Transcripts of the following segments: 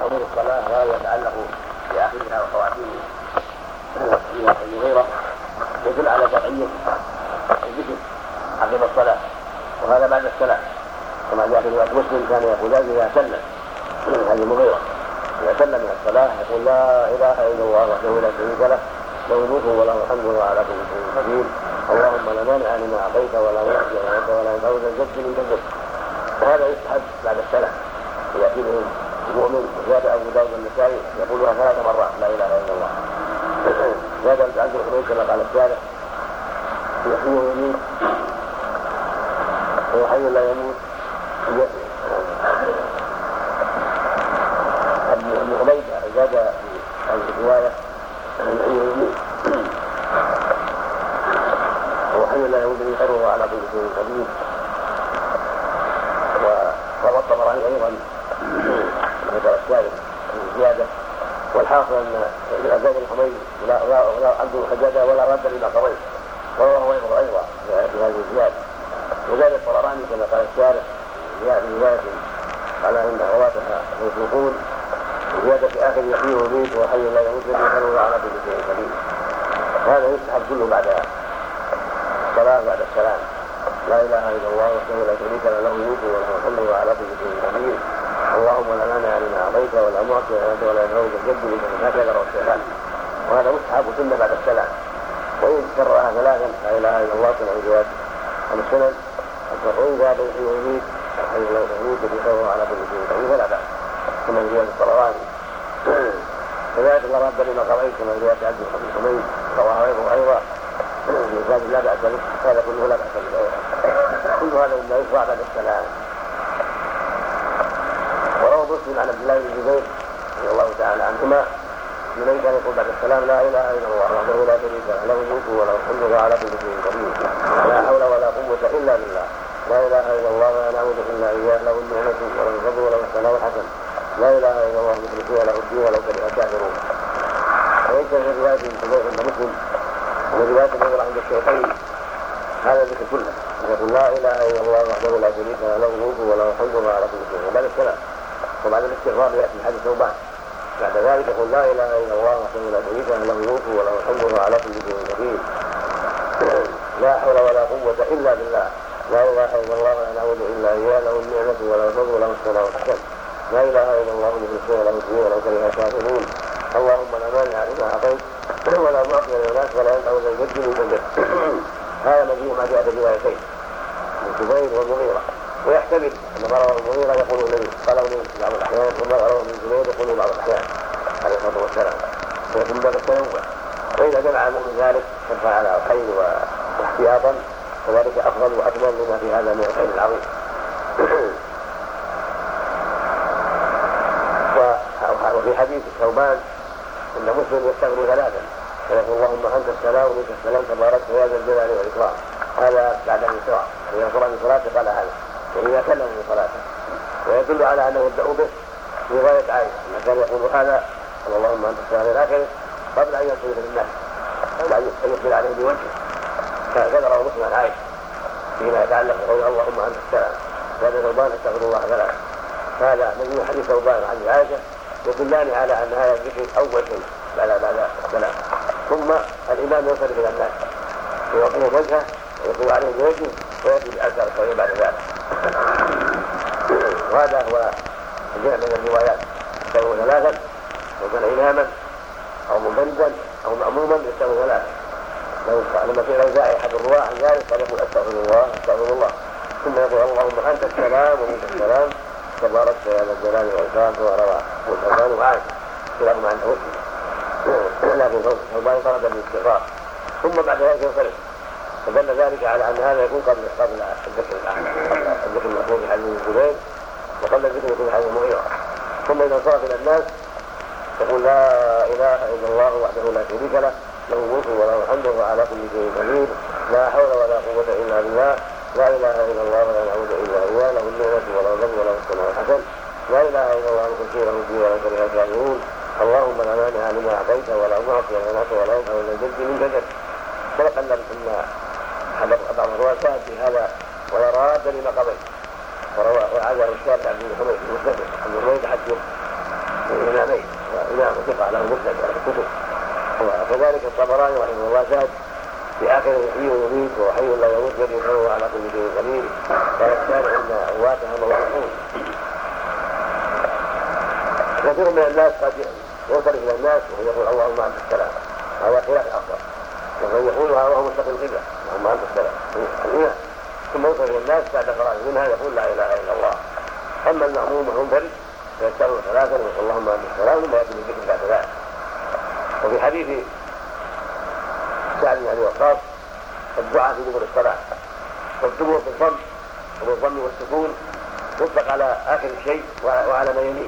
أمور الصلاة ولا يتعلق بآخرها وخواتيمها من المغيرة يدل على شرعية الذكر عقب الصلاة، وهذا بعد الصلاة كما جاء في رواية مسلم كان يقول إذا سلم هذه المغيرة إذا سلم من الصلاة يقول لا إله إلا الله وحده لا شريك له له الملك وله الحمد وهو على كل شيء قدير اللهم لا مانع لما أعطيت ولا معطي لما منعت ولا ينفع ذا الجد منك الجد. وهذا يستحب بعد الصلاة يأتي به المؤمن. زاد أبو داود النسائي يقولها 3 مرات لا إله إلا الله. زاد عبد الحميد كما قال الشارع يحيي ويميت وهو حي لا يموت. ابن حميد زاد في الرواية يحيي ويميت وهو حي لا يموت من خيره على كل شيء قدير. وروى الطبراني أيضا ذكر الشارع زيادة. والحاصل أن زاد بن حميد لا عبد الحجاج ولا رد لما قضيت وهو غيره أيضا في هذه الزيادة. وزاد الطبراني كما قال الشارع رواية على أن رواتها موثوقون زيادة في آخر يحيي ويميت وحي لا يموت من خيره على كل شيء قدير. هذا يستحب كله بعد الصلاة بعد السلام لا إله إلا الله وحده لا شريك له الملك وله الحمد وهو على كل شيء قدير اللهم لا مانع لما أعطيت ولا معطي لما منعت ولا ينفع ذا الجد منك الجد. هكذا روى الشيخان. وهذا مستحب سنة بعد السلام. وإن كررها 3 لا إله إلا الله كما في رواية السنن الصحيح ذات يحيي ويميت الحي لا يموت بخيره على كل شيء قدير فلا بأس كما في رواية الطبراني. كذلك الله رد لما قضيت كما في رواية عبد الحميد رواه غيره أيضا زاد لا بأس به. هذا كله لا بأس به. كل هذا مما يشرع بعد السلام. وروى مسلم عن عبد الله بن الزبير رضي الله تعالى عنهما من كان يقول بعد السلام لا اله الا الله وحده لا شريك له له الملك وله الحمد وهو على كل شيء قدير لا حول ولا قوه الا بالله لا اله الا الله ولا نعبد الا اياه له النعمه وله الفضل وله الثناء الحسن لا اله الا الله مخلصين له الدين ولو كره الكافرون. وليس في روايه الزبير عند مسلم ومن روايه النبي عند الشيخين هذا الذكر كله يقول لا اله الا الله وحده لا شريك له له الملك وله الحمد وهو على كل شيء. وبعد السلام وبعد الاستغفار ياتي الحديث ثوبان بعد ذلك يقول لا اله الا الله وحده لا شريك له له الملك وله الحمد وهو على كل شيء قدير لا حول ولا قوه الا بالله لا اله الا الله ولا نعبد الا اياه له النعمه وله الفضل وله الثناء الحسن لا اله الا الله مخلصين له الدين ولو كره الكافرون اللهم لا مانع لما اعطيت ولا معطي لما منعت ولا ينفع ذا الجد منك الجد. هذا مجيء ما جاء بالروايتين من زبير والمغيرة. ويحتمل أن رواه المغيرة يقول النبي قاله بعض الأحيان ثم رواه من زبير يقول بعض الأحيان عليه الصلاة والسلام ويكون باب التنوع. وإذا جمع المؤمن ذلك شرفا على الخير واحتياطا فذلك أفضل وأكمل لما في هذا من الخير العظيم. وفي حديث ثوبان أن مسلم يستغني 3 فيقول اللهم أنت السلام ومنك السلام تبارك يا ذا الجلال والإكرام. هذا بعد الإسراء وإذا فرغ من صلاته قال هذا وإذا سلم من صلاته. ويدل على أنه يبدأ به في رواية عائشة أنه كان يقول هذا اللهم أنت السلام إلى آخره قبل أن يصل للناس قبل أن يصل عليه بوجهه. كذا رواه مسلم عن عائشة فيما يتعلق بقول اللهم أنت السلام. هذا ثوبان استغفر الله 3. هذا من حديث ثوبان عن عائشة يدلان على أن هذا الذكر أول شيء بعد السلام. ثم الإمام يصل إلى الناس ويعطيه وجهه ويقول عليه بوجهه ويأتي بأثر الصحيح بعد ذلك. وهذا هو الجمع من الروايات يستوي 3 وكان إماما أو منفردا أو مأموما يستوي 3. لما جاء أحد الرواة عن ذلك قال يقول أستغفر الله أستغفر الله ثم يقول اللهم أنت السلام ومنك السلام تبارك يا ذا الجلال والإكرام. وروى ثوبان وعائشة كلاهما عن مسلم لكن ثوبان طلب بالاستغفار ثم بعد ذلك ينصرف. فدل ذلك على أن هذا يكون قبل الذكر الأعلى قبل الذكر المأخوذ في حديث الزبير وقبل الذكر يكون في حديث المغيرة. ثم إذا انصرف إلى الناس يقول لا إله إلا الله وحده لا شريك له له الملك وله الحمد وهو على كل شيء قدير لا حول ولا قوة إلا بالله لا إله إلا الله ولا نعبد إلا إياه له النعمة وله الفضل وله الثناء الحسن لا إله إلا الله مخلصين له الدين ولو كره الكافرون اللهم لا مانع لما أعطيت ولا معطي لما منعت ولا ينفع ذا الجد منك الجد. سبق أن بعض الرواة في هذا ولا راد لما قضيت وعاده الشافعي عبد الحميد المستدرك عبد الحميد حتى الكتب. وكذلك الطبراني رحمه الله زاد في آخر حي يميت وحي لا يموت يده فهو على كل شيء قدير ويختار أن أمواتها مبعوثون. كثير من الناس قد ينصرف إلى الناس ويقول اللهم أنت السلام، هذا خلاف الأفضل، ومن يقولها وهو مستقل القبلة اللهم أنت السلام الإيمان، ثم ينصرف إلى الناس بعد فراغ منها يقول لا إله إلا الله. أما المأموم والمنفرد فيستغفر ثلاثا ويقول اللهم أنت السلام ثم يأتي بالذكر بعد ذلك. وفي حديث سعد بن أبي وقاص الدعاء في دبر الصلاة، والدبر بالضم وبالضم والسكون يطلق على آخر الشيء وعلى ما يليه.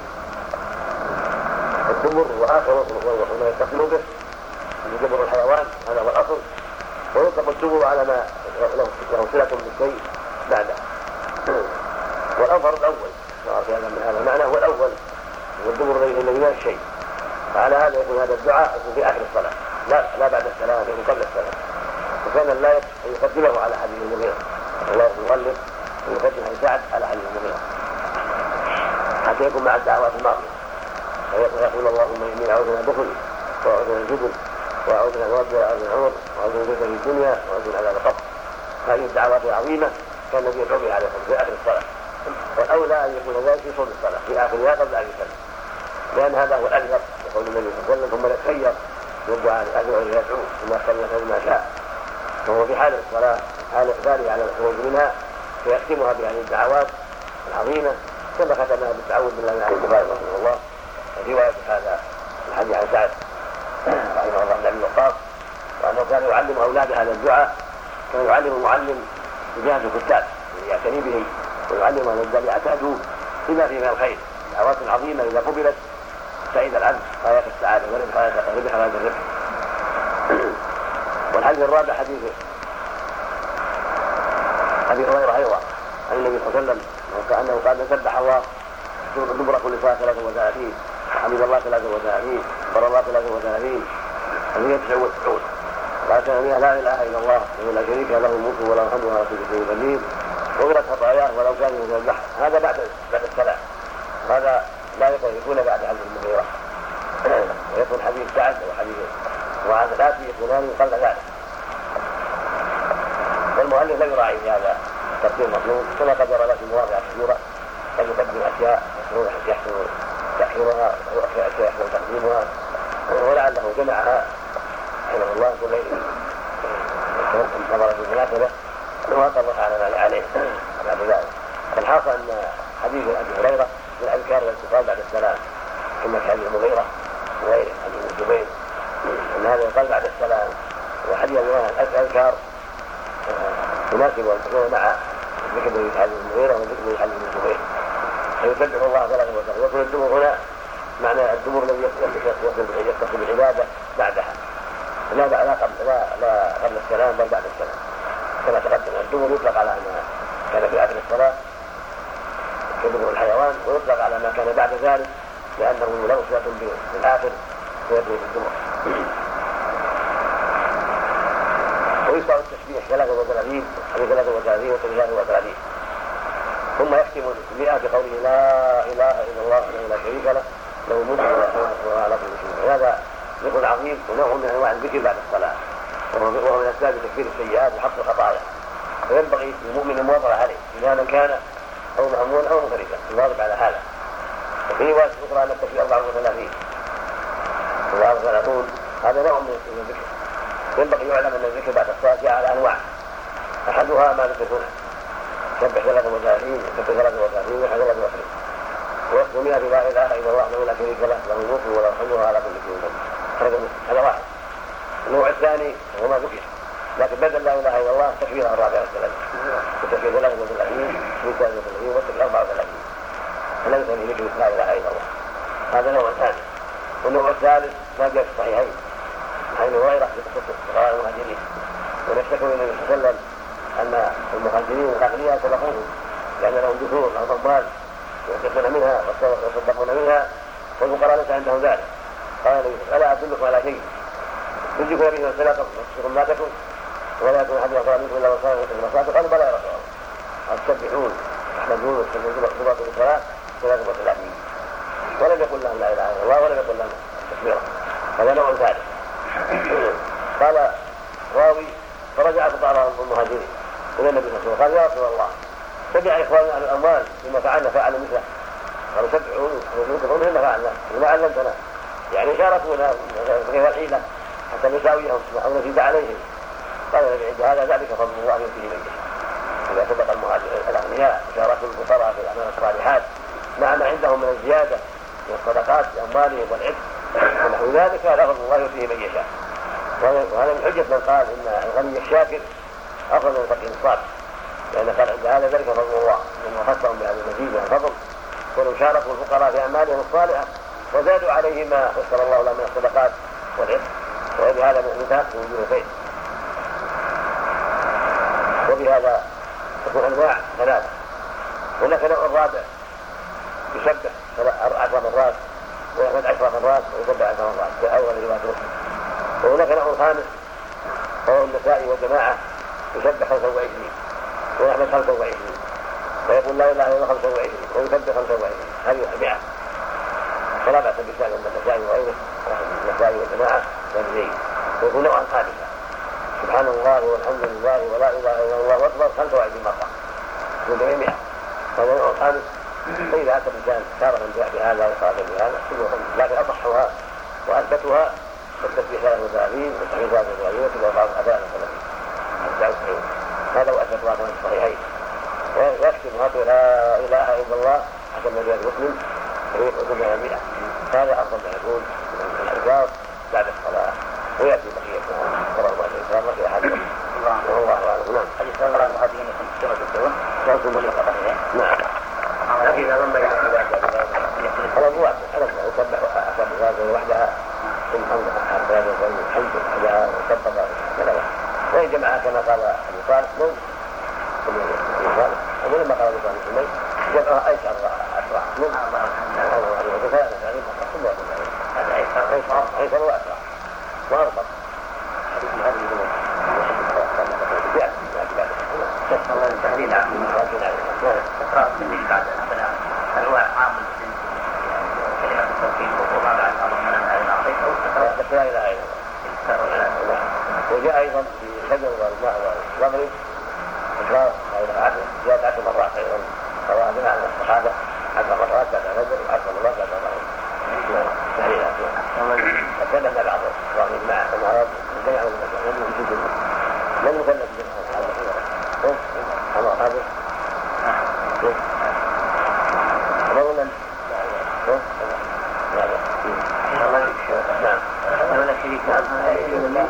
الدبر وآخر وما يتصل به من دبر الحيوان هذا هو الأصل، ويطلق الدبر على ما له صلة بالشيء بعده. والأظهر الأول هذا المعنى هو الأول، والدبر الذي لا الشيء. فعلى هذا يكون هذا الدعاء يكون في آخر الصلاة لا بعد السلام، يكون قبل السلام. وكان لا يقدمه على حديث المغيرة، الله يغلب ويقدم عن سعد على حديث المغيرة حتى يكون مع الدعوات الماضية، فيقول اللهم إني أعوذ من البخل وأعوذ من الجبن وأعوذ من الرب وأعوذ من العمر وأعوذ من ذكر في الدنيا وأعوذ من عذاب القبر. هذه الدعوات العظيمة كان النبي يصلي عليه في آخر الصلاة، والأولى أن يكون ذلك في صلب الصلاة في آخرها قبل أن يسلم، لأن هذا هو الأكثر. يقول النبي صلى الله عليه وسلم ثم يتخير يدعو عن الأدعو إلى يدعو ثم صلى ما شاء، وهو في حال الصلاة حال إقباله على الخروج منها فيختمها بهذه الدعوات العظيمة كما ختمها بالتعوذ بالله من الشيطان رحمه الله. وفي رواية هذا الحديث عن سعد رحمه الله بن أبي وقاص وأنه كان يعلم أولاده هذا الدعاء، كان يعلم المعلم بجهة الكتاب يعتني بهم ويعلم أن الداعي يعتادوا بما فيه من الخير. دعوات عظيمة إذا قبلت سعيد العبد غاية السعادة وربح هذا الربح. والحديث الرابع حديث أبي هريرة أيضا عن النبي صلى الله عليه وسلم وكأنه قال سبح الله دبر كل صلاة 33 وحمد الله 33 بر الله 33 وهي 99. قال لا إله إلا الله لا شريك له الملك وله الحمد وهو على كل شيء قدير وغفرت خطاياه ولو كان من البحر. هذا بعد الصلاة، هذا لا يكون بعد حديث المغيرة ويكون حديث سعد وحديث وهذا الآتي يكونان قبل ذلك. والمؤلف لا يراعي في هذا الترتيب المطلوب كما قدر له في مواضع كثيرة، قد يقدم أشياء يحسن تأخيرها وأشياء يحسن تقديمها، ولعله جمعها رحمه الله كل نظر في المناسبة وقضى على ما عليه بعد ذلك. الحاصل أن حديث أبي هريرة من الأذكار والاستغفار بعد السلام كما في حديث المغيرة وغيره حديث الزبير أن هذا يقال بعد السلام، وحديث الأذكار تناسب أن تكون مع ذكر في حديث المغيرة وذكر في حديث الزبير. فيسبح الله 33 ويكون الدبر هنا معنى الدبر الذي يتصل بالعبادة بعدها لا قبل السلام بل بعد السلام كما تقدم. الدبر يطلق على ما كان في آخر الصلاة كدبر الحيوان، ويطلق على ما كان بعد ذلك لأنه له صلة بالآخر فيكون الدبر. ويصبح التسبيح 33 و33 ثم يختم المئة بقوله لا إله إلا الله لا شريك له له الملك وهو على كل شيء. هذا ذكر عظيم ونوع من أنواع الذكر بعد الصلاة، وهو من أسباب تكفير السيئات وحفظ الخطايا، فينبغي للمؤمن المواظبة عليه إذا كان أو مأمون أو منفردا يواظب على هذا. وفي رواية أخرى أن التكفير 34 هذا نوع من الذكر. ينبغي يعلم أن الذكر بعد الصلاة جاء على أنواع، أحدها ما ذكر هنا سبح 33 سبح 33 وحد 23 ويختم بها لا إله إلا الله لا شريك له له الملك وله الحمد وهو على كل شيء قدير. هذا واحد. النوع الثاني هو ما ذكر لكن بدل لا إله إلا الله تكبيرها الرابعة والثلاثين وتكبير 33 و33 وتكبير 34 فليس من ذكر لا إله إلا الله. هذا نوع ثاني. والنوع الثالث ما جاء في الصحيحين عن هريرة في قصة فقراء المهاجرين ونشتكوا الى النبي صلى الله عليه وسلم ان المهاجرين الاغنياء سبقوهم لان لهم دثور او ضمان ينفقون منها ويصدقون منها والفقراء ليس عندهم ذلك. قال النبي الا ادلكم على شيء تنجكم به الصدقه وتصدقون ما تكن ولا يكون احد يقرا منكم الا وصايا وتكن قالوا بلى يا رسول الله تسبحون تحمدون وتسبحون خطبات الصلاه 33 ولم يقل لهم لا اله الا الله ولم يقل لهم تكبيرا هذا نوع ثالث. قال راوي فرجع بعض المهاجرين الى النبي صلى الله عليه وسلم قال يا رسول الله تبع اخواننا على الاموال بما فعلوا مثله. قالوا تبعوا ويقولون ما فعلنا وما علمتنا يعني شاركونا غير الحيله حتى نساويهم او نزيد عليهم. قال عند هذا ذلك فضل الله يؤتيه من يشاء. اذا سبق الاغنياء شاركوا الفقراء في الاعمال الصالحات مع ما عندهم من الزياده من الصدقات باموالهم والعتق ونحو ذلك هذا فضل الله يؤتيه من يشاء. وهذا من حجه من قال ان الغني الشاكر افضل من الفقير الصابر، لان قال عند هذا ذلك فضل الله لما خصهم بهذا المزيد من الفضل كانوا شاركوا الفقراء في اعمالهم الصالحه وزادوا عليه ما يسر الله لهم من الصدقات والعتق وبهذا مؤمنات من وجوه الخير. وبهذا تكون انواع ثلاثه. هناك نوع الرابع يسبح 10 مرات ويحمد 10 مرات ويسبح 10 مرات كأول رواية مسلم. وهناك نوع خامس وهو النسائي والجماعه يسبح 25 ويحمد 25 ويقول لا اله الا الله 25 ويسبح 25. هذه 100. فلا باس بشان ان النسائي وغيره النسائي والجماعه ينزل ويقول نوعا خامسا سبحان الله والحمد لله ولا اله الا الله اكبر 25 مره من 100. هذا نوع خامس. فاذا اتى الانسان تارة بهذا وصار بهذا كله خمس، لكن اصحها واثبتها التسبيح 33 والتحميد 33 والتوحيد 33. هذا واثبتها في الصحيحين. ويكتب هذا لا اله الا الله حتى من رواية مسلم ويقول 100. هذا افضل ما يكون من الاذكار بعد الصلاه وياتي بقيتها صلى الله عليه وسلم في احد الله اعلم. نعم. حديث الله المهاجرين كما تقولون نعم. لكن إذا لم يكن خلاص واحد يسبح هذه وحدها ثم هذا الحمد لله وسبح كذا. وإن جماعة كما قال أبو صالح ولما قال أبو صالح جمعها أيسر أسرع أيسر وأسرع وأربط. الله التحليل عن تقرأ من بعد هل هو عامل كلمة التوحيد وما بعد اللهم لنا أهل العقيد أو تقرأ لا إله إلا الله. وجاء أيضا في الحجر والماء والمغرب تكرار زيادة 10 مرات أيضا رواه بنا عن الصحابة 10 مرات بعد الفجر و10 مرات بعد المغرب. تحليل أتكلمنا بعض الرغم مع المعرض الجميع من يكلف بالحال أمر هذا أولا نعم ولا شريك له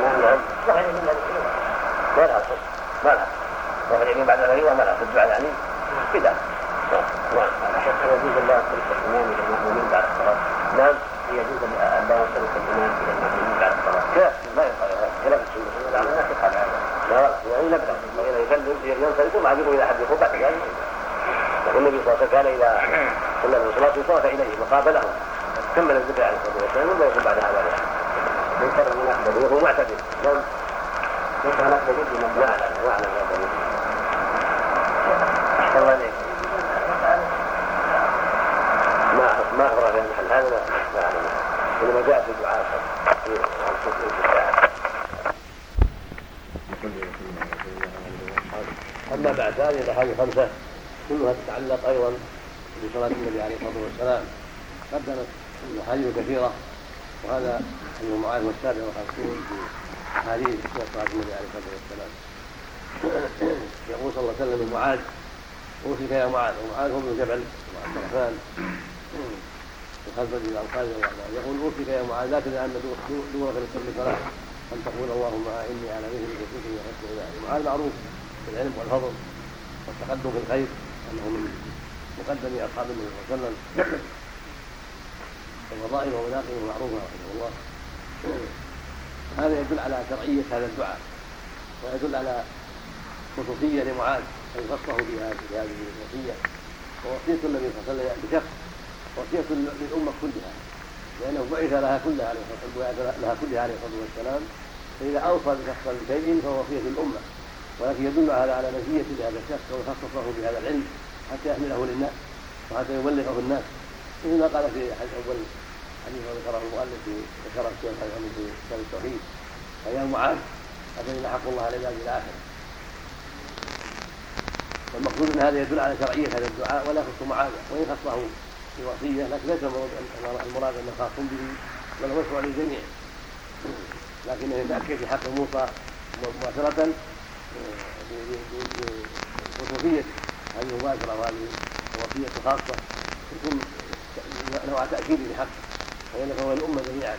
ما لها وفي اليمين بعد الغيبة ما لها تتبع يعني كذا. نعم. يجوز الله يصرف الإمام إلى المأمومين بعد الصلاة. نعم. يجوز الله يصرف الإمام إلى المأمومين بعد الصلاة. لا ما يفعل خلاف السنة. لا الناس يفعل هذا. لا يعني نبدأ إذا يسلم ينصرف ما عجبه إلى حد يقول بعد يعني. لكن النبي صلى الله عليه وسلم كان إذا صلى الصلاة يصرف إليه وقابله كمل الذكر عليه الصلاة والسلام ولا يقول بعد هذا يعني. ليس المناسبة وهو معتدل. نعم. ليس مناسبة جدا. لا أعلم هذا. أحسن الله عليك. ما أخبر في المحل هذا لا أعلم. إنما جاء في دعاء في الساعة. أما بعد هذه الأحاديث 5 كلها تتعلق أيضا بصلاة النبي عليه الصلاة والسلام. قدمت أحاديث كثيرة وهذا أنه معاذ والسابع والخمسون في أحاديث صلاة النبي عليه الصلاة والسلام. يقول صلى الله عليه وسلم معاذ أوصيك يا معاذ ومعاذ هو ابن جبل وعبد الرحمن وخلف الأنصار يقول أوصيك يا معاذ لا تدع أن دورك لكل صلاة أن تقول اللهم إني على مثل وكفر وحسن عبادي. معاذ معروف بالعلم والفضل والتقدم في الخير أنه من مقدم أصحاب النبي صلى الله عليه وسلم ووظائفه ومناقبه معروفة رحمه الله. هذا يدل على شرعية هذا الدعاء ويدل على خصوصية لمعاذ أن خصه بهذه الوصية. ووصية النبي صلى الله عليه وسلم بشخص وصية للأمة كلها لأنه بعث لها كلها عليه الصلاة والسلام. فإذا أوصى بشخص بشيء فهو وصية الأمة ولكن يدل على مزية لهذا الشخص ويخصص له بهذا العلم حتى يحمله للناس وحتى يبلغه الناس مثل ما قال في أحد أول حديث ذكره المؤلف ذكره الشيخ في كتاب التوحيد أيام معاذ الذين حق الله على العباد الآخرة. والمقصود ان هذا يدل على شرعيه هذا الدعاء ولا يخص معاذ وان خصه في وصيه، لكن ليس المراد انه خاص به بل هو مشروع للجميع، لكنه يتاكد في حق موسى مباشره بخصوصيه هذه المباشره وهذه الوصيه خاصه تكون نوع تاكيد في حقه وانما هو الامه جميعا.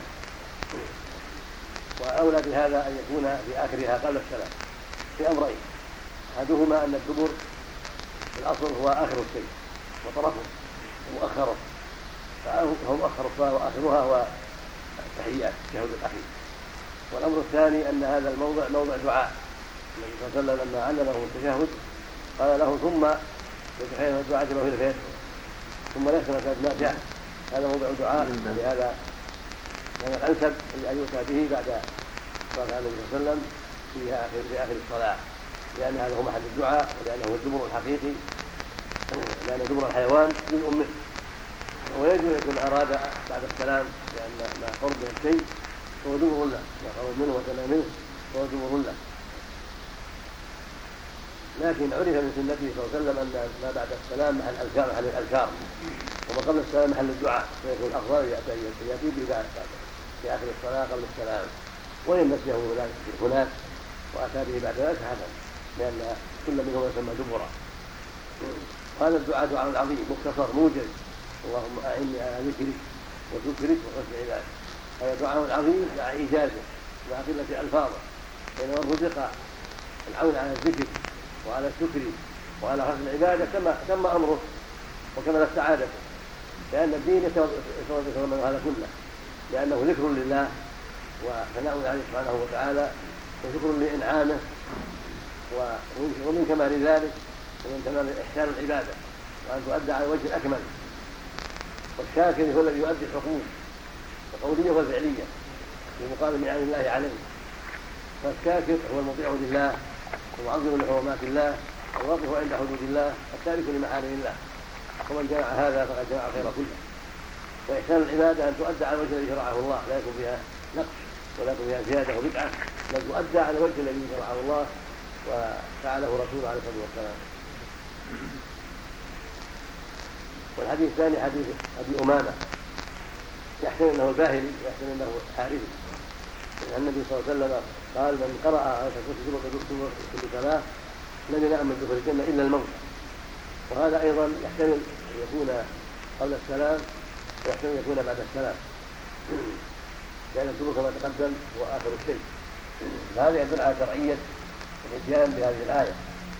واولى بهذا ان يكون في اخرها قبل السلام في امرين: احدهما ان الدبر الأصل هو آخر الشيء وطرفه ومؤخره، فهو مؤخر الصلاة وآخرها هو التحيات التشهد الأخير. والأمر الثاني أن هذا الموضع موضع دعاء، النبي صلى الله عليه وسلم لما علمه التشهد قال له ثم يتحيّن الدعاء كما في الخير ثم ليس مسألة نافعة، هذا موضع دعاء، لهذا كان الأنسب أن يؤتى به بعد صلاة النبي صلى الله عليه وسلم في آخر الصلاة، لأن هذا هو محل الدعاء ولأنه هو الدبر الحقيقي، لأن دبر الحيوان من أمه. ويجب أن يكون أراد بعد السلام لأن ما قرب من الشيء هو دبر له، ما قرب منه وسلم منه هو دبر له. لكن عرف من سنته صلى الله عليه وسلم أن ما بعد السلام محل الأذكار وما قبل السلام محل الدعاء، فيكون الأفضل يأتي به في آخر الصلاة قبل السلام، وإن نسيه هناك وأتى به بعد ذلك حسن، لأن كل منهم يسمى دبرا. هذا الدعاء دعاء عظيم مختصر موجز: اللهم أعني على ذكرك وشكرك وحسن عبادك. هذا دعاء عظيم مع إيجازه مع قلة ألفاظه، فإنه رزق العون على الذكر وعلى الشكر وعلى حسن العبادة تم أمره وكملت سعادته، لأن الدين يتضمن هذا كله، لأنه ذكر لله وثناء عليه سبحانه وتعالى وشكر لإنعامه، ومن كمال ذلك ومن كمال إحسان العبادة وأن تؤدى على الوجه الأكمل. والشاكر هو الذي يؤدي الحقوق القولية والفعلية في مقابل نعم الله عليه، فالشاكر هو المطيع لله المعظم لحرمات الله الواقف عند حدود الله التارك لمحارم الله، ومن جمع هذا فقد جمع الخير كله. وإحسان العبادة أن تؤدى على الوجه الذي شرعه الله، لا يكون فيها نقص ولا يكون فيها زيادة وبدعة، بل تؤدى على الوجه الذي شرعه الله وفعله رسوله عليه الصلاة والسلام. والحديث الثاني حديث أبي أمامة يحسن أنه الباهلي ويحسن أنه حارثي، النبي صلى الله عليه وسلم قال: من قرأ آية الكرسي كل صلاة لم ينأم من دخول الجنة إلا الموت. وهذا أيضا يحتمل أن يكون قبل السلام ويحتمل أن يكون بعد السلام، لأن الدبر كما تقدم هو آخر الشيء. فهذا يدل على شرعية الإتيان بهذه الآية.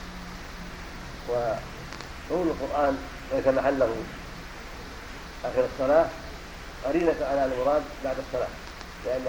وقول القرآن ليس محله آخر الصلاة قرينة على المراد بعد الصلاة، لأن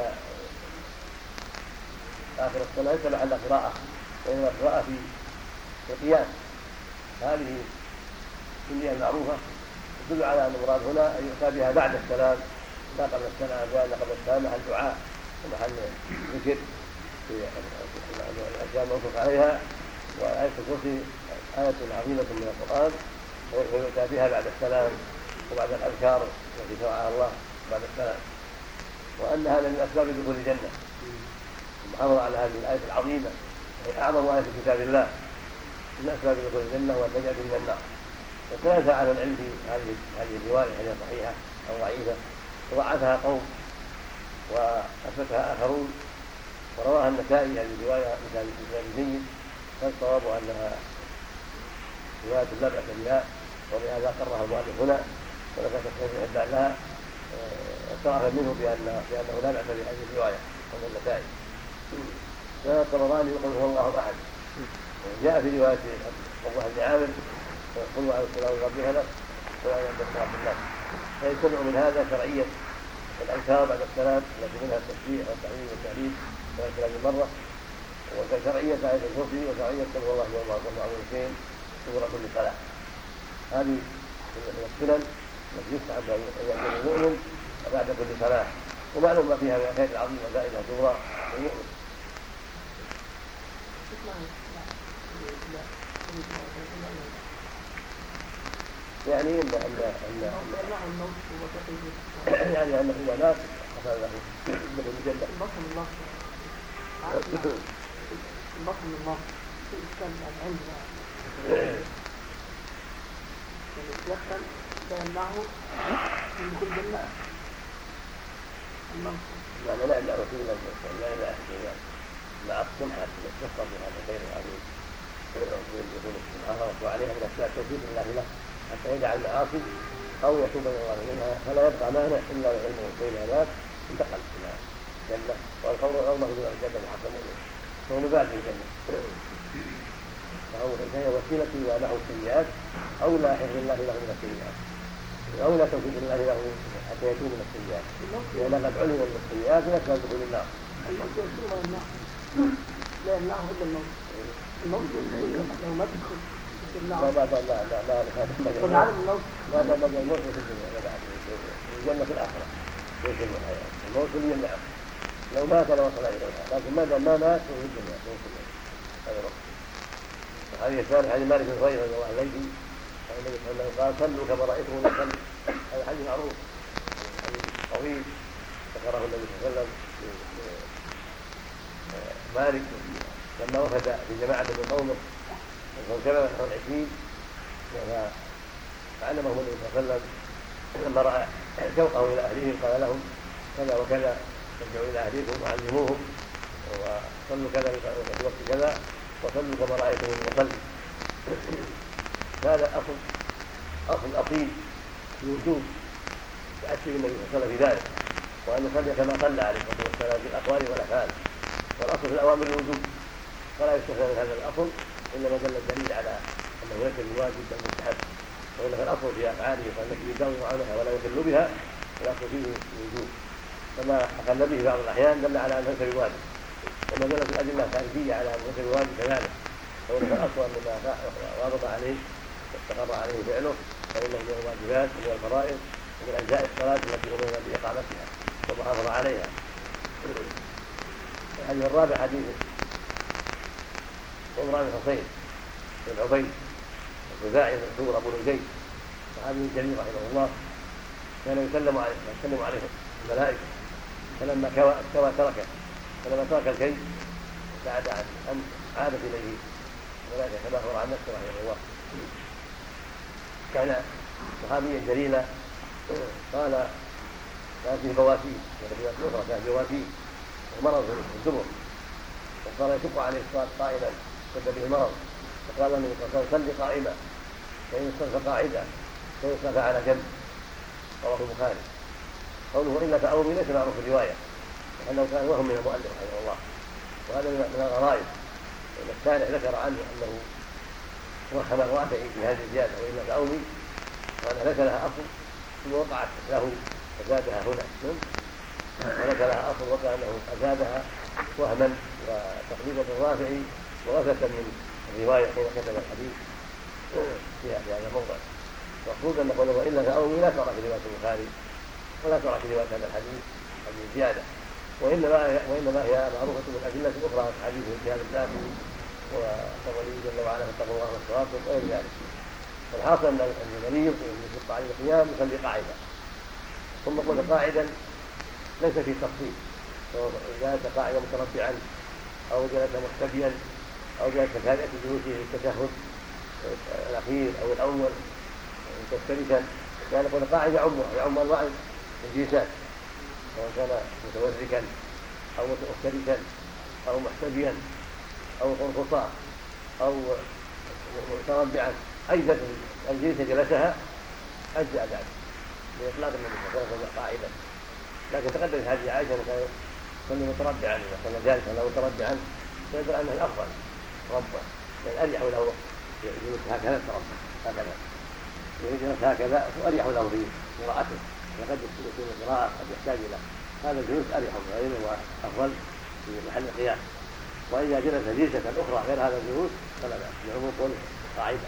آخر الصلاة ليس محل قراءة وإنما قراءة في القيام. هذه السنية المعروفة تدل على أن المراد هنا أن يؤتى بها بعد السلام لا قبل السلام، لأن قبل السلام محل دعاء ومحل ذكر في الأشياء الموصوف عليها. وآية الكرسي آية عظيمة من القرآن ويؤتى بها بعد السلام وبعد الأذكار التي شرعها الله بعد السلام، وأن هذا من أسباب دخول الجنة. المحافظة على هذه الآية العظيمة هي أعظم آية في كتاب الله من أسباب دخول الجنة والنجاة من النار. واختلف على العلم في هذه الرواية هل هي صحيحة أو ضعيفة، وضعفها قوم وأثبتها آخرون، ورواها النسائي هذه الرواية مثال جيد، فالصواب أنها رواية لا بأس بها، ولهذا قررها المؤلف هنا ولكن تخرج الإحداث لها اعترف منه بأنه لا بأس بهذه الرواية من النسائي. كان الطبراني يقول هو الله أحد، جاء في رواية الله بن عامر قل على السلام ربي هلك ولا ينبغي عبد الله. فيجتمع من هذا شرعية الأذكار بعد السلام التي منها التسبيح والتحميد والتهليل والكلام مرة، وشرعية آية الكرسي وشرعية قل هو الله والمعوذتين دبر كل صلاة. هذه من السنن التي يستحب أن يأتي المؤمن بعد كل صلاة، ومعلوم ما فيها من الخير العظيم وزائدها كبرى للمؤمن. يعني يعني أنه إذا مات حصل له الجنة. البطن من الله في إسكان عندنا يتيقن فيمنعه من كل جنة الموت. لا يمنعه فيه لا يمنعه فيه مع السمحة تفضل بهذا الخير العظيم يكون العرض عليها من أسباب توفيق الله له حتى يدع المعاصي أو يتوب إلى الله منها، فلا يبقى مانع إلا وعلمه بين هناك انتقل إلى الجنة، والقول الله إلى الجنة محقق منه فهو مباد في الجنة، فهي وسيلة إلى له السيئات أو لا حفظ الله له من السيئات أو لا توفيق الله له حتى يتوب من السيئات، لأن قد علم من السيئات يكفى دخول النار. لا يمنعه إلا الموت. الموت لو ما تدخل لا الموت في الدنيا الجنة في الآخرة ليس في الحياة، الموت اللي يمنعه لو مات لوصل إليها، لكن ما دام ما مات في الدنيا هذا رب. هذه الثانية حديث مالك بن هويرة رضي الله عنه النبي صلى الله عليه وسلم قال صلوا كما رأيتموني أصلي، هذا حديث معروف حديث طويل ذكره النبي صلى الله عليه وسلم مالك لما وفد في جماعة من قومه فانكمل نحو 20 فعلمهم النبي صلى الله عليه وسلم لما رأى شوقه إلى أهلهم قال لهم كذا وكذا ارجعوا إلى أهليكم وعلموهم وصلوا كذا في وقت كذا وصلوا كما رأيتموني أصلي. هذا أصل أصيل في وجوب تأثير النبي صلى الله عليه وسلم في ذلك، وأن يصلي كما صلى عليه الصلاة والسلام في الأقوال والأفعال، والأصل في الأوامر الوجوب فلا يستثنى من هذا الأصل إنما دل الدليل على أنه ليس بواجب بل مستحب، وإن الأصل في أفعاله فالتي يداوم عنها ولا يخل بها الأصل فيه الوجوب، فما أقل به بعض الأحيان دل على أنه ليس بواجب، وما دلت الأدلة الخارجية على أنه ليس بواجب كذلك، وإن الأصل أن ما واظب عليه واستقر عليه فعله فإنه من الواجبات ومن الفرائض ومن أجزاء الصلاة التي أمرنا بإقامتها والمحافظة عليها. الحديث الرابع حديث عمران بن حصين بن عبيد الخزاعي المشهور أبو نجيب صحابي الجليل رحمه الله، كان يسلم عليه الملائكة فلما كوى تركه، فلما ترك الكي بعد أن عادت إليه الملائكة كما أخبر عن نفسه رحمه الله. كان صحابيا جليلا قال كان فيه بواسير كان بواسير ومرض في الدبر وصار يشق عليه الصلاة قائما اشتد به المرض، فقال له النبي صلى الله عليه وسلم صل قائما فإن استلف قاعدا فإن استلف على جنب، رواه البخاري. قوله إنك أومي ليس معروف في الرواية لأنه كان وهم من المؤلف رحمه الله، وهذا من الغرائب، لأن الشارع ذكر عنه أنه وهم الرافعي في هذه الزيادة وإنك أومي، وأنها ليس لها أصل ثم وقعت له فزادها هنا، وليس لها أصل وقع أنه أزادها وهما وتقليدا بالرافعي وغفلة من الرواية حين كتب الحديث في هذا الموضع. مقصود أن قوله وإنك أومي لا ترى في رواية البخاري ولا ترى في رواية هذا الحديث هذه الزيادة، وإنما هي معروفة من أدلة أخرى حديث الجهاد الذاتي وقوله جل وعلا فاتقوا الله ما استطعتم وغير ذلك. فالحاصل أن المريض يشق عليه القيام يصلي قاعدا، ثم قل قاعدا ليس في تفصيل، جلس قاعدا متربعا أو جلس محتبيا أو جلس كهيئة جلوسه في التشهد الأخير أو الأول مستفترشا، يعني قل قاعد يعم أنواع الجلسات سواء كان متوركا أو مفترشا أو محتبيا أو قرفصا أو متربعا، أي الجلسة جلسها أجزاء ذلك بإطلاق النبي صلى الله عليه وسلم قاعدا. لكن تقدم في حديث عائشة أنه كان متربعا إذا كان جالسا أو متربعا فيدل أنه الأفضل ربه، يعني أريح له يجلس هكذا تربع هكذا يجلس هكذا وأريح له في قراءته، وقد يكون القراءة قد يحتاج إلى هذا الجلوس أريح وغيره وأفضل في محل القيام. وإذا جلس جلسة أخرى غير هذا الجلوس فلا بأس لعموم قوله قاعدة.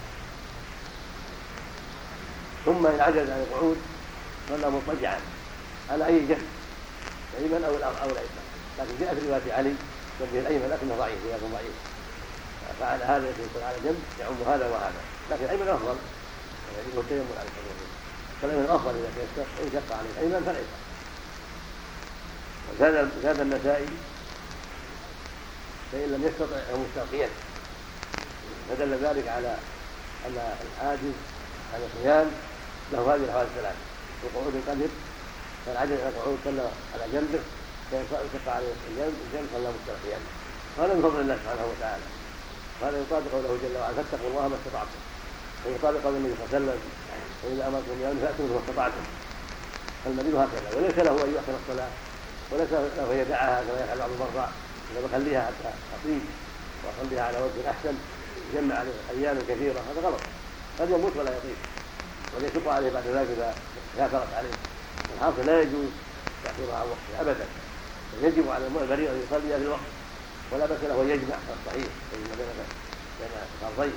ثم إن عجز عن القعود صلى مضطجعا على أي جنب الأيمن أو الأيسر، لكن جاء في رواية علي جنبه الأيمن لكنه ضعيف رواية ضعيف، فعلى هذا يكون على جنب يعم هذا وهذا، لكن الأيمن أفضل يجب التيمم على الحدود. فالأيمن الأفضل إذا تيسر وإن شق عليه الأيمن فالأيسر. وزاد النسائي فإن لم يستطع فهو مستلقيا، فدل ذلك على أن العاجز عن القيام له هذه الأحوال الثلاث: القعود القدر، فالعاجز عن القعود صلى على جنبه، فإن شق عليه الجنب صلى مستلقيا. هذا من فضل الله سبحانه وتعالى، هذا يطابق قوله جل وعلا: فاتقوا الله ما استطعتم، ويطابق قول النبي صلى الله عليه وسلم: وإذا أمركم بأمر فأتوا منه ما استطعتم. فالمريض هكذا، وليس له أن يؤخر الصلاة، وليس له أن يدعها كما يفعل بعض المرضى، إذا بخليها حتى أطيب وأخليها على وجه أحسن يجمع عليه أيام كثيرة، هذا غلط، قد يموت ولا يطيب وليشق عليه بعد ذلك إذا كافرت عليه. الحاصل لا يجوز تأخيرها عن وقتها أبدا، يجب على المريض أن يصلي في الوقت، ولا بأس له أن يجمع الصحيح بين الفرضين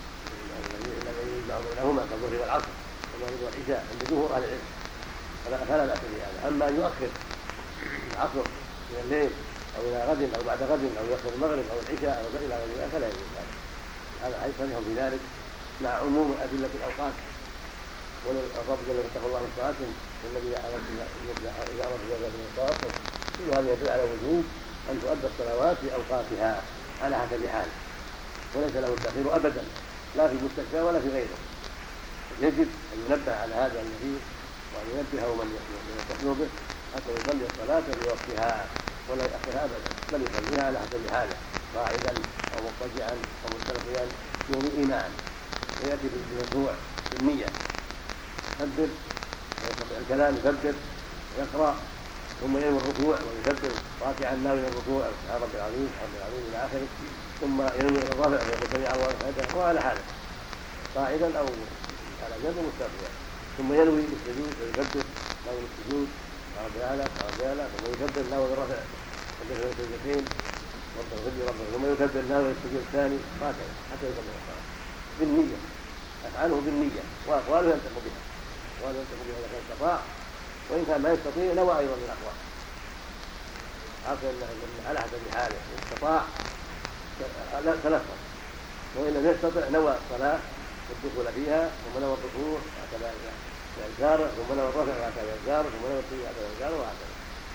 الذي يجمع بينهما كالظهر والعصر والمغرب والعشاء عند جمهور أهل العلم، فلا بأس بهذا. أما أن يؤخر العصر من الليل أو إلى غد أو بعد غد أو يؤخر المغرب أو العشاء أو إلى غير ذلك فلا يجوز هذا حيث صريح في ذلك مع عموم أدلة الأوقات. والرب جل وعلا: اتقوا الله ما استطعتم، والذي إذا أمرت بذلك من التوكل. كل هذا يدل على وجوب أن تؤدى الصلوات في أوقاتها على حسب حاله، وليس له التأخير أبدا لا في المستشفى ولا في غيره. يجب أن ينبه على هذا النبي وأن ينبهه من يتصل به حتى يصلي الصلاة في وقتها ولا يأخرها أبدا، بل يصليها على حسب حاله، قاعدا أو مضطجعا أو مستلقيا بدون إيمان. ويأتي بالمشروع بالنية، يكبر ويستطيع الكلام، يكبر ويقرأ، ثم ينوي الركوع ويكبر راكعا ناوي الركوع سبحان ربي العظيم سبحان ربي العظيم إلى آخره، ثم ينوي الرفع ويقول سمع الله لمن حمده وعلى حاله قاعدا أو على جنب مستلقيا، ثم ينوي السجود ويكبر ناوي السجود رب العالى ثم يكبر ناوي الرفع ويكبر السجدتين رب اغفر لي رب، ثم يكبر ناوي السجود الثاني هكذا حتى يكبر الصلاة بالنية، أفعاله بالنية وأقواله ينطق بها إذا كان استطاع، وإن كان ما يستطيع نوى أيضا من الأقوال. عقل على حسب حاله، إن استطاع تلفظ، وإن لم يستطع نوى الصلاة والدخول فيها، ثم نوى الركوع هكذا يزاره، ثم نوى الرفع هكذا يزاره، ثم نوى السجود هكذا يزاره، وهكذا.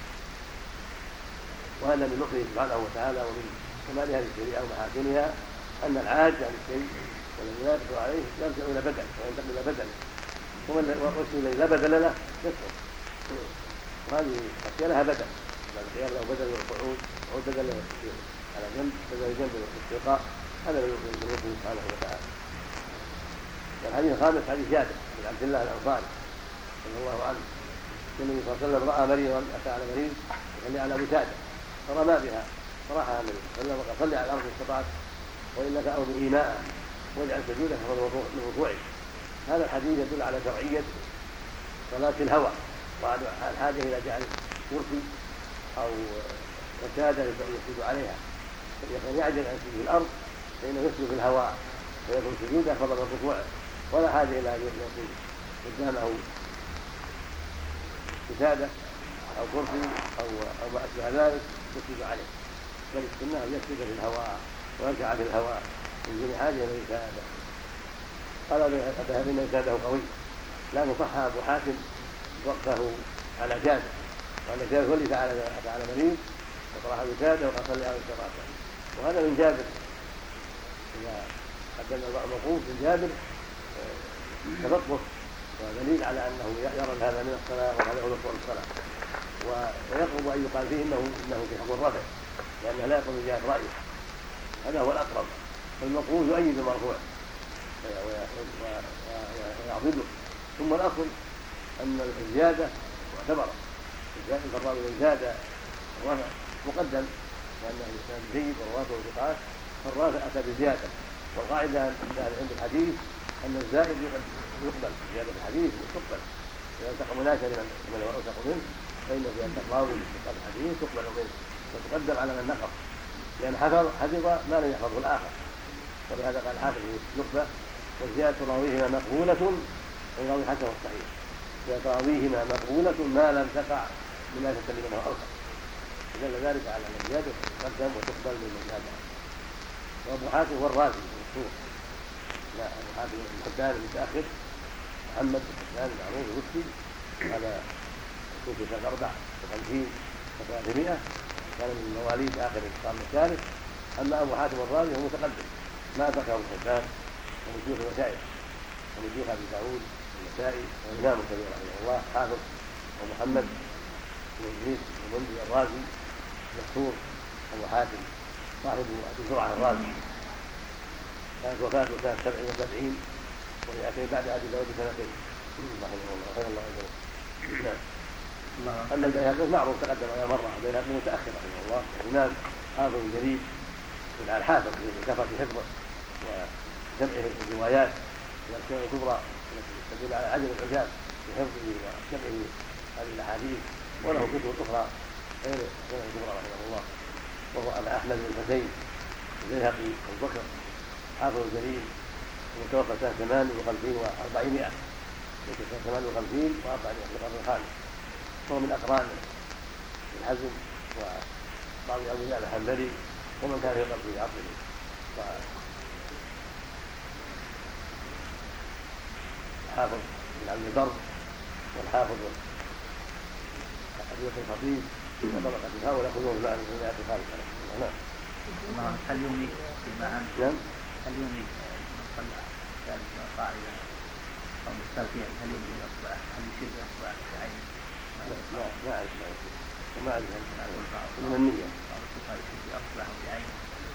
وهذا من لطفه سبحانه وتعالى ومن كمال هذه الشريعة ومحاسنها أن العاج عن الشيء والذي لا يقدر عليه يرجع إلى بدل وينتقل إلى بدل، والرسول الذي لا بدل له يسقط. وهذه الأشياء لها بدل، الخيار له بدل والقعود أو بدل على جنب، بدل جنب الاستلقاء، هذا من لطفه سبحانه وتعالى. والحديث الخامس حديث جابر بن عبد الله الأنصاري رضي الله عنه: النبي صلى الله عليه وسلم رأى مريضا أتى على مريض يصلي على وسادة فرمى بها فراحها النبي صلى الله عليه وسلم وقال: صلي على الأرض إن استطعت وإنك أرض إيماء واجعل سجودك من ركوعك. هذا الحديث يدل على شرعية صلاة الهوى وعلى الحاجة إلى جعل كرسي أو وسادة يسجد عليها، فإذا يعجل عن سجود الأرض فإنه يسجد في الهواء ويكون سجوده أفضل من ركوعه، ولا حاجة إلى أن يقيم قدامه وسادة أو كرسي أو ما أشبه ذلك يسجد عليه، بل السنة أن يسجد في الهواء ويركع في الهواء من دون حاجة إلى وسادة. قال الذهبي إن وساده قوي، لا صح أبو حاتم وقفه على جابر، وأن جابر ولي على مريض وطرح وساده وقال: صلي على الصلاة. وهذا من جابر، إذا قدمنا بعض موقوف من جابر تلطف ودليل على أنه يرى هذا من الصلاة وهذا هو ركوع الصلاة، ويقرب أن يقال فيه إنه في حق الرفع، لأنه لا يقوم بجهة رأيه، هذا هو الأقرب. فالمقول يؤيد المرفوع ويعضده. ثم الأصل أن الزيادة معتبرة، الراوي إذا زاد الرفع مقدم لأنه الإسناد جيد ورواته ثقات، فالرافع أتى بزيادة. والقاعدة عند الحديث أن الزائد يقبل، زيادة الحديث تقبل إذا التقى مناسبا لمن هو أوثق منه، فإن زيادة الراوي في الحديث تقبل منه وتقدم على من نقص، لأن حفظ ما لم يحفظه الآخر. ولهذا قال الحافظ في النخبة: وزيادة راويهما مقبولة من راوي حسن الصحيح، زيادة راويهما مقبولة ما لم تقع مناسبة لمن هو أوثق، دل ذلك على أن الزيادة تقدم وتقبل من زادها. وأبو حاتم هو الرازي المشهور، لا أبو حاتم الحدان المتأخر محمد بن حسان المعروف الوفي هذا توفي سنة 54 و300، كان من مواليد آخر القرن الثالث. أما أبو حاتم الرازي هو متقدم، ما ذكره ابن حبان ومن شيوخ المشايخ ومن شيوخ أبي داود النسائي وإمام كبير رحمه الله حافظ. ومحمد بن إدريس بن منذر الرازي مشهور أبو حاتم صاحب أبي زرعة الرازي، كانت وفاته سنة 77 ويأتي بعد أبي داود بسنتين رحمه الله خير الله يجزاه. أما البيهقي معروف تقدم على مرة، البيهقي متأخر رحمه الله، الإمام حافظ جليل من الحافظ كثرة حفظه وجمعه الروايات والأسماء الكبرى التي تدل على عجل العجاب في حفظه وجمعه هذه الأحاديث، وله كتب أخرى غير الأسماء الكبرى رحمه الله. وهو أبا أحمد بن الحسين البيهقي أبو بكر حافظ جليل المتوفى سنة 58 و400، ليس سنة 58 و400 في القرن الخامس، وهو من أقران ابن حزم وبعض أولياء الحنبلي ومن كان في عصره. الحافظ بن عبد البر والحافظ أبي بكر الخطيب وطبقة هؤلاء يأخذون معه من المئات الخامسة. نعم. هل يملك فيما أنت؟ نعم. هل يملك صلى ذلك قاعدة أو مستلقيا هل يملك أصبع؟ هل يشير بأصبع بعين؟ لا أعرف ما أعرف من النية. أو الفقهاء يشير بأصبع بعين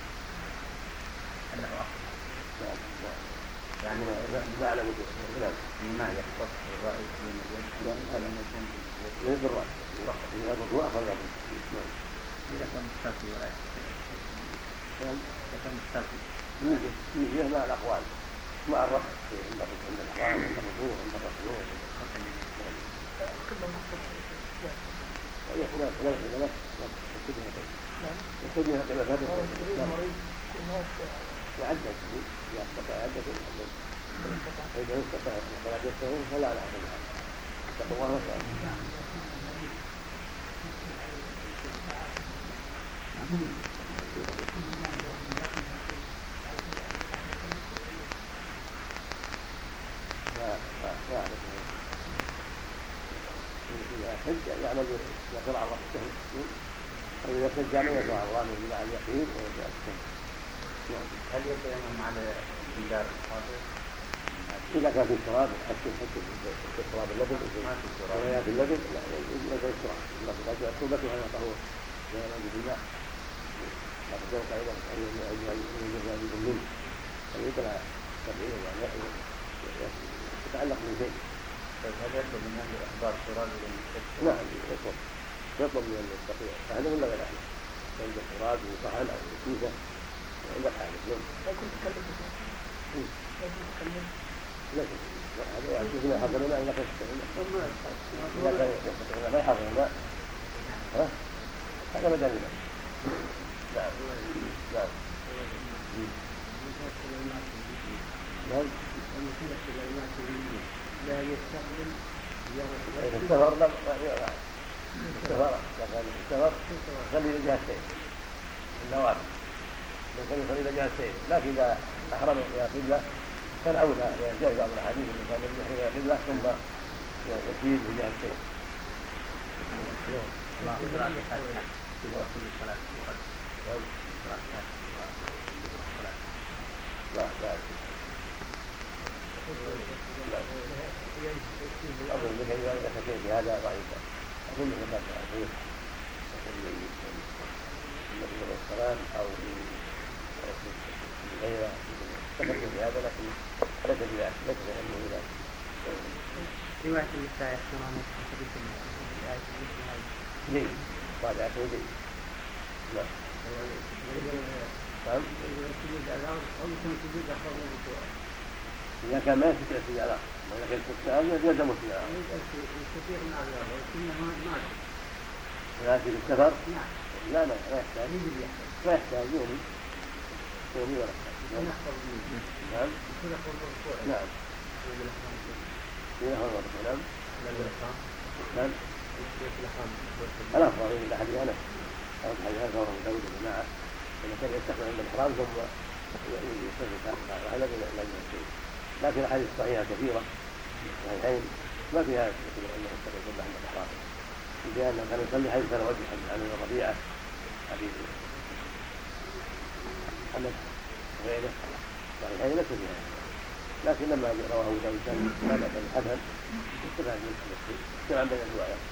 أنه أصبع. يعني لا أعلم كلام. ما يختص بالرأي من ليس بالرأي. إذا هو أخذ إذا كان مستلقي ولا يستطيع. إذا كان مستلقي. نية مع الأقوال مع الرفض عند الأقوال عند الرسول عند الرسول. يكتبها كما فاتت يعدد يستطيع عدة فإذا يستطيع فلا يستطيع فلا لا اتقوا الله وسلم. إذا حج يعمل يقول على الله السهل، وإذا حج يعمل يقول على الله من مع اليقين ويجاء السهل. هل يتيمم على جدار الحاضر؟ إذا كان في التراب حتى في التراب اللبن ويا في اللبن لا يجوز التراب، الله تعالى التوبة وهي طهور لا يجوز بالماء. لا تجوز أيضا يجوز منه أن يطلع 70 يعني يتعلق من شيء. هل يطلب من أهل إحضار التراب نعم يطلب من أن يستطيع أهله ولا غير أهله عند التراب وصحن أو كيسة عند الحاجة. لكن تكلم هذا يعني فيما حصل لنا إذا كان ما يحصل الماء هذا بدل الماء. نعم نعم نعم. لا يستقبل السفر لا السفر لكن السفر خلي الجهتين النوافل يمكن يصلي الى جهتين، لكن اذا احرم الى قبله كان اولى جاء بعض الاحاديث اللي كان يحرم الى قبله ثم يسير بجهتين. لا أظن بك إذا أتكلم بهذا ضعيفا أظن أنك تعرفون من السلام أو من غيره تكلم بهذا لكن ليس بذلك ليس بأنه بذلك. رواية النساء يحكمون في حديث الآية مثل هذه. ليه؟ بعد عشر ليه؟ لا. نعم. إذا كان ما يستطيع السجارة وإذا كان السؤال يلزم السجارة. لكن السفر لا يحتاج يومي ولا يحتاج. نعم. نعم. نعم. الأفضل إلى حديث أنس أو حديث أنس ورد داود الجماعة إذا كان يستقبل عند الإحرام ثم يستقبل هذا لا يجوز. لكن الحديث الصحيحة كثيرة الصحيحين ما فيها انه يتقي القبله عند الاحرام، لانه كان يصلي حيث كان وجه عن الربيعه حديث محمد وغيره الصحيحين ليس فيها، لكن لما رواه ابو داود كان لا باس بالحسن استفاد من التمثل جمعا بين الروايات.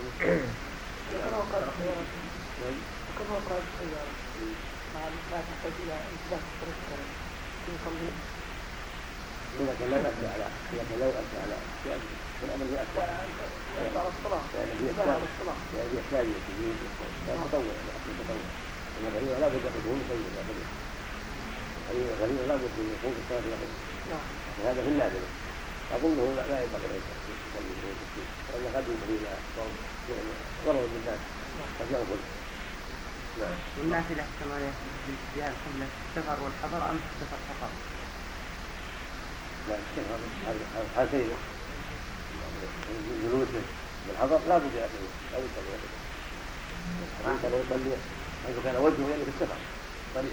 كما قال السيارة لا تحتاج إلى انتباه الطريق في صلي. لكن لا يؤدي على شيء من أمر يؤدي على الصلاة، يعني يحتاج إلى تجويد تطوع أن الغريبة لا بد أن يكون مسيدا الغريبة لا بد أن يكون في الصلاة يقول هذا في النادر، أظنه لا ينبغي أن يصلي به التسليم، وأن قد ينبغي إلى ضرر بالناس قد يغفل. والنافلة كما يجب قبل السفر والحضر أم السفر فقط؟ لا السفر حالتين جلوسه بالحضر لا بد أن يصلي حيث كان وجهه يعني في السفر طريق.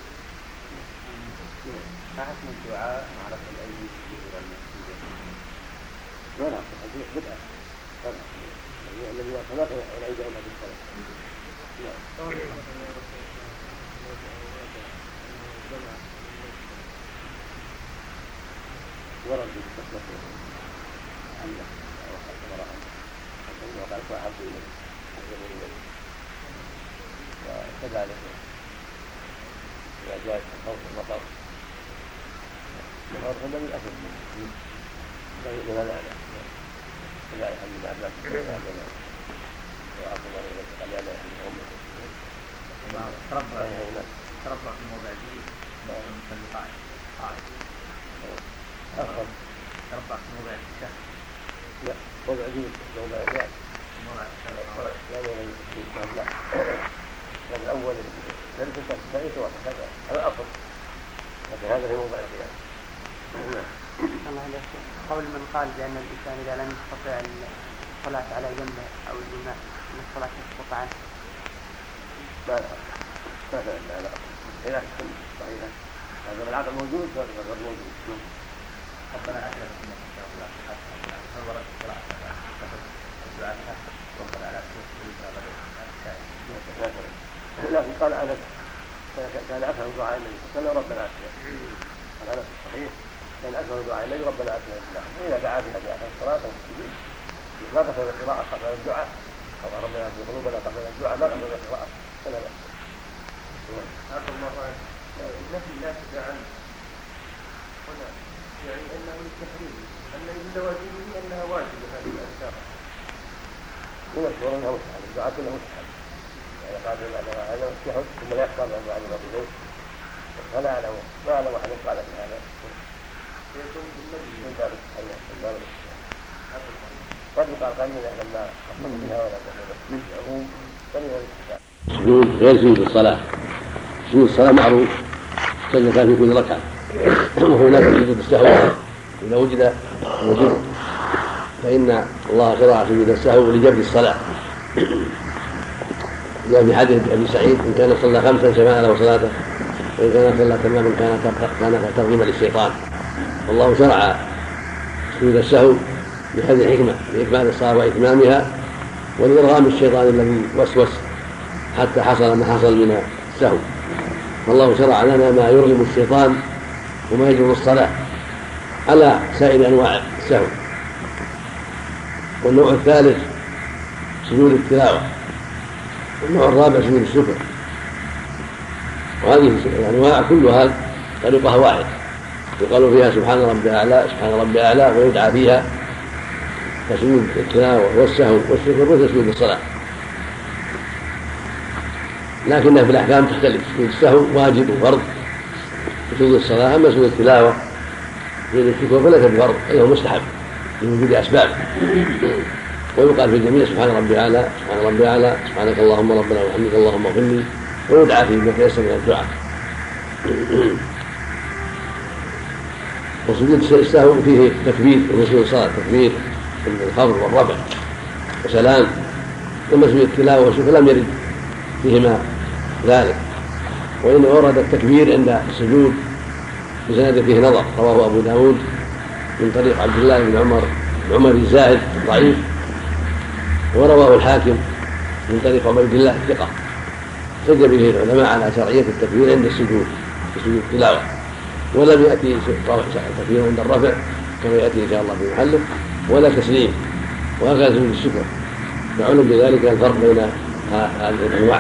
ما حكم الدعاء مع رفع الأيدي إلى المسجد؟ لا الحديث بدعة الذي صلاة العيد إلا بالصلاة. ورد بالتصدق عنه وقال فأحب إليه وكذلك إذا جاء خوف المطر الأرض الذي أسد لمن أعلم كذلك الحمد لله عباس وعبد الله إليك قال يا الله يحمد أمه تربع في موضع جديد المصلي قاعد أخر تربع في موضع الشهر لا موضع جديد موضع الرياض لا الأول لم تستطيع توقف هذا الأصل، لكن هذا في موضع الرياض. قول من قال بأن الإنسان إذا لم يستطع الصلاة على جنبه أو الإمام أن الصلاة تسقط عنه. لا إذا كنت صحيحة هذا العقل موجود فالغير موجود. ربنا أكرم إنك إن شاء الله نظرت الصلاة الدعاء وقال على لكن قال أنس كان أكثر دعاء النبي صلى الله عليه وسلم ربنا أكرم. قال أنس الصحيح كان أكثر دعاء النبي ربنا أكرم الإسلام، وإذا دعا بها في آخر الصلاة والسجود لا تقبل القراءة قبل الدعاء، قال ربنا في قلوبنا قبل الدعاء لا قبل القراءة فلا بأس. هذا المرة نفي لا تدعن هنا يعني أنه للتحريم أن من واجبه أنها واجب هذه الأذكار. يذكر أنها مستحب الدعاء كله مستحب، يعني قال هذا الشهد ثم لا يحصل أن يعلم بذلك فلا أعلم أحد قال في هذا يكون من باب التحريم من باب قد يقال قليلا لما أصبحوا بها ولا تحريم العموم قليلا الاستحباب. سجود غير سجود الصلاة، سجود الصلاة معروف سجد في كل ركعة، وهناك سجود السهو إذا وجد فإن الله شرع سجود السهو لجبر الصلاة. جاء في حديث أبي سعيد إن كان صلى 5 سمع له صلاته وإن كان صلى تماما كان ترغيما للشيطان. والله شرع سجود السهو بهذه الحكمة لإكمال الصلاة وإتمامها ولإرغام الشيطان الذي وسوس حتى حصل ما حصل من السهو. والله شرع لنا ما يرغم الشيطان وما يجبر الصلاة على سائر أنواع السهو. والنوع الثالث سجود التلاوة، والنوع الرابع سجود الشكر. وهذه الأنواع كلها طريقها واحد، يقال فيها سبحان ربي أعلى سبحان ربي أعلى، ويدعى فيها كسجود التلاوة والسهو والشكر وتسجود الصلاة، لكنها في الأحكام تختلف. سجود السهو واجب وفرض سجود الصلاة، أما سجود التلاوة سجود الشكر فليس بفرض إنه مستحب لوجود أسباب. ويقال في الجميع سبحان ربي أعلى سبحان ربي أعلى سبحانك اللهم ربنا وبحمدك اللهم اغفر لي، ويدعى فيه ما تيسر من الدعاء. وسجود السهو فيه تكبير وسجود الصلاة تكبير الخفض والرفع وسلام. أما سجود التلاوة والشكر لم يرد فيهما ذلك، وإن ورد التكبير عند السجود بسند فيه نظر، رواه أبو داود من طريق عبد الله بن عمر عمر الزاهد ضعيف، ورواه الحاكم من طريق عبيد الله ثقة، احتج به العلماء على شرعية التكبير عند السجود في سجود التلاوة، ولم يأتي تكبير عند الرفع كما يأتي إن شاء الله في محله، ولا تسليم، وهكذا سجود الشكر، فعلم بذلك الفرق بين هذه الأنواع.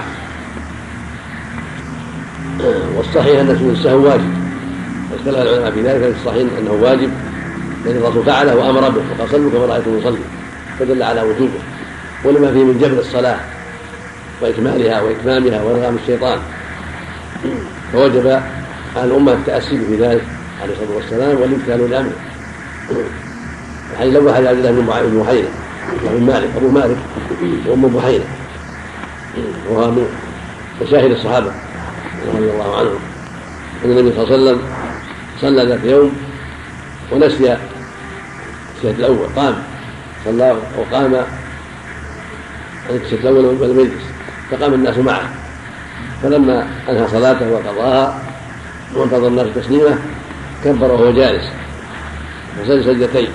والصحيح أن سجود السهو واجب، اختلف العلماء في ذلك، الصحيح أنه واجب لأن الرسول فعله وأمر به وقال صلوا كما رأيتم يصلي، فدل على وجوبه ولما فيه من جبر الصلاة وإكمالها وإتمامها وإرغام الشيطان، فوجب على الأمة التأسي في ذلك عليه الصلاة والسلام والامتثال لأمره. الحديث الأول حديث عبد الله بن بحينة وابن مالك أبو مالك وأم بحينة، وهو من مشاهد الصحابة رضي الله عنهم، أن النبي صلى الله عليه وسلم صلى ذات يوم ونسي الشهد الأول، قام صلى وقام عن الشهد الأول ولم يجلس، فقام الناس معه، فلما أنهى صلاته وقضاها وانتظر الناس تسليمه كبر وهو جالس وسجد سجدتين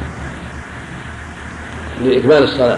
لإكمال الصلاة،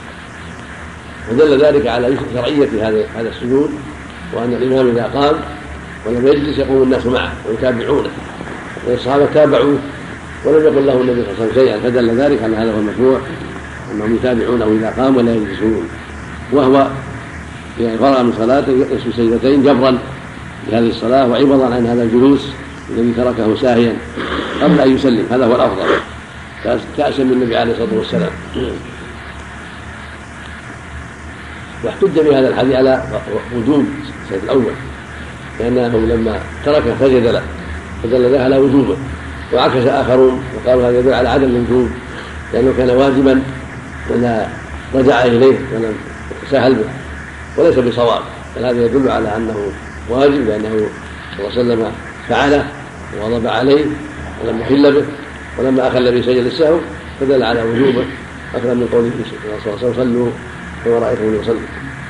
ودل ذلك على شرعية هذا السجود، وأن الإمام إذا قام ولم يجلس يقوم الناس معه ويتابعونه، والصحابة تابعوه ولم يقل له النبي صلى الله عليه وسلم شيئا، فدل ذلك على هذا هو المشروع، أنهم يتابعونه إذا قام ولا يجلسون، وهو إذا فرغ من صلاته يسجد سجدتين جبرا لهذه الصلاة وعوضا عن هذا الجلوس الذي تركه ساهيا قبل أن يسلم، هذا هو الأفضل كأسا من النبي عليه الصلاة والسلام. واحتج بهذا الحديث على وجوب السجد الأول، لأنه لما تركه سجد له فدل ذلك على وجوبه، وعكس آخرون وقالوا هذا يدل على عدم الوجوب لأنه كان واجبا ولا رجع إليه ولم يتساهل به، وليس بصواب، بل هذا يدل على أنه واجب، لأنه صلى الله عليه وسلم فعله وغضب عليه ولم يحل به، ولما أخل به سجد السهو فدل على وجوبه أكثر من قوله صلى الله عليه وسلم صلوا كما رأيتم يصلي.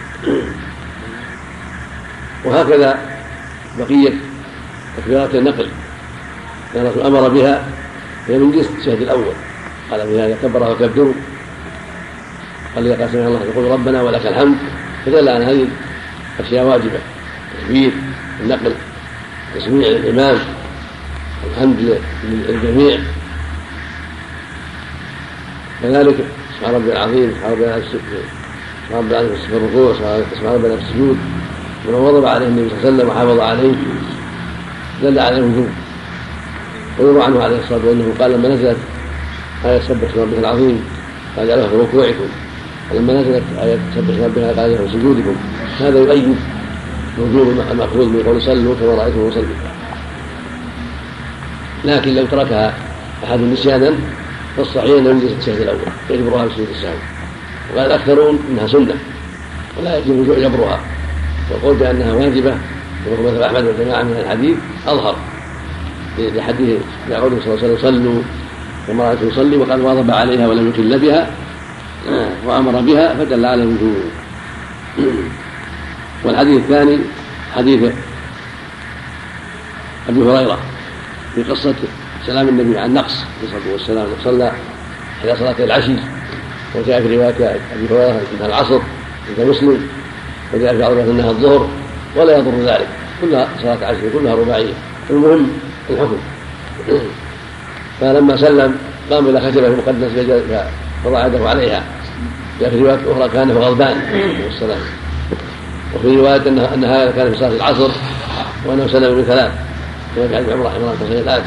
وهكذا بقية تكبيرات النقل لأن الرسول أمر بها هي من جنس الشهد الأول، قال بهذا كبر وكبروا، قال إذا قال سمع الله يقول ربنا ولك الحمد، فدل على هذه أشياء واجبة، تكبير النقل، تسميع الإمام، الحمد للجميع، كذلك سبحان ربي العظيم، سبحان ربي العظيم في الركوع، سبحان ربي في السجود، ومن وضب عليه النبي صلى الله عليه وسلم وحافظ عليه دل على الوجوب. ويروى عنه عليه الصلاة والسلام أنه قال لما نزلت آية سبح اسم ربك العظيم قال له في ركوعكم، ولما نزلت آية سبح اسم ربك قال له في سجودكم، هذا يؤيد وجوب المأخوذ من قول صلوا كما رأيتم يصلي. لكن لو تركها أحد نسيانا فالصحيح أنه يجلس الشهد الأول يجبرها بسجود السهو، وقال الأكثرون إنها سنة ولا يجب جبرها، والقول بأنها واجبة وهو مذهب أحمد والجماعة من الحديث أظهر لحديث يقول صلى الله عليه وسلم صلوا كما رأيتم يصلي، وقال واظب عليها ولم يكل بها وأمر بها فدل على الوجوب. والحديث الثاني حديث أبي هريرة في قصة سلام النبي عن نقص عليه الصلاة والسلام، صلى إلى صلاة العشي، وجاء في رواية أبي هريرة إنها العصر عند مسلم، وجاء في عرضة إنها الظهر، ولا يضر ذلك، كلها صلاة عشر كلها رباعية، المهم الحكم. فلما سلم قام إلى خشبة المقدس فوضع يده عليها، جاء في رواية أخرى كان غضبان والسلام، وفي رواية أن هذا كان في صلاة العصر وأنه سلم من ثلاث كما في حديث عمران تصحيح الآتي.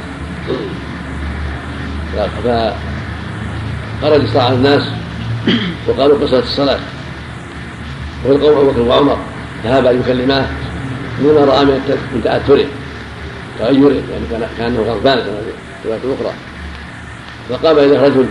فخرج صاع الناس وقالوا قصرت الصلاة، وفي القوم أبو بكر وعمر ذهبا يكلماه لما رأى من تأثره تغيره، يعني كأنه غضبان كما في رواية أخرى، فقام إليه رجل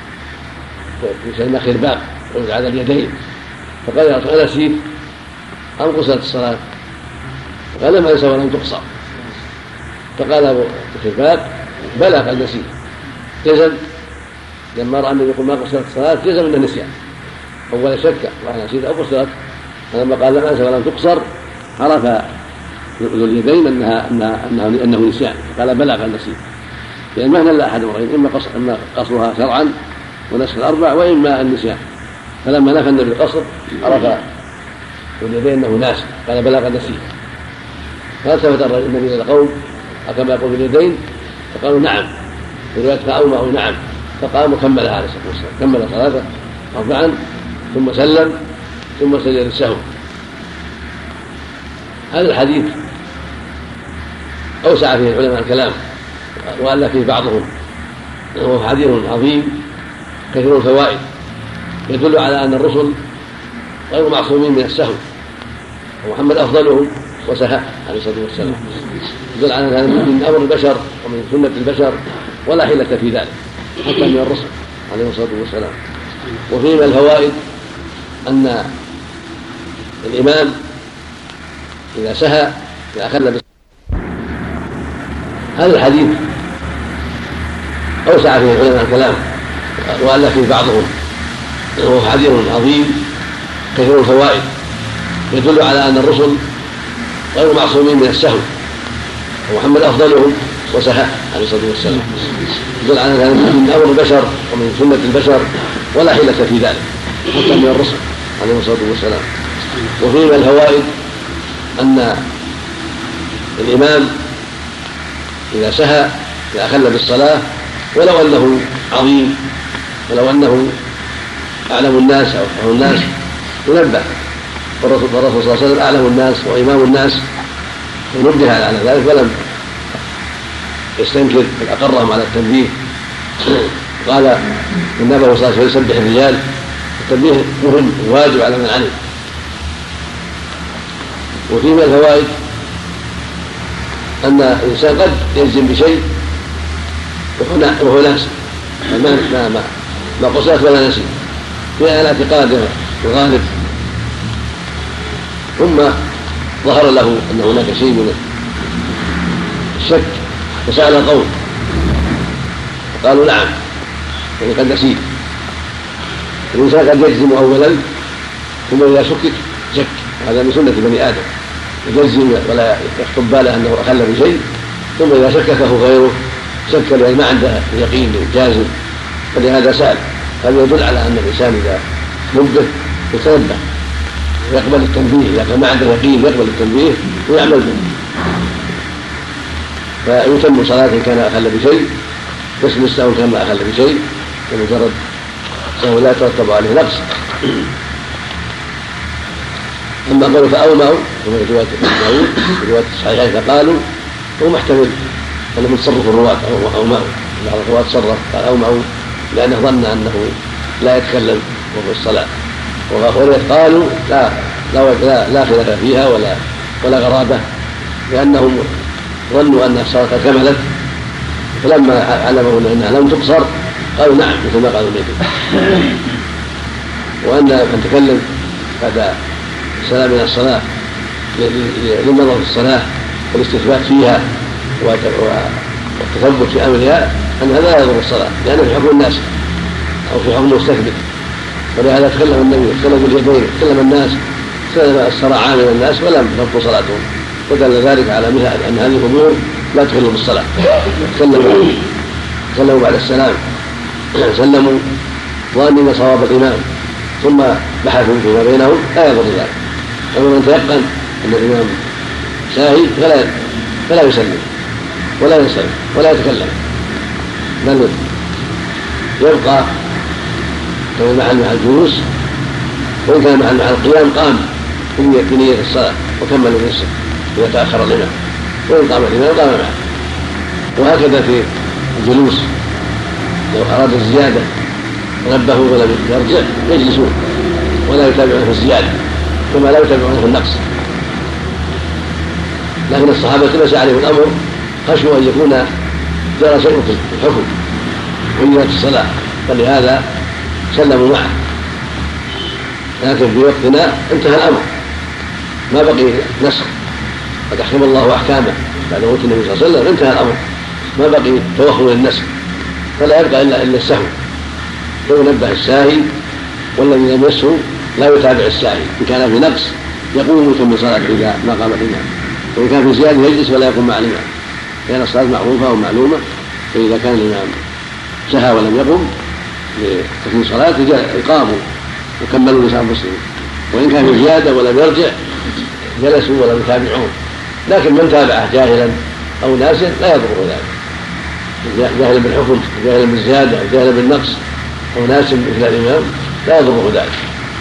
يسمى خرباق يوزع على اليدين، فقال يا رسول الله نسيت أم قصرت الصلاة؟ قال لم أنسى ولم تقصر. فقال أبو خرباق بلى قد نسيت، جزم لما رأى النبي يقول ما قصرت الصلاة جزم أنه نسيان، أول شك وأنا نسيت أو قصرت، فلما قال لم أنسى ولم تقصر عرف ذو اليدين أنه نسيان، قال بلى قد نسيت. لأن مهنا لا أحد أمرين، إما قصرها شرعا ونسخ الأربع، وإما النسيان. فلما نفى النبي القصر عرف واليدين أنه ناسي، قال بلغ نسيه، فالتفت النبي إلى القوم كما يقول باليدين، فقالوا نعم، في رواية فأومأوا نعم، فقام وكملها عليه الصلاة والسلام، كمل صلاته أربعا ثم سلم ثم سجد السهو. هذا الحديث أوسع فيه العلماء الكلام وألف فيه بعضهم، وهو حديث عظيم كثير الفوائد، يدل على أن الرسل غير معصومين من السهو، ومحمد أفضلهم وسهى عليه الصلاة والسلام، يدل على أن هذا من أمر البشر ومن سنة البشر ولا حيلة في ذلك حتى من الرسل عليه الصلاة والسلام. وفيه من الفوائد أن الإمام إذا سهى فأخل هذا الحديث أوسع فيه العلماء الكلام وألف فيه بعضهم، وهو حديث عظيم كثير الفوائد، يدل على أن الرسل غير معصومين من السهو، ومحمد أفضلهم وسهى عليه الصلاة والسلام، يدل على أن هذا من أمر البشر ومن سنة البشر ولا حيلة في ذلك حتى من الرسل عليه الصلاة والسلام. وفيه من الفوائد أن الإمام إذا سهى فأخل بالصلاة ولو أنه عظيم ولو أنه أعلم الناس أو أفقه الناس ينبه، والرسول صلى الله عليه وسلم أعلم الناس وإمام الناس، ونبه على ذلك ولم يستنكر بل أقرهم على التنبيه. قال النبي صلى الله عليه وسلم يسبح الرجال، التنبيه مهم واجب على من علم. وفيه من الفوائد أن الإنسان قد يجزم بشيء وهو ناسي، ما قصرت ولا نسي في اعتقاده الغالب، ثم ظهر له أن هناك شيء من الشك فسأل القوم فقالوا نعم، يعني قد نسيت. الإنسان قد يجزم أولا ثم إذا شك، هذا من سنة بني آدم، يجزم ولا يخطر باله أنه أخل بشيء، ثم إذا شككه غيره شك لأن ما عنده يقين جازم، فلهذا سأل. هذا يدل على أن الإنسان إذا نبه يتنبه ويقبل التنبيه، إذا كان ما عنده يقين يقبل التنبيه ويعمل به، فيتم صلاة إن كان أخل بشيء، قسم السهو كان ما أخل بشيء، ومجرد سهو لا يترتب عليه نقص. أما قالوا فأومأوا كما في رواية داوود في رواية الصحيحين فقالوا هو محتمل أنه من تصرف الرواة أومأوا، بعض الرواة تصرف قال أومأوا لأنه ظن أنه لا يتكلم وهو الصلاة، وغيره قالوا لا خلاف فيها ولا غرابة، لأنهم ظنوا أن الصلاة كملت، فلما علموا أنها لم تقصر قالوا نعم مثل ما قالوا النبي. وأن من تكلم بعد السلام من الصلاة للنظر في الصلاة والاستثبات فيها والتثبت في أمرها أن هذا لا يضر الصلاة، لأنه في حكم الناس أو في حكم مستثبت، ولهذا تكلم النبي تكلم باليدين تكلم الناس تكلم السرعان من الناس ولم تبطل صلاتهم، ودل ذلك على أن هذه الأمور لا تخل بالصلاة. تكلموا بعد السلام سلموا ظانين صواب الإمام ثم بحثوا فيما بينهم لا يضر ذلك. أما من تيقن أن الإمام ساهي فلا يسلم ولا ينصرف ولا يتكلم، بل يبقى مع الجلوس، وإن كان مع القيام قام بنية الصلاة وكمل نفسه إذا تأخر الإمام، وإن قام الإمام قام معه. وهكذا في الجلوس لو أراد الزيادة نبهوا ولم يرجع يجلسون ولا يتابعون في الزيادة كما لا يتابعون في النقص. لكن الصحابة ليس عليهم الأمر، خشوا أن يكون جرى شيء في الحكم وإنهت الصلاة، فلهذا سلموا معه. لكن في وقتنا انتهى الأمر، ما بقي نسخ، قد أحكم الله أحكامه بعد موت النبي صلى الله عليه وسلم، انتهى الأمر، ما بقي توخم للنسخ، فلا يبقى إلا السهو. فينبه الساهي، والذي لم يسهو لا يتابع الساهي، إن كان في نقص يقوم ويتم صلاته إذا ما قام الإمام، وإن كان في زيادة يجلس ولا يقوم مع الإمام، لأن الصلاة معروفة ومعلومة فإذا كان الإمام سهى ولم يقم لتكميل صلاة قاموا وكملوا لسان مسلم، وإن كان في زيادة ولم يرجع جلسوا ولم يتابعون. لكن من تابعه جاهلا أو ناسيا لا يضره ذلك، جاهلا بالحكم جاهلا بالزيادة جاهلا بالنقص أو ناسيا مثل الإمام لا يضره ذلك.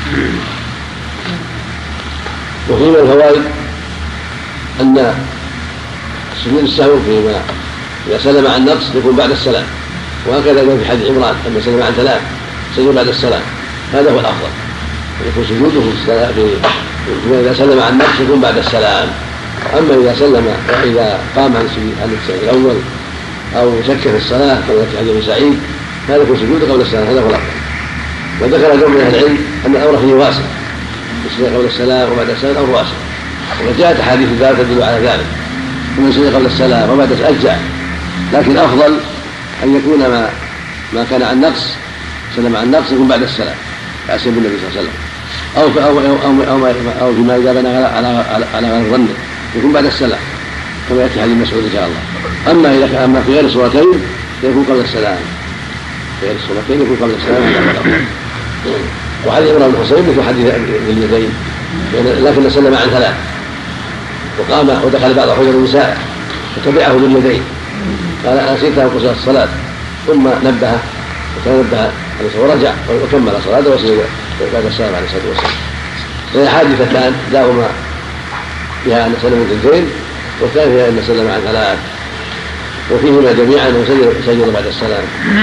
وفي من الفوائد أن سجود السهو فيما إذا سلم عن نقص يكون بعد السلام، وهكذا في حديث عمران لما سلم عن 3 سجد بعد السلام، هذا هو الأفضل، يكون سجوده إذا سلم عن نقص يكون بعد السلام. أما إذا قام عن السجود الأول أو شك في الصلاة كما في حديث سعيد هذا يكون سجوده قبل السلام، هذا هو الأفضل. وذكر جمع من أهل العلم أن الأمر فيه واسع، السجود قبل السلام وبعد السلام أمر واسع، وجاءت أحاديث ذلك تدل على ذلك، ومن سجد قبل السلام وبعد أجزاء، لكن الأفضل أن يكون ما كان عن نقص سلم عن نقص يكون بعد السلام كأسيب النبي صلى الله عليه وسلم، أو فيما إذا بنى على غير ظنه يكون بعد السلام كما يأتي حديث مسعود إن شاء الله. أما في غير الصورتين يكون قبل السلام، في غير الصورتين يكون قبل السلام. وحديث عمران بن حصين مثل حديث اليدين، لكن سلم عن 3 وقام ودخل بعض حجر النساء فتبعه باليدين، قال أنا نسيت أن قصر الصلاة، ثم نبه فتنبه ورجع وكمل صلاته وسجد بعد السلام عليه الصلاة والسلام. فهي حادثتان، داهما فيها أن سلم من 2 والثاني فيها أن سلم عن 3، وفيهما جميعا وسجد بعد السلام.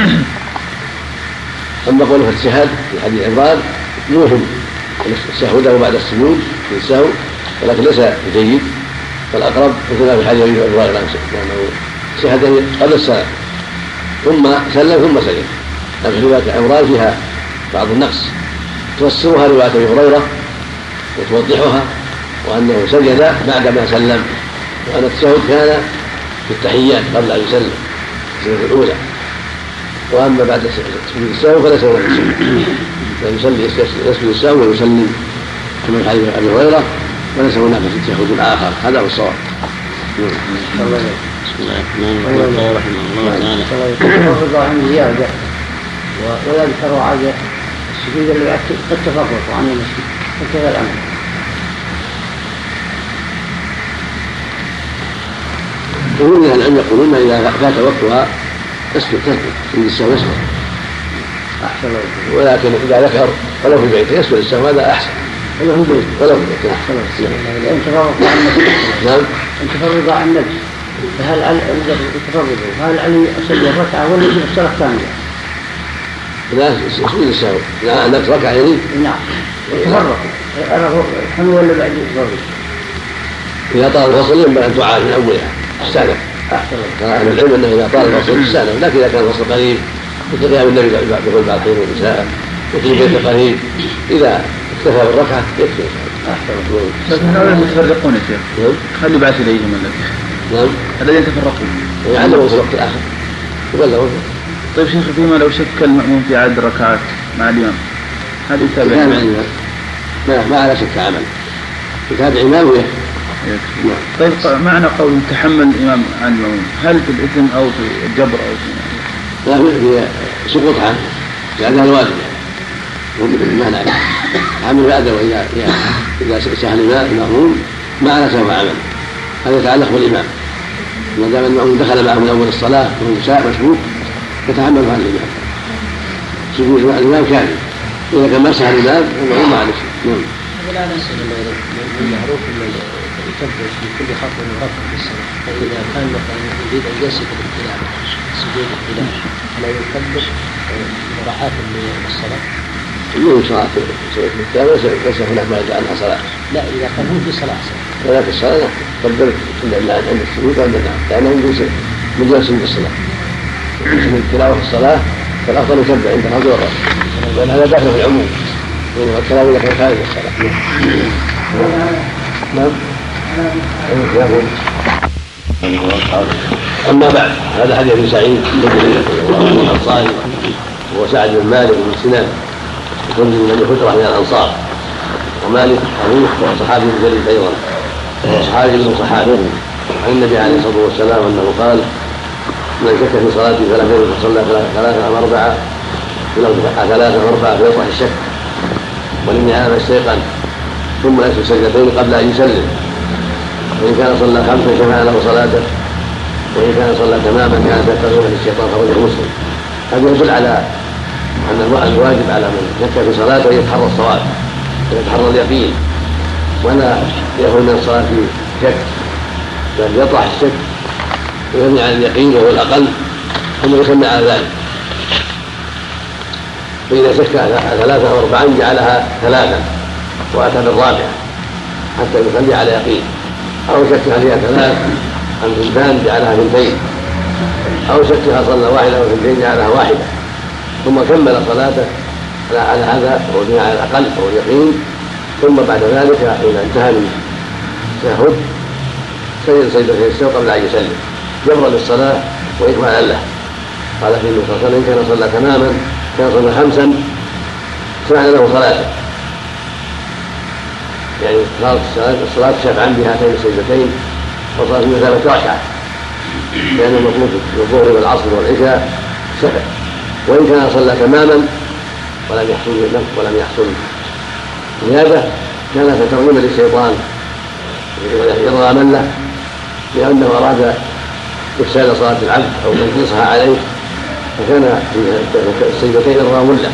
أما قوله في السهاد في حديث عمران موهم السهوده بعد السجود في السهو، ولكن ليس جيد، فالأقرب مثل في حديث أبي هريرة لأنه سهد قبل السلام ثم سلم ثم سجد. لكن رواية عمران فيها بعض النقص تفسرها رواية أبي هريرة وتوضحها، وأنه سجد بعدما سلم، وأن التشهد كان في التحيات قبل أن يسلم السجدة الأولى، وأما بعد سجود السهو فلا سهو يسجد السهو ويسلم كما في حديث أبي هريرة، وليس هناك في التشهد الآخر. هذا هو الصواب. بسم الله الرحمن الرحيم. رحمه الله تعالى. وفضل عن زيادة ويذكر عادة السجود اللي قد تفرقوا عن المسجد فكذا الأمر. ومن أهل العلم يقولون إذا فات وقتها اسكت سجود السهو يسكت أحسن، ولكن إذا ذكر ولو في بيته يسكت السهو هذا أحسن، ولو في بيته أحسن. لأن تفرق عن المسجد. نعم. أن تفرق عن النفس، فهل هل علي أسجل ركعة ولا يجب الصلاة كاملة؟ لا سجود السهو لا نفس ركعة يعني. نعم. تفرق حلو ولا بعد تفرق؟ إذا طال الفصل ينبغي أن تعاد من أولها استأنف. قال أهل العلم أنه إذا طال الفصل استأنف، لكن إذا كان الفصل قريب مثل قيام النبي يقول بعض الحين والنساء وفي بيت قريب إذا اكتفى بالركعة يكفي. لكن هؤلاء يتفرقون يا شيخ، خلوا بعث إليهم الذي نعم الذين يتفرقون يعلموا في الوقت الآخر يبلغون. طيب شيخ، فيما لو شك المأموم في عدد ركعات مع الإمام هل يتابع؟ ما على شك عمل، يتابع إمامه يكفي. طيب معنى قول تحمل الإمام عن المأموم، هل في الإثم أو في الجبر أو في لا في سقوط عنه لأنها الواجب ما نعلم عمل بعده. إذا سهل المأموم ما على سوى عمل، هذا يتعلق بالإمام. ما دام المأموم دخل معه من أول الصلاة وهو مشبوك يتحمل عن الإمام، سجود الإمام كامل. إذا كان ما سهل الإمام المأموم ما عليه شيء. نعم. ولا نسأل من معروف من يكبر في كل خطوة وركع في الصلاة، فإذا كان مثلا يريد أن يسجد الخلاف سجود الخلاف فلا يكبر مراعاة للصلاة. من صلاة ليس هناك ما يدعى عنها صلاة. لا إذا كان هو في صلاة ولا في الصلاة قدر عند السجود عند لأنه من جلس في الصلاة. من التلاوة في الصلاة فالأفضل يكبر عند هذا الرأس، لأن هذا داخل في العموم، وإنما الكلام إذا كان خارج الصلاة. نعم. أما بعد، هذا حديث ابن سعيد الأنصاري وهو سعد بن مالك بن سنان يكون من بني خزرة من الأنصار، ومالك حنيف وصحابي جليل أيضا وصحابي من صحابه عن النبي عليه الصلاة والسلام أنه قال من شك في صلاته فصلى ثلاثة أم أربعة ولو دفع ثلاثة أم أربعة فيطرح الشك، والنهاية فاستيقن ثم يسجد سجدتين قبل أن يسلم، وإن كان صلى خمسا شفع له صلاته، وإن كان صلى تماما كانت تغيير للشيطان خرجه مسلم. هذا يدل على أن الواجب على من شك في صلاته أن يتحرى الصواب ويتحرى اليقين، ولا يخرج من الصلاة شك، بل يطرح الشك ويبني على اليقين وهو الأقل ثم يسمى على ذلك. فإذا شك ثلاثة أو أربعا جعلها ثلاثا وأتى بالرابعة حتى يخلي على يقين، أو شكها فيها ثلاث عن ثنتان جعلها ثنتين، أو شكها صلى واحدة أو ثنتين جعلها واحدة، ثم كمل صلاته على هذا وبناء على الأقل أو اليقين. ثم بعد ذلك إذا انتهى من التشهد سجد سجدتين السهو قبل أن يسلم جبرا للصلاة وإكمالا له. قال في النبي صلى الله عليه وسلم: كان صلى تماما كان صلى خمسا سمعنا له صلاته، يعني الصلاة شفعا بهاتين السجدتين وصلاة من 3 ركعات، لأنه مطلوب في الظهر والعصر والعشاء شفع. وإن كان صلى تماما ولم يحصل نيابة كان تترجم للشيطان إرغاما له، لأنه أراد إفساد صلاة العبد أو تنقيصها عليه، فكان في السجدتين إرغام له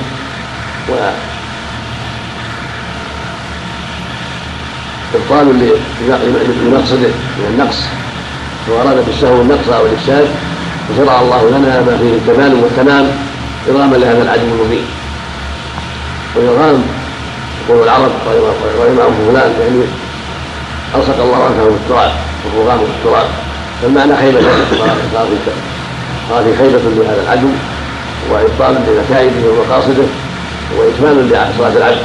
وإبطال لمقصده من النقص، وأراد بالسهو النقص أو الإفساد، فشرع الله لنا ما فيه الكمال والتمام إرغاما لهذا العدو المبين. والإرغام يقول العرب: رغم عنه فلان، يعني ألصق الله عنه بالتراب، وهو غام بالتراب، فالمعنى خيبة صار في خيبة لهذا العدو وإبطال لمكائده ومقاصده وإكمال لصلاة العبد.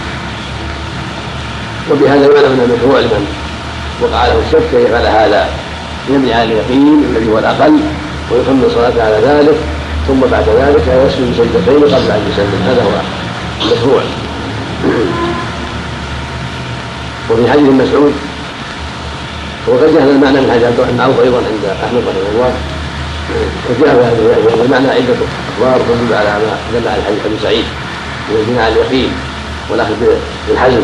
وبهذا يعلم من المشروع لمن وقع له الشك أن يفعل هذا، يبني على اليقين الذي هو الأقل ويكمل صلاته على ذلك، ثم بعد ذلك يسجد سجدتين قبل أن يسلم. هذا هو المشروع. وفي حديث مسعود وقد جاء هذا المعنى من حديث عبد الرحمن معروف أيضا عند أحمد رحمه الله، وجاء هذا المعنى عدة أخبار تدل على ما دل على حديث أبي سعيد من البناء على اليقين والأخذ بالحزم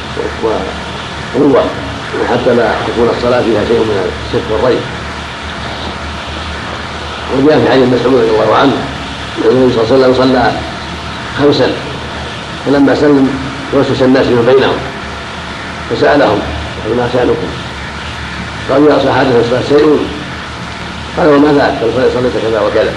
وقوة حتى لا تكون الصلاة فيها شيء من الشك والريب. وجاء في حديث مسعود رضي الله عنه أن النبي صلى الله عليه وسلم صلى 5 فلما سلم وسوس الناس من بينهم فسألهم: ما شأنكم؟ قالوا: يا أصحاب حدث الصلاة شيء. قال: وما ذاك؟ قال: صليت كذا وكذا.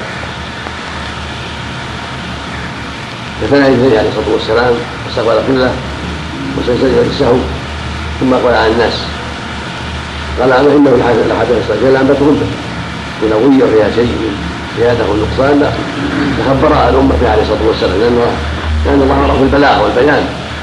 فثنى إليه عليه الصلاة والسلام واستقبل كله وسجد السهو ثم قال عن الناس قال: إنه لحدث الصلاة شيء لم تكن بنوية فيها شيء من زيادة والنقصان لخبرها الأمة عليه الصلاة والسلام، لأن الله أمر في البلاغ والبيان،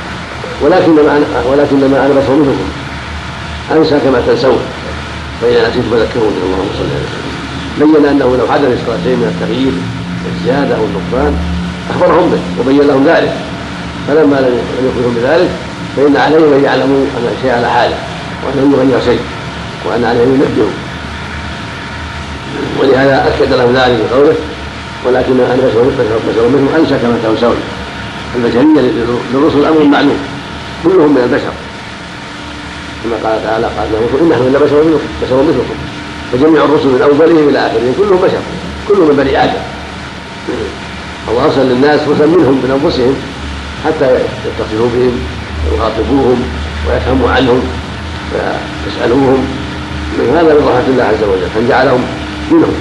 ولكنما أنا بشر منكم أنسى كما تنسون، فإذا نسيت فذكروني. اللهم صل على وسلم. بين أنه لو حدث شيء من التغيير والزيادة والنقصان أخبرهم به وبين لهم ذلك، فلما لم يخبرهم بذلك فإن عليهم أن يعلموا أن الشيء على حاله وأنه يغير شيء وأن عليهم ينبهوا. ولهذا أكد لهم ذلك بقوله: ولكن أنا بشر منهم أنسى كما تنسون. البشرية للرسل أمر معلوم، كلهم من البشر، كما قال تعالى: قال له: إنهم إلا بشر مثلكم. فجميع الرسل من أولهم إلى آخرهم كلهم بشر، كلهم من بني آدم. الله أرسل للناس رسلا منهم من أنفسهم حتى يتصلوا بهم ويخاطبوهم ويفهموا عنهم ويسألوهم، من هذا من رحمة الله عز وجل فجعلهم منهم.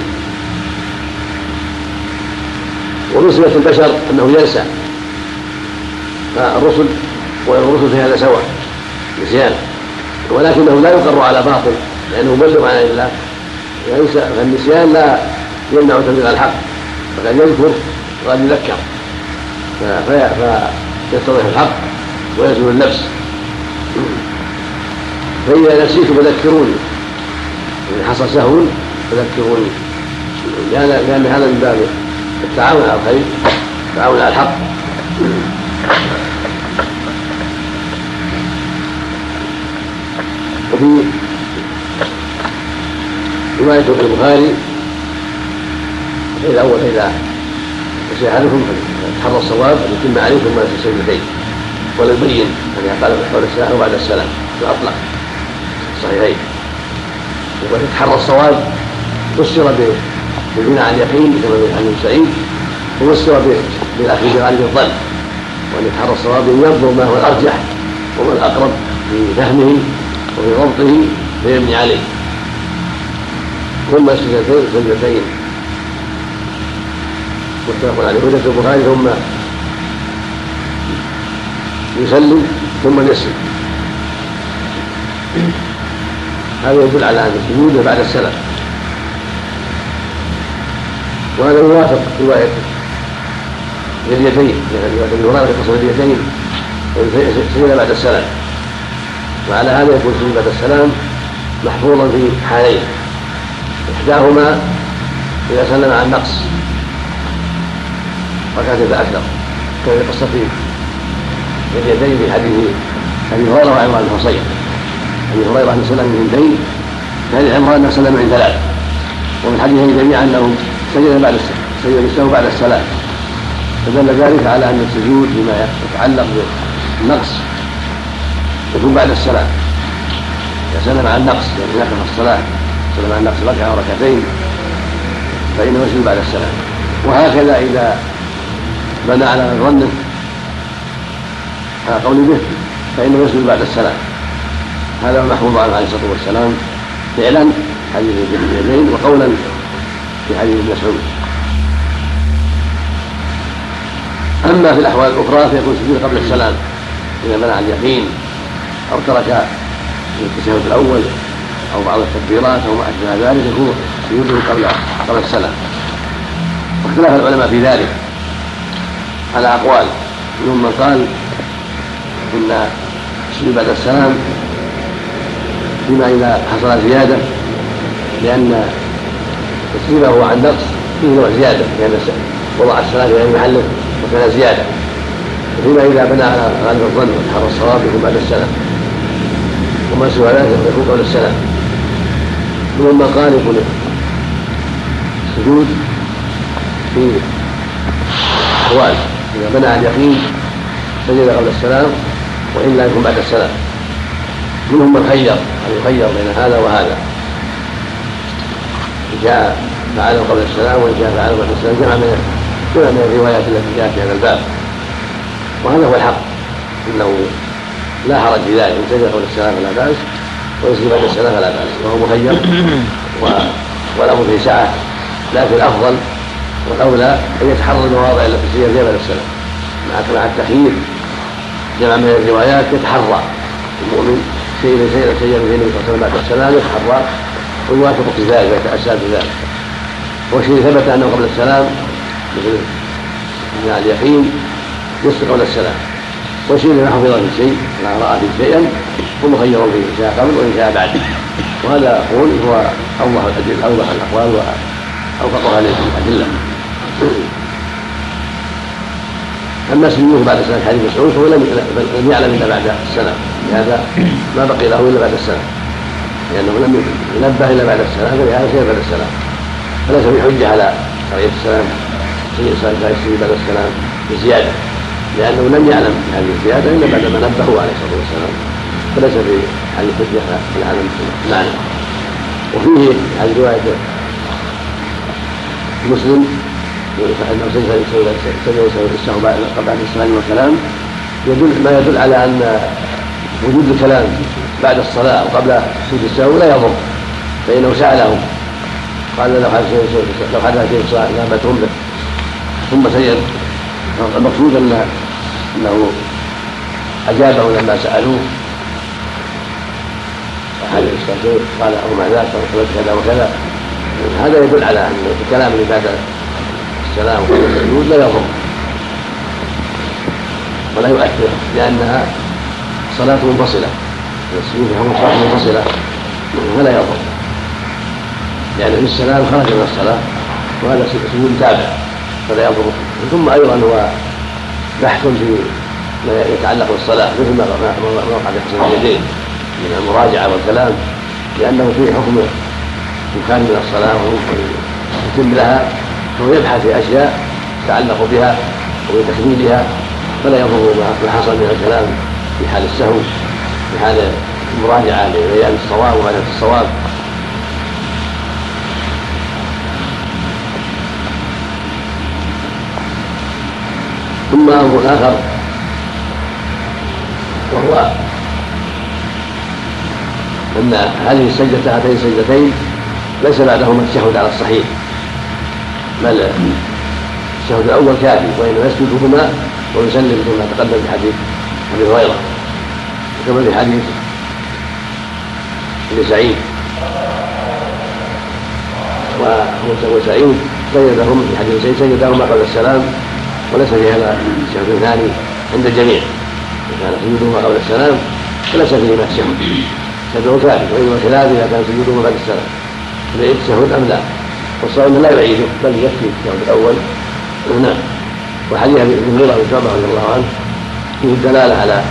ونسبة البشر أنه ينسى، فالرسل والرسل في هذا سواء نسيان، ولكنه لا يقر على باطل لأنه مبلغ عن الله ينسى. فالنسيان لا يمنع تبليغ الحق، فقد يذكر وقد يذكر فيتضح الحق ويزول النفس. فإذا نسيت فذكروني، إن حصل سهو فذكروني، لأن هذا من باب التعاون على الخير، التعاون على الحق. وفي رواية البخاري إذا نسي أحدكم فليتحرى الصواب أن يتم عليه ثم ينسى السجدتين، ولا يبين أن قال حول السلام أو بعد السلام في الأطلق الصحيحين. ويتحرى الصواب فسر بالبناء على اليقين كما في حديث سعيد، وفسر بالأخذ بغالب الظن، وأن يتحرى الصواب ينظر ما هو الأرجح وما الأقرب في فهمه وفي ضبطه فيبني عليه. ثم السجدتين متفق عليه وجه البخاري، ثم يسلم ثم يسلم. هذا يدل على أن السجود بعد السلام، وهذا يوافق رواية اليدين، يعني يراد تصل اليدين سجد بعد السلام، وعلى هذا يكون السجود بعد السلام محفوظا في حالين: إحداهما إذا سلم عن نقص ركعتين فأكثر كما في قصة اليدين في حديث أبي هريرة وعمران بن حصين. أبي هريرة أنه سلم من اثنين، فهذه عمران أنه سلم من ثلاث، ومن حديثهم جميعا أنه سجد السهو بعد السلام، فدل ذلك على أن السجود بما يتعلق بالنقص يكون بعد السلام. إذا سلم عن نقص يعني نقص الصلاة، سلم عن نقص ركعة أو ركعتين فإنه يسجد بعد السلام. وهكذا إذا بنى على ظنه على قول به فإنه يسجد بعد السلام. هذا محفوظ عنه عليه الصلاة والسلام فعلا حديث اليدين، وقولا في حديث ابن مسعود. أما في الأحوال الأخرى فيكون السجود قبل السلام إذا منع اليقين أو ترك التشهد الأول أو بعض التكبيرات أو ما أشبه ذلك يكون سجوده قبل السلام. واختلف العلماء في ذلك على أقوال، منهم من قال إن السجود بعد السلام فيما إذا حصل زيادة، لأن تسليمه عن نقص فيه نوع زيادة، لأن وضع الصلاة في غير محله وكان زيادة. وفيما إذا بنى على غالب الظن وتحرى الصواب يكون بعد السلام، وما سوى ذلك يكون قبل السلام. ومن من قال يكون السجود في أحوال إذا بنى على اليقين سجد قبل السلام، وإلا يكون بعد السلام. منهم من خير أن يخير بين هذا وهذا، إن شاء فعله قبل السلام وإن شاء فعله بعد السلام، جمع من الروايات التي جاءت في هذا الباب. وهذا هو الحق، إنه لا حرج في ذلك، إن سجد قبل السلام فلا بأس ويسجد بعد السلام فلا بأس، وهو مخير وله في سعة. لكن الأفضل والأولى أن يتحرى المواضع التي سجد فيها بعد السلام مع التخيير. جمع من الروايات يتحرى المؤمن سجد في النبي صلى الله عليه وسلم بعد السلام، يتحرى ويوافق في ذلك ويتأسى بذلك. والشيء ثبت أنه قبل السلام مثل مع اليقين يسجد قبل السلام، والشيء لما حفظ في شيء لا رأى في شيئا ومخير فيه إن شاء قبل وإن شاء بعد. وهذا أقول هو أوضح الأقوال وأوفقها للأدلة. أما سجوده بعد السلام حديث مسعود فهو لم يعلم إلا بعد السلام، لهذا ما بقي له إلا بعد السلام، لأنه لم ينبه إلا بعد السلام، فلهذا سير بعد السلام، فليس بحجة على قضية السلام سيد بعد السلام بزيادة، لأنه لم يعلم هذه الزيادة إلا بعد ما نبهه عليه الصلاة والسلام، فليس بحل حجة في العالم معنى. وفيه هذه رواية مسلم أنه سجد السهو بعد السلام والكلام ما يدل على أن وجود الكلام بعد الصلاة أو قبل سجود السهو لا يضر، فإنه سأله قال لو حدث في الصلاة لا بأتهم به ثم سجد. المقصود أنه أجابه لما سألوه فحل السجود قال أو مع ذاك قلت كذا وكذا. هذا يدل على أن الكلام اللي بعد السلام وقبل السجود لا يضر ولا يؤثر، لأنها صلاة منفصلة، السجود فهو صلاة منفصلة فلا يضر، يعني في السلام خرج من الصلاة وهذا سجود تابع فلا يضر. ثم أيضا هو بحث في ما يتعلق بالصلاة مثل ما وقع في حسن اليدين من المراجعة والكلام، لأنه فيه حكم إمكان من الصلاة ويتم لها فهو يبحث في أشياء يتعلق بها وبتكميلها، فلا يضر ما حصل من الكلام في حال السهو، في حال المراجعة لبيان الصواب ومعرفة الصواب. ثم أمر آخر وهو أن هذه السجدة هاتين السجدتين ليس بعدهما التشهد على الصحيح، بل التشهد الأول كافي، وإنما يسجدهما ويسلم كما تقدم في حديث أبي هريرة، وكما في حديث ابن سعيد وسعيد سجدهم في حديث سعيد سجدهما قبل السلام، وليس في هذا التشهد الثاني عند الجميع، كان سجودهما قبل السلام فليس فيهما التشهد، سجده كافي، وإنما خلاف إذا كان سجودهما بعد السلام يعيد التشهد أم لا، والصواب لا يعيده بل يكفي التشهد الأول. نعم. وحديث ابن هريرة بن شعبة رضي الله عنه فيه الدلالة على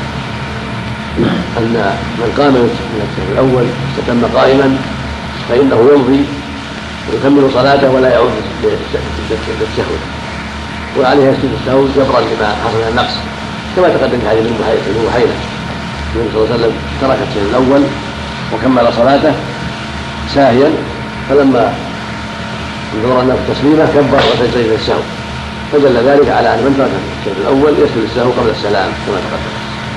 أن من قام من التشهد الأول استتم قائما فإنه يمضي ويكمل صلاته ولا يعود للتشهد، وعليه يسجد السهو جبرا لما حصل من النقص، كما تقدم في حديث ابن بحيرة النبي صلى الله عليه وسلم ترك التشهد الأول وكمل صلاته ساهيا، فلما انظر الناس تسليمه كبر وسجد السهو، فدل ذلك على ان من ترك التشهد الاول يسجد السهو قبل السلام كما تقدم.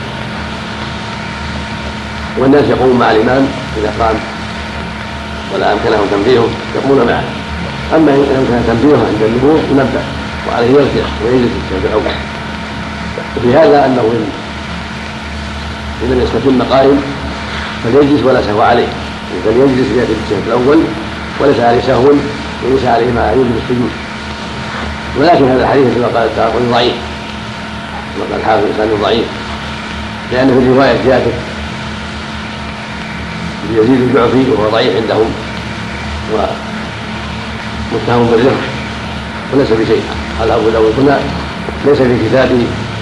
والناس يقومون مع الامام اذا قام ولا امكنهم تنبيهه يقومون معه، اما ان امكن تنبيهه عند النبوه ينبه وعليه يرجع ويجلس التشهد الاول. وفي هذا انه ان لم يستتم قائم فليجلس ولا سهو عليه، بل يجلس في التشهد الاول وليس عليه سهو وليس عليه ما يوجب السجود. ولكن هذا الحديث كما قال التعاقل ضعيف، كما قال الحافظ الإنسان ضعيف، لأنه في رواية جابر يزيد الجعفي وهو ضعيف عندهم ومتهم بالرفق وليس بشيء. قال أبو داود هنا ليس في كتابه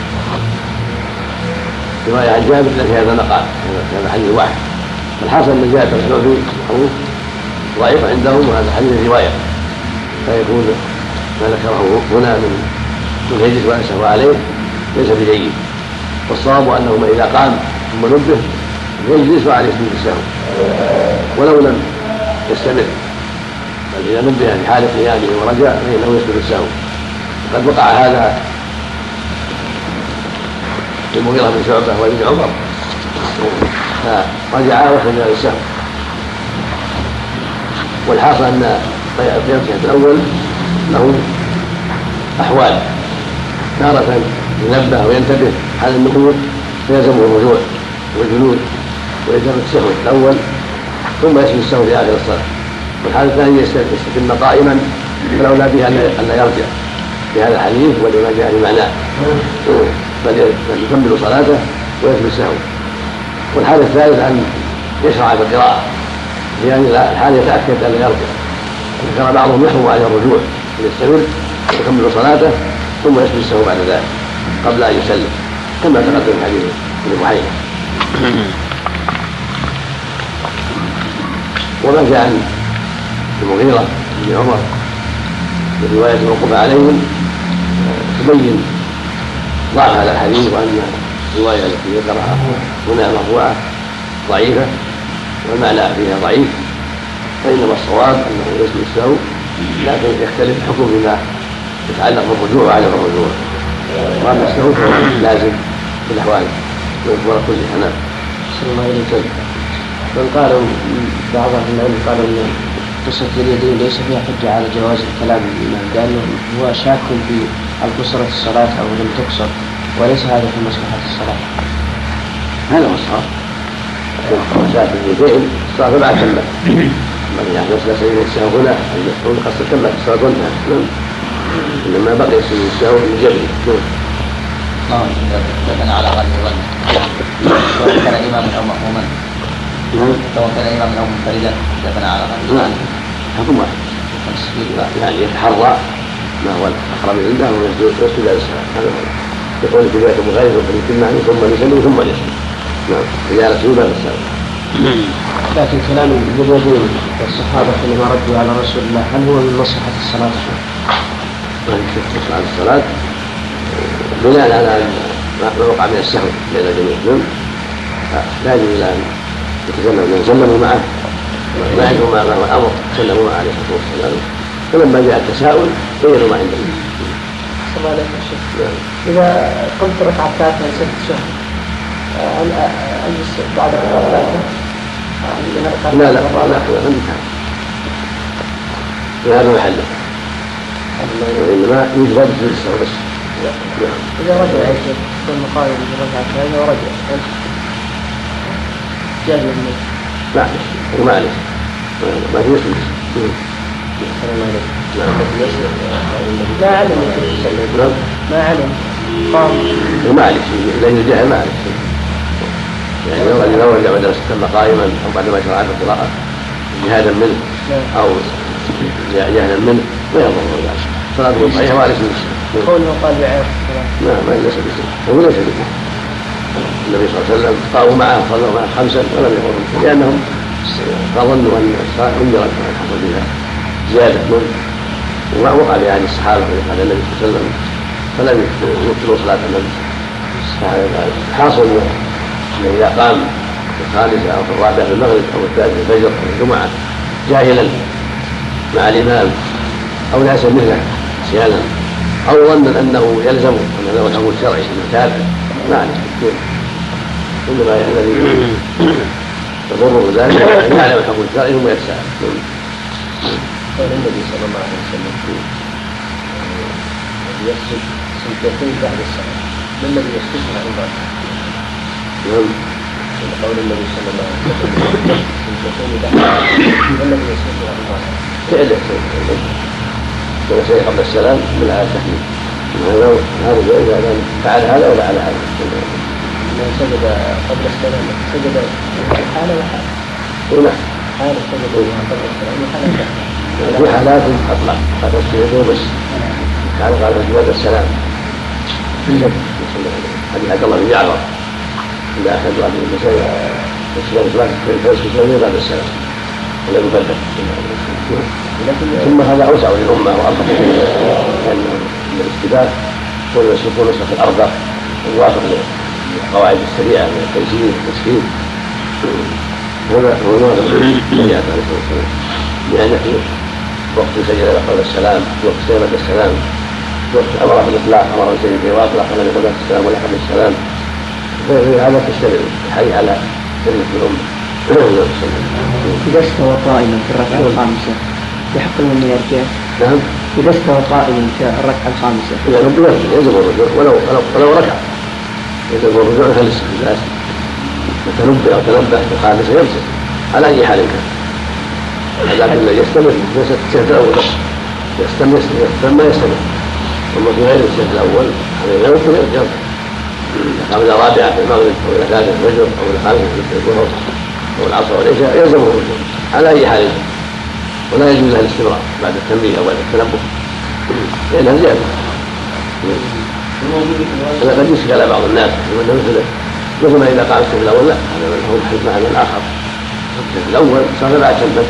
رواية عن جابر إلا في هذا المقام، هذا حديث واحد. الحاصل أن جابر الجعفي معروف ضعيف عندهم، وهذا حديث رواية، فيكون ما ذكره هنا من يجلس ولا سهو عليه ليس بجيد. والصواب انه اذا قام ثم نبه يجلس وعليه سجود السهو ولو لم يستمر، بل اذا نبه في حال قيامه ورجع فانه يسجد السهو. وقد وقع هذا للمغيرة بن شعبة وابن عمر، فرجعا وسجد السهو. والحاصل ان التشهد الاول له أحوال، تارة ينبه وينتبه على النقود فيلزمه الرجوع والجلوس ويتم التشهد الأول ثم يسجد السهو في آخر الصلاة. والحالة الثانية يستتم قائما فالأولى بها أن لا يرجع في هذا الحديث ولما جاء في معناه، بل يكمل صلاته ويسجد السهو. والحالة الثالثة أن يشرع في القراءة، لأن الحال يتأكد أن لا يرجع، ذكر بعضهم يحرم عليه الرجوع يستمر ويكمل صلاته ثم يسجد السهو بعد ذلك قبل ان يسلم، كما تقدم في حديث ابن بحيرة. وما جاء عن المغيرة بن عمر في رواية الوقوف عليهم تبين ضعف هذا الحديث، وان الرواية التي ذكرها هنا مرفوعة ضعيفة والمعنى فيها ضعيف، فإنما الصواب أنه يسجد السهو، لكن يختلف الحكم بما يتعلق بالرجوع وعدم الرجوع. واما السهو لازم في الاحوال ويكبر كل حنان. صلى الله عليه وسلم. من قالوا بعض اهل العلم قالوا ان قصه اليدين ليس فيها حجه على جواز الكلام الامام، لانه هو شاك في هل قصرت الصلاه او لم تقصر، وليس هذا في مصلحه الصلاه. هذا هو الصواب. شاك في اليدين الصلاه بعد كلمه، من يحدث لا سيد السهو هنا يقول قصر كلمه الصلاه وانتهت، إنما بقي سجود السهو من جبهه. إذا كان على غالب الظن سواء كان إماما أو مأموما، سواء كان إماما أو منفردا، إذا كان على غالب الظن حكم واحد، يعني يتحرى ما هو الأقرب عنده ويسجد على السلام. هذا هو يقول في بيت مغير ويتم عنه ثم يسلم ثم يسجد. نعم، رجال سجود على السلام. لكن كلام اليدين والصحابة حينما ردوا على رسول الله هل هو من مصلحة الصلاة؟ ما يشك على الصلاة بناء على ما وقع من السهو بين الجميع، لا يجوز إلا أن يتسلموا معه، ما عندهم ما له الأمر سلموا معه عليه الصلاة والسلام. فلما جاء التساؤل بينوا ما عندهم. صلى الله عليه وسلم. إذا قمت ركعة ثالثة ست شهر أجلس بعد الركعة الثالثة؟ لا في هذا محله، وإنما يجرد في السهو بس. إذا رجع يا شيخ يكون مقارن في الركعة الثالثة ورجع جاهل منه. معلش ما في يسلم. ما علم ما علم قام معلش لأن الجهل معلش، يعني لو رجع بعد استمى قائما أو بعد ما شرع القراءة جهادا منه أو جهلا منه ما يضر ذلك، صلاته صحيحة وعليه السلام. قوله قال بعير ما ليس بشيء، هو ليس بشيء. النبي صلى الله عليه وسلم قاموا معه صلوا معه 5 ولم يقروا لأنهم ظنوا أن الصلاة انجرت ما حصل بها زيادة منه، وما وقع بهذه الصحابة قال النبي صلى الله عليه وسلم فلم يبطلوا صلاة النبي. حاصل أنه إذا قام في الخامسة أو في الرابعة في المغرب أو الثالثة في الفجر أو الجمعة جاهلا مع الإمام أو ناسا مثله نسيانا أو ظنا أنه يلزم أن له الحكم الشرعي أنه تابع ما عليه كثير، إنما الذي تضره ذلك أن يعلم الحكم الشرعي ثم يتساءل. قال النبي صلى الله عليه وسلم يسجد سجدتين بعد الصلاة، ما الذي يسجدها عباد؟ قول النبي صلى الله عليه وسلم سجدتين بعد الصلاة، ما الذي يسجدها عباد؟ فعله شيء قبل السلام من على التحميد، هذا إذا كان فعل هذا ولا على هذا. من سجد قبل السلام سجد حالة وحالة. نعم. حالة سجد قبل السلام وحالة في حالات أطلق هذا السجود بس كان قال بعد السلام. حديث عبد الله بن جعفر إذا أحد واحد من السلام فيسجد بعد السلام ولا يبدل. ثم هذا أوسع للأمة وأرفق لأن الاستباق والمسلكون نسخ الأرض ووافق للقواعد السريعة من التيسير والتسهيل. هذا هو نوع الشريعة عليه الصلاة والسلام، لأن في وقت سجد قبل السلام، وقت سجد بعد السلام، وقت أمر بالإطلاق، أمر بالسجد وأطلق لم يقل بعد السلام ولا قبل السلام. هذا تشتمل الحي على سنة الأمة. إذا استوى قائما في الركعة الخامسة يحق له أن يرجع؟ نعم. إذا استوى قائما في الركعة الخامسة يجب الرجوع ولو ركع، يجب الرجوع مثل الاستئذان وتنبه أو تنبه في الخامسة يمسك على أي حال كان. لكن يستمر الشهد الأول يستمر ما يستمر، أما في غير الشهد الأول على يوم يرجع. إذا قام إلى رابعة في المغرب أو إلى ثالثة الفجر أو إلى خامسة في الظهر أو العصر والعشاء يلزمه الرجوع على أي حال كان، ولا يجوز له الاستمرار بعد التنبيه أو بعد التنبه لأنها زيادة. هذا قد يشكل على بعض الناس مثل ما إذا قام الشهد الأول لا، هذا هو معنى الآخر. الشهد الأول صار بعد تنبه.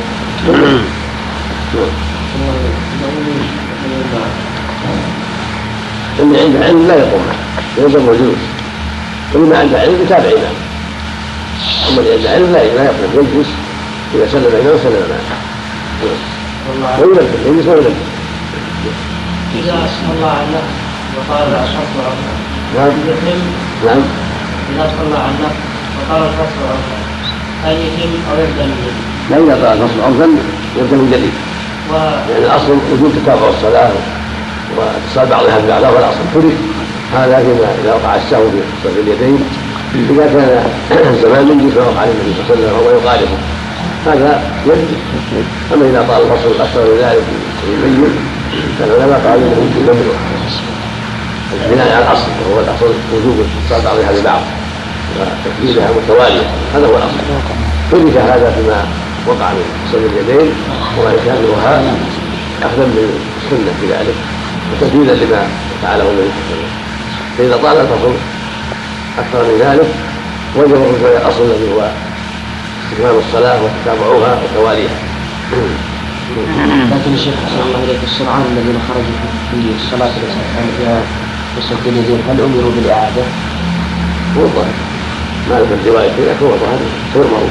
اللي عنده علم لا يقوم معه يلزم الجلوس، واللي ما عنده علم يتابع إمامه. أما اللي عنده علم لا يقوم يجلس، إذا سلم إمامه سلم معه وينبه يجلس وينبه. إذا صلى على النفس وقال الفصل نعم. نعم. إذا صلى على النفس وقال الفصل هل يتم أو يبدأ من جديد؟ لا، إذا قال الفصل عرفا يبدأ من جديد، يعني الأصل وجود تتابع الصلاة واتصال بعضها ببعض هو الأصل حدث هذا فيما إذا وقع السهو في صرف اليدين. إذا كان زمان يجي فوقع على النبي صلى الله عليه وسلم وهو يقاربه هذا يجب. أما إذا طال الفصل أكثر من ذلك يبين فالعلماء قالوا أنه يمكن يبدأ بناء على الأصل، وهو الأصل وجوب اتصال بعضها ببعض وتكبيرها متوالية، هذا هو الأصل. حدث هذا فيما وقع من صرف اليدين وما يشابهها أخذا من السنة في ذلك وتنفيذا لما فعله النبي صلى الله عليه وسلم. فإذا طال الفصل أكثر من ذلك وجب الرجوع إلى الأصل الذي هو استكمال الصلاة وتتابعها وتواليها. لكن الشيخ حسن الله إليك السرعان الذين خرجوا في الصلاة التي كان فيها غسل اليدين هل أمروا بالإعادة؟ هو الظاهر ما لك الرواية كذا هو الظاهر غير معروف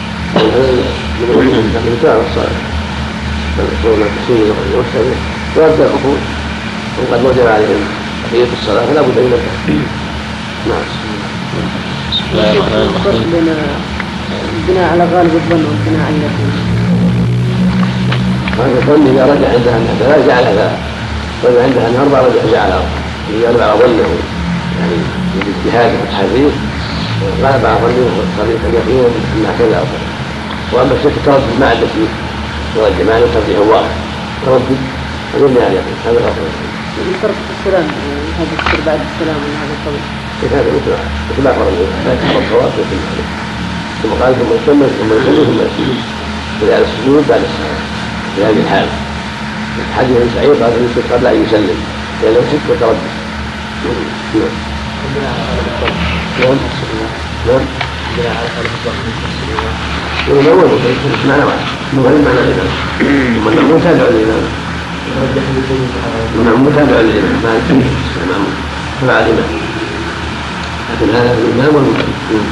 من كان الصلاة من التسليم والسلام ويبدأ الركوع وقد وجب عليهم بقية الصلاة فلا بد من الفهم. نعم. الفرق بين البناء على غالب الظن والبناء على اليقين. هذا الظن إذا رجع عندها أنها ثلاث جعلها ثلاث، وإذا عندها أن أربع جعلها أربع. إذا غلب على ظنه يعني بالاجتهاد والتحرير غلب على ظنه طريق اليقين أنها كذا أو كذا. وأما الشك التردد ما عنده فيه يرجع معنى ترجيح واضح تردد ويبني على اليقين هذا الأفضل. الفرق في السلام هذا يصير بعد السلام من هذا القول. هذا مثل ما فرض لا تحرم الصواب في الحديث ثم قال ثم يسلم ثم يسلم ثم يسلم فجعل السجود بعد السلام في هذه الحال. حديث سعيد قال يسجد قبل أن يسلم لأنه شك وتردد. نعم. نعم. والأول مش معنى واحد مو غير معنى الإمام ثم المأمون تابع للإمام المأمون تابع للإمام ما فيه المأمون تبع الإمام لكن هذا الإمام والمأمون.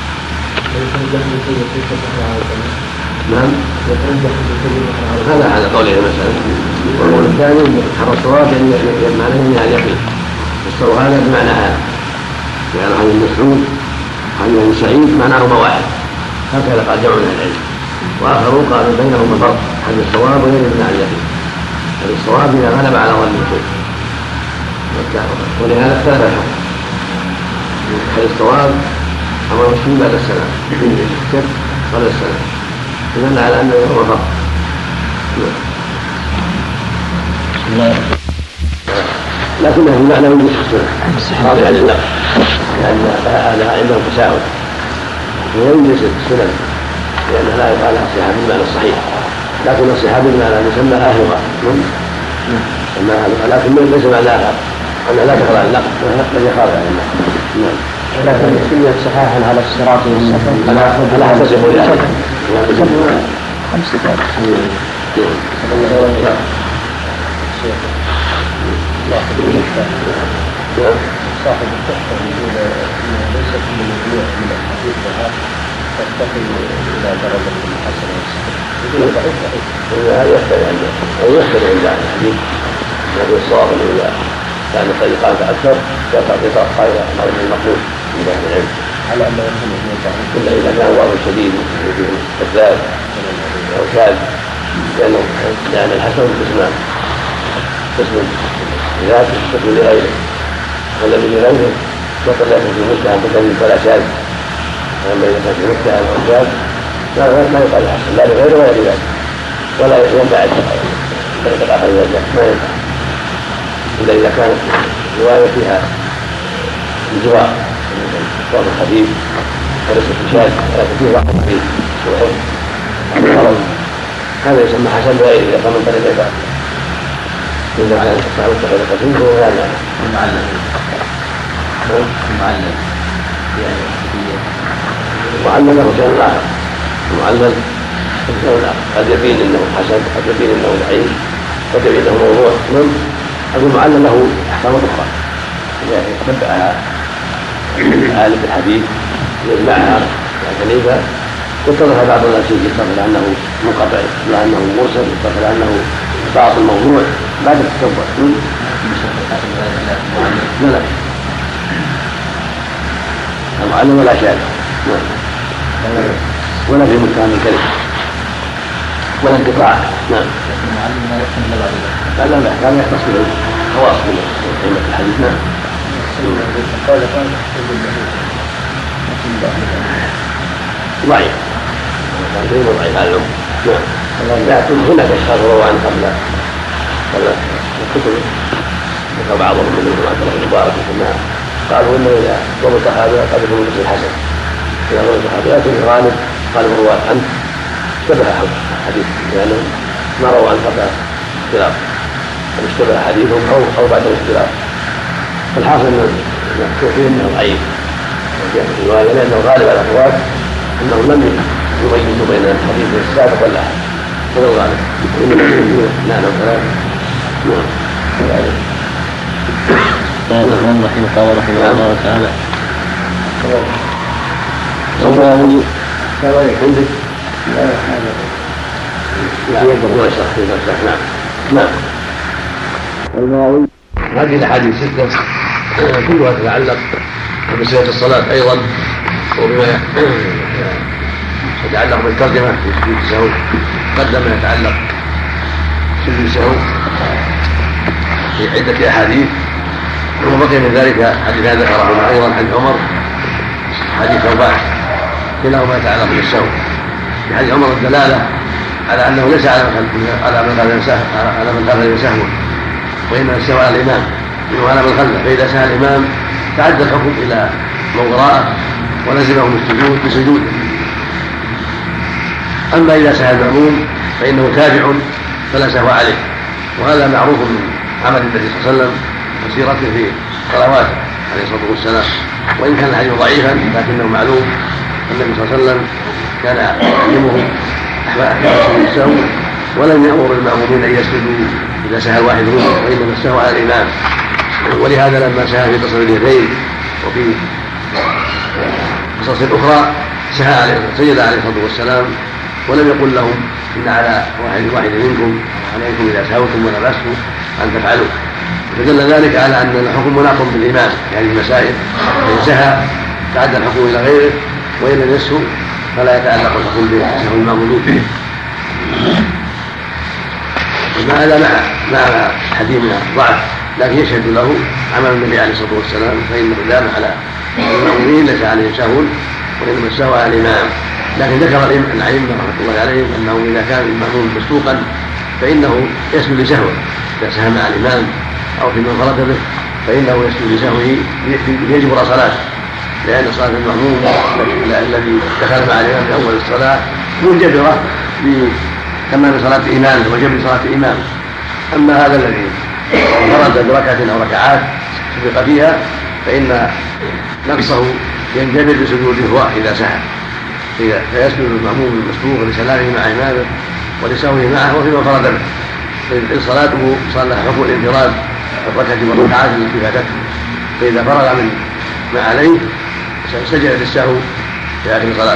نعم هذا على قوله المسألة. والقول الثاني حر الصواب يعني معناه من اليقين فسروا هذا بمعنى هذا يعني عن المسعود عن سعيد معناهما واحد هكذا قال جمع من العلم. واخرون قالوا بينهما فرق حد الصواب وغير من اليقين. حد الصواب اذا غلب على ظن الشيء ولهذا اختلف الحكم. حد الصواب امر المسلم بعد السلام الشك قبل السلام يدل على انه هو فرق. لكنه في معنى وجود السنه راضي عن النقل لان لها عندهم تساؤل ويجلس السنن لأنها لا يقال لها الصحة بالمعنى الصحيح لكن الصحة بالمعنى يسمى آهرة لكن ليس معناها أنها لا تقرأ النقل بل يخاف عن النقل. لكن سميت صحاحا على الصراط على حسب يقول يعني صاحب التحفة يقول إنه ليس كل موضوع من الحديث ترتقي إلى درجة الحسن والصحيح. هذا يختلف عند الحديث لكن الصواب إذا كان الطريقان أكثر فيعطي قاعدة مرض المقبول عند أهل العلم على أن يكون إلا إذا كان وضع شديد وفيه كذاب أو كاذب لأن الحسن قسمان قسم لذاته قسم لغيره والذي لغيره وقد لا يكون في متهم بكذب فلا شاذ. أما إذا كان في متهم أو شاذ لا يقال الحسن لا لغيره ولا لذاته ولا ينبع طريقة آخر إذا جاء ما ينفع إلا إذا كانت رواية فيها الجوار الصواب الخفيف وليس في شاذ ولكن فيه واحد خفيف هذا يسمى حسن بغيره إذا كان من طريق عباد ينزل على الصحابة والتخيل الخفيف وهو هذا معلل له شيء آخر معلل قد يبين انه حسن قد يبين انه ضعيف قد يبين انه موضوع المعلل له احكام اخرى اذا تبعها عالم الحديث يجمعها خليفه يتضح بعض الناس يتضح انه منقطع ولا انه مرسل يتضح انه باطل موضوع بعد التتبع لا المعلم ولا شاذ ولا في مكان الكلمه ولا انقطاع. نعم. لا كان يختص به خواص من قيمة الحديث. نعم. ضعيف. ضعيف هذا نعم. لكن هناك اشخاص رووا عنه قبل الكتب ذكر بعضهم من ابن عبد الله المبارك وسماه قالوا انه اذا ضبط هذا قد يكون مثل الحسن اذا ضبط هذا لكن الغالب قال الرواة عنه اشتبه حديث لأنه ما روى عن قبل اختلاف أن اشتبه حديثهم أو بعد الاختلاف. فالحاصل أنه فيه أنه ضعيف وجاء في الرواية لأنه غالب على الرواة أنهم لم يميزوا بين الحديث السابق واللاحق هذا هو الغالب. انما يكون اثنان او ثلاثه. قال الرحمن الرحيم قال رحمه الله تعالى عندك نعم. هذه الاحاديث السته كلها تتعلق بصفه الصلاه ايضا، وبما يتعلق بالترجمه في سجود السهو قدم ما يتعلق بسجود السهو في عده احاديث، وبقي من ذلك حديث ذكره ايضا حديث عمر حديث ثوبان كلاهما يتعلق بالسهو. في حديث عمر الدلاله على انه ليس على من قال سهوا، وانما السهو على الامام وعلى من خلفه، فاذا سهى الامام تعدى الحكم الى من وراءه ولزمهم السجود بسجوده. اما اذا سهى المأموم فانه تابع فلا سهو عليه، وهذا معروف من عمل النبي صلى الله عليه وسلم وسيرته في صلواته عليه الصلاه والسلام. وان كان الحديث ضعيفا لكنه معلوم النبي صلى الله عليه وسلم كان يعلمه احكام السهو، ولم يامر المأمومين ان يسجدوا اذا سهى الواحد منهم، وانما السهو على الامام. ولهذا لما سهى في تصوير اليدين وفي قصص اخرى سجد عليه الصلاه والسلام، ولم يقل لهم ان على واحد منكم عليكم اذا سهوتم ولبستم ان تفعلوا. فدل ذلك على ان الحكم مناط بالامام في هذه المسائل، فان سهى تعدى الحكم الى غيره، وان لم يسهو فلا يتعلق الحكم بسهو المأمومين به. هذا مع حديث من الضعف، لكن يشهد له عمل النبي عليه الصلاه والسلام، فانه دام على المأمومين ليس عليه سهو وانما السهو على الامام. لكن ذكر الائمه رحمه الله عليهم انه اذا كان المأموم مسبوقا فانه يسجد لسهوه، اذا سهى مع الامام او في من فرد به فانه يسجد لسهوه ليجبر صلاته، لان صلاه المأموم الذي دخل مع الامام في اول الصلاه منجبره بتمام صلاه امامه وجبر صلاه امامه. اما هذا الذي انفرد بركعه او ركعات سبق فيها فان نقصه ينجبر بسجوده هو اذا سهى، فيسجد المأموم المسبوق لسلامه مع امامه ولسهوه معه وفيما فرد به، فإن صلاته صار لها حكم الانفراد الركعه والركعات التي فاتته، فاذا فرغ من ما عليه سجد للسهو في اخر صلاته.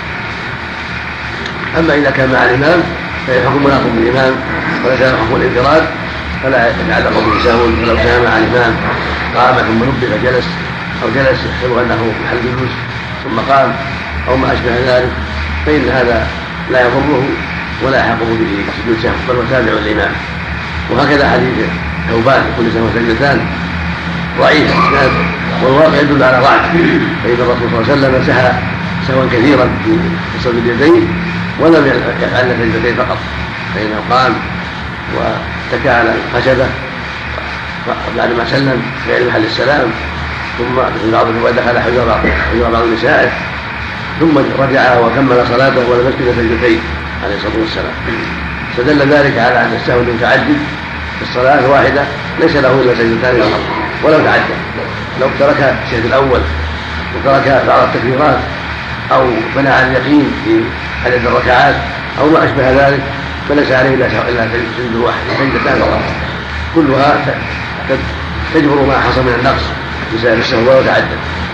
اما اذا كان مع الامام فالحكم مناط بالامام وليس له حكم الانفراد، فلا يتعلق به سهو. ولو سهى مع الامام قام ثم نبه فجلس او جلس يحسب انه محل جلوس ثم قام او ما اشبه ذلك، فان هذا لا يضره ولا يحق به سجود سهو، بل هو تابع الامام. وهكذا حديث ثوبان كل سهو سجدتان ضعيف والواقع يدل على ضعف، فإن الرسول صلى الله عليه وسلم سهى سهوا كثيرا في تصوير اليدين ولم يفعل سجدتين فقط، فإنه قام واتكى على الخشبة بعد ما سلم في علم محل السلام، ثم في بعض الروايات دخل حجر بعض نسائه ثم رجع وكمل صلاته ولم يسجد سجدتين عليه الصلاة والسلام. فدل ذلك على أن السهو المتعدد في الصلاة الواحدة ليس له إلا سجدتان فقط ولو تعدى، لو ترك الشهد الأول وترك بعض التكبيرات أو بنى على اليقين في عدد الركعات أو ما أشبه ذلك فليس عليه إلا سجد واحد سجدتان فقط، كلها تجبر ما حصل من النقص بسبب السهو ولو تعدى.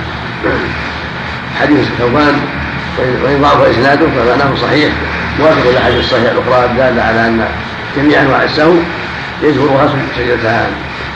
حديث ثوبان وإن ضعف إسناده فمعناه صحيح موافق للأحاديث الصحيحة الأخرى الدالة على أن جميع أنواع السهو يجبرها سجدتان.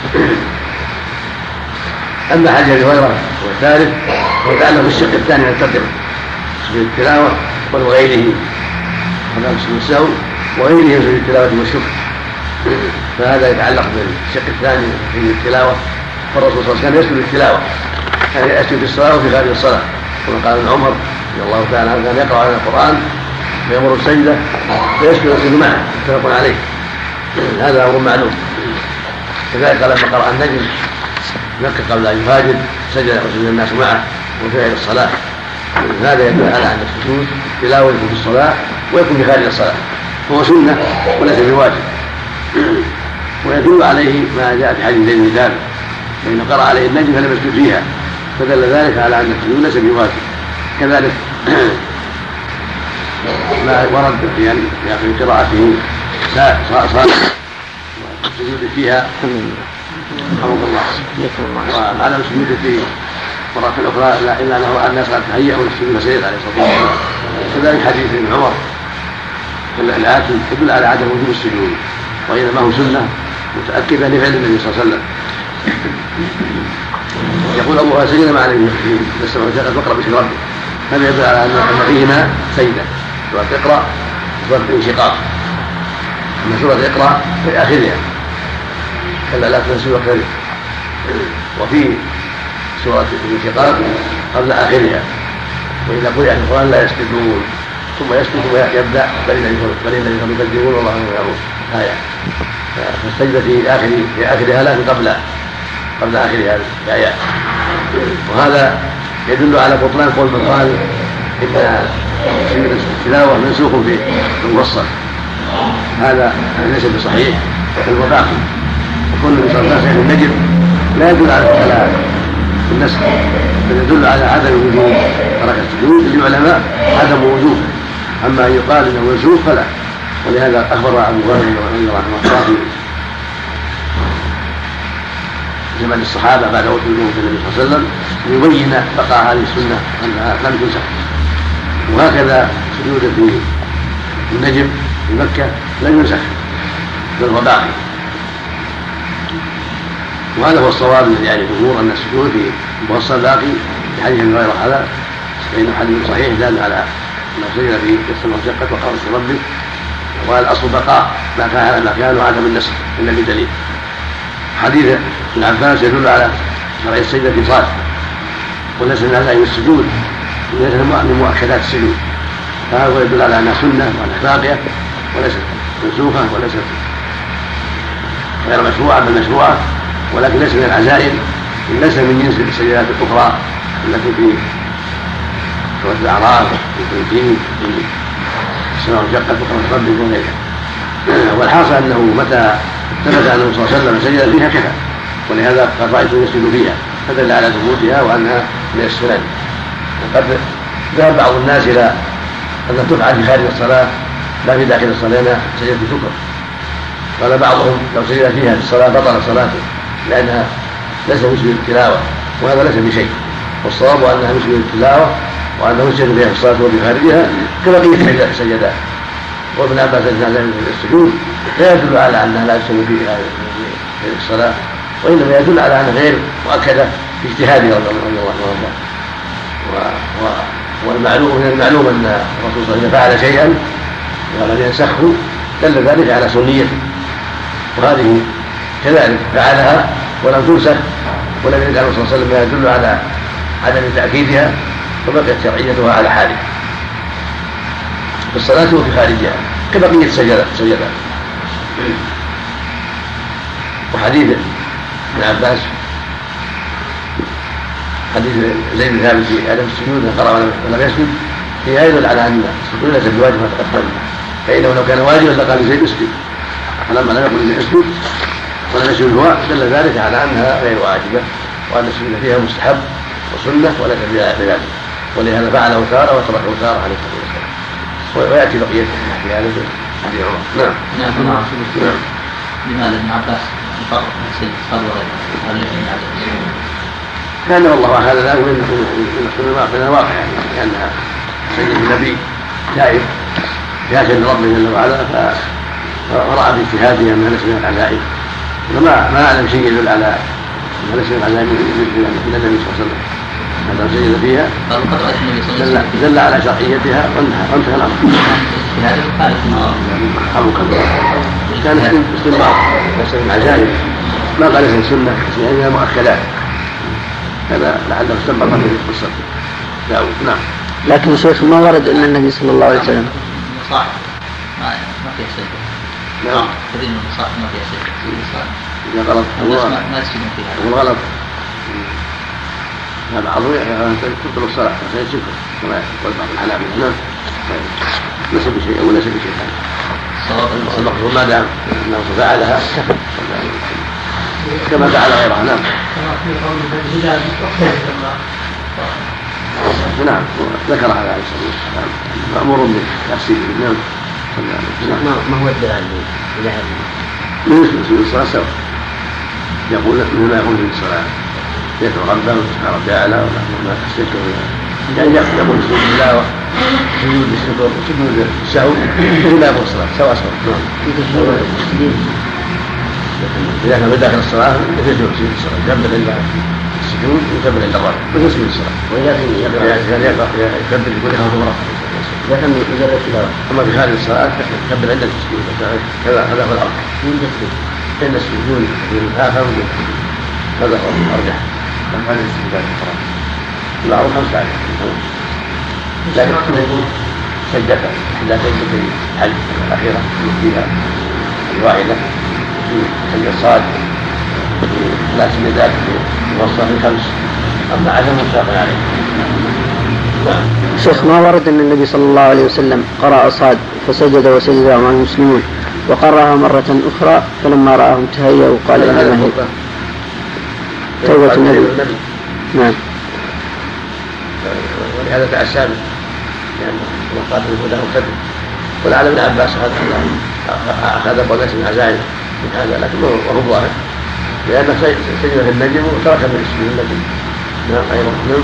أما حديث أبي هريرة والثالث هو يتعلق بالشق الثاني من الترجمة سجود التلاوة وغيره، هذا سجود السهو وغيره سجود التلاوة والشكر، فهذا يتعلق بالشق الثاني في التلاوة. فالرسول صلى الله عليه وسلم يسجد التلاوة، يعني يسجد في الصلاة وفي خارج الصلاة، كما قال ابن عمر رضي الله تعالى عنه كان يقرأ على القرآن فيمر السجدة فيسجد معه متفق عليه، هذا أمر معلوم. كذلك لما قرأ النجم مكة قبل أن يفاجر سجد الناس معه وفعل الصلاة. هذا يدل على أن السجود تلاوة في الصلاة ويكون في خارج الصلاة، هو سنة وليس بواجب. ويدل عليه ما جاء في حديث زيد بن ثابت فإن قرأ عليه النجم فلم يسجد فيها، فدل ذلك على أن السجود ليس بواجب. كذلك ما ورد في قراءته صالح والسجود فيها رحمه الله، وعدم السجود في مرات اخرى الا انه الناس قد تهيئوا للسجود السيد عليه الصلاه والسلام. كذلك حديث ابن عمر الآتي يدل على عدم وجوب السجود، وإنما هو سنة متأكدة لفعل النبي صلى الله عليه وسلم. يقول أبو سيدنا مع النبي في السماء والأرض واقرأ باسم ربك، هذا يدل على أن فيهما سجدة، سورة اقرأ سورة الانشقاق، أن سورة اقرأ في آخرها كلا لا تنسوا وكذلك، وفي سورة الانشقاق قبل آخرها وإذا قرئ القرآن لا يسجدون ثم يسجد ويبدأ بل الذين يكذبون والله يعلمون آية. فالسجدة في آخرها لكن قبل آخرها الآيات، وهذا يدل على بطلان قول من قال إن سجدة التلاوة منسوخ في المفصل، هذا ليس بصحيح بل هو باقي، وكل النبي صلى الله عليه وسلم النجم لا يدل على النسخ بل يدل على عدم وجوب ترك السجود للعلماء عدم وجوبه، أما أن يقال إنه منسوخ فلا. ولهذا أخبر أبو هريرة رحمه الله في زمن الصحابة بعد وفاة النبي صلى الله عليه وسلم يبين بقاء هذه السنة أنها لم تنسخ، وهكذا سجود في النجم في مكة لم ينسخ بل هو باقي، وهذا هو الصواب الذي عليه الجمهور أن السجود في المفصل باقي في حديث ابن هريرة هذا، فإنه حديث صحيح دال على أن سجد في السماء والأرض وقال باسم ربك، والأصل بقاء ما كان وعدم النسخ إلا بدليل. حديث ابن عباس يدل على شرع السجدة في صلاة، وليس من عزائم السجود وليس من مؤكدات السجود، فهذا يدل على أنها سنة وأنها باقية وليست منسوخة وليست غير مشروعة بل مشروعة، ولكن ليس من العزائم، ليس من جنس السجدات الأخرى التي في سورة الأعراف وفي الدين في السماء والأرض وقرأ ربك وغيرها. والحاصل أنه متى ثبت أنه صلى الله عليه وسلم سجد فيها كفى، ولهذا قد رأيته يسجد فيها فدل على ثبوتها وأنها من السنن. وقد ذهب بعض الناس إلى أن تفعل في خارج الصلاة لا في داخل الصلاة لأنها سجدة شكر، قال بعضهم لو سجد فيها في الصلاة بطل صلاته لأنها ليس مسجد التلاوة، وهذا ليس بشيء، والصواب أنها مسجد التلاوة وأنه يسجد فيها في الصلاة وفي خارجها كبقية السجدات. وابن عباس السجود لا يدل على أنها لا تسجد فيها في الصلاة، وإنما يدل على أنها غير مؤكدة في اجتهاده رضي الله عنه. والمعلوم من المعلوم أن الرسول صلى الله عليه وسلم فعل شيئا ولم ينسخه دل ذلك على سنيته، وهذه كذلك فعلها ولم تنسخ ولم يجعل الرسول صلى الله عليه وسلم ما يدل على عدم تأكيدها، فبقيت شرعيتها على حالها في الصلاة وفي خارجها كبقية السجدات. وحديث ابن عباس حديث زيد بن ثابت في عدم السجود قرأ ولم يسجد فيها يدل على أن السجود ليس بواجب ما تقدم، فإنه لو كان واجبا لقال زيد اسجد، فلما لم يقل اسجد ولم يسجد هو دل ذلك على أنها غير واجبة وأن السجود فيها مستحب وسنة وليس بذلك، ولهذا فعله تارة وتركه تارة عليه الصلاة والسلام. ويأتي بقية في هذا حديث عمر. نعم. لماذا ابن عباس فرق بين سجد الصلاة وغيره؟ كان والله هذا لا من الواقع يعني لأنها سيد النبي تائب ياشر لربه جل وعلا، فرأى في اجتهاده أنها ليس من العزائم، وما أعلم شيء يدل على أنها ليس من العزائم إلى النبي صلى الله عليه وسلم. هذا سجد فيها دل على شرعيتها وانتهى الأمر. كان استنباط ليس من العزائم، ما قال ليس السنة لأنها مؤكدات، هذا لعله استنبط في القصة داود. نعم. لكن الشيخ ما ورد أن النبي صلى الله عليه وسلم صح ما فيها سجد. نعم. كريم صح ما فيها سجد. إذا غلط ما تسجدون فيها. هو غلط. هذا عظيم تبطل الصلاة عشان الشكر كما يقول بعض الحنابلة. نعم. ليس بشيء وليس بشيء ثاني. المقصود ما دام أنه فعلها كما فعل غيرها. نعم. نعم ذكر على الصلاة والسلام مأمور بتحسينه. نعم. ما هو الدلال إلى هذا؟ من سجود الصلاة سواء، يقول مثل ما يقول في الصلاة يدعو ربه سبحانه وتعالى وما تستكبر يعني يقول سجود التلاوة سجود الشكر سجود السهو مثل ما يقول الصلاة سواء. إذا كان بداخل الصلاة يسجد سجود الصلاة يكبر عند السجود ويكبر عند الركوع مثل سجود الصلاة. وإذا كان يكبر يقول له مرة. أما في هذه الصلاة يكبر عند السجود كذا هذا هو الأرجح. عند السجود في الآخر هذا هو الأرجح. هذا الاستقبال الفرق الأربع 15 لكن سجدة إذا سجدت الحج الأخيرة فيها الواحدة في سجد الصاد لا سجدات توصل في 5 أما 10 مشتاق عليه. شيخ ما ورد أن النبي صلى الله عليه وسلم قرأ صاد فسجد وسجد مع المسلمون وقرأها مرة أخرى فلما رآهم تهيأوا وقال إنما هي توبة النبي. نعم. ولهذا تأسى به لأن وقات الهدى وكذب. ولعل ابن عباس أخذ قول من عزائم من هذا لكن وهو ظاهر لأنه سجد في النجم وترك من اسمه النجم. نعم أيضا. نعم.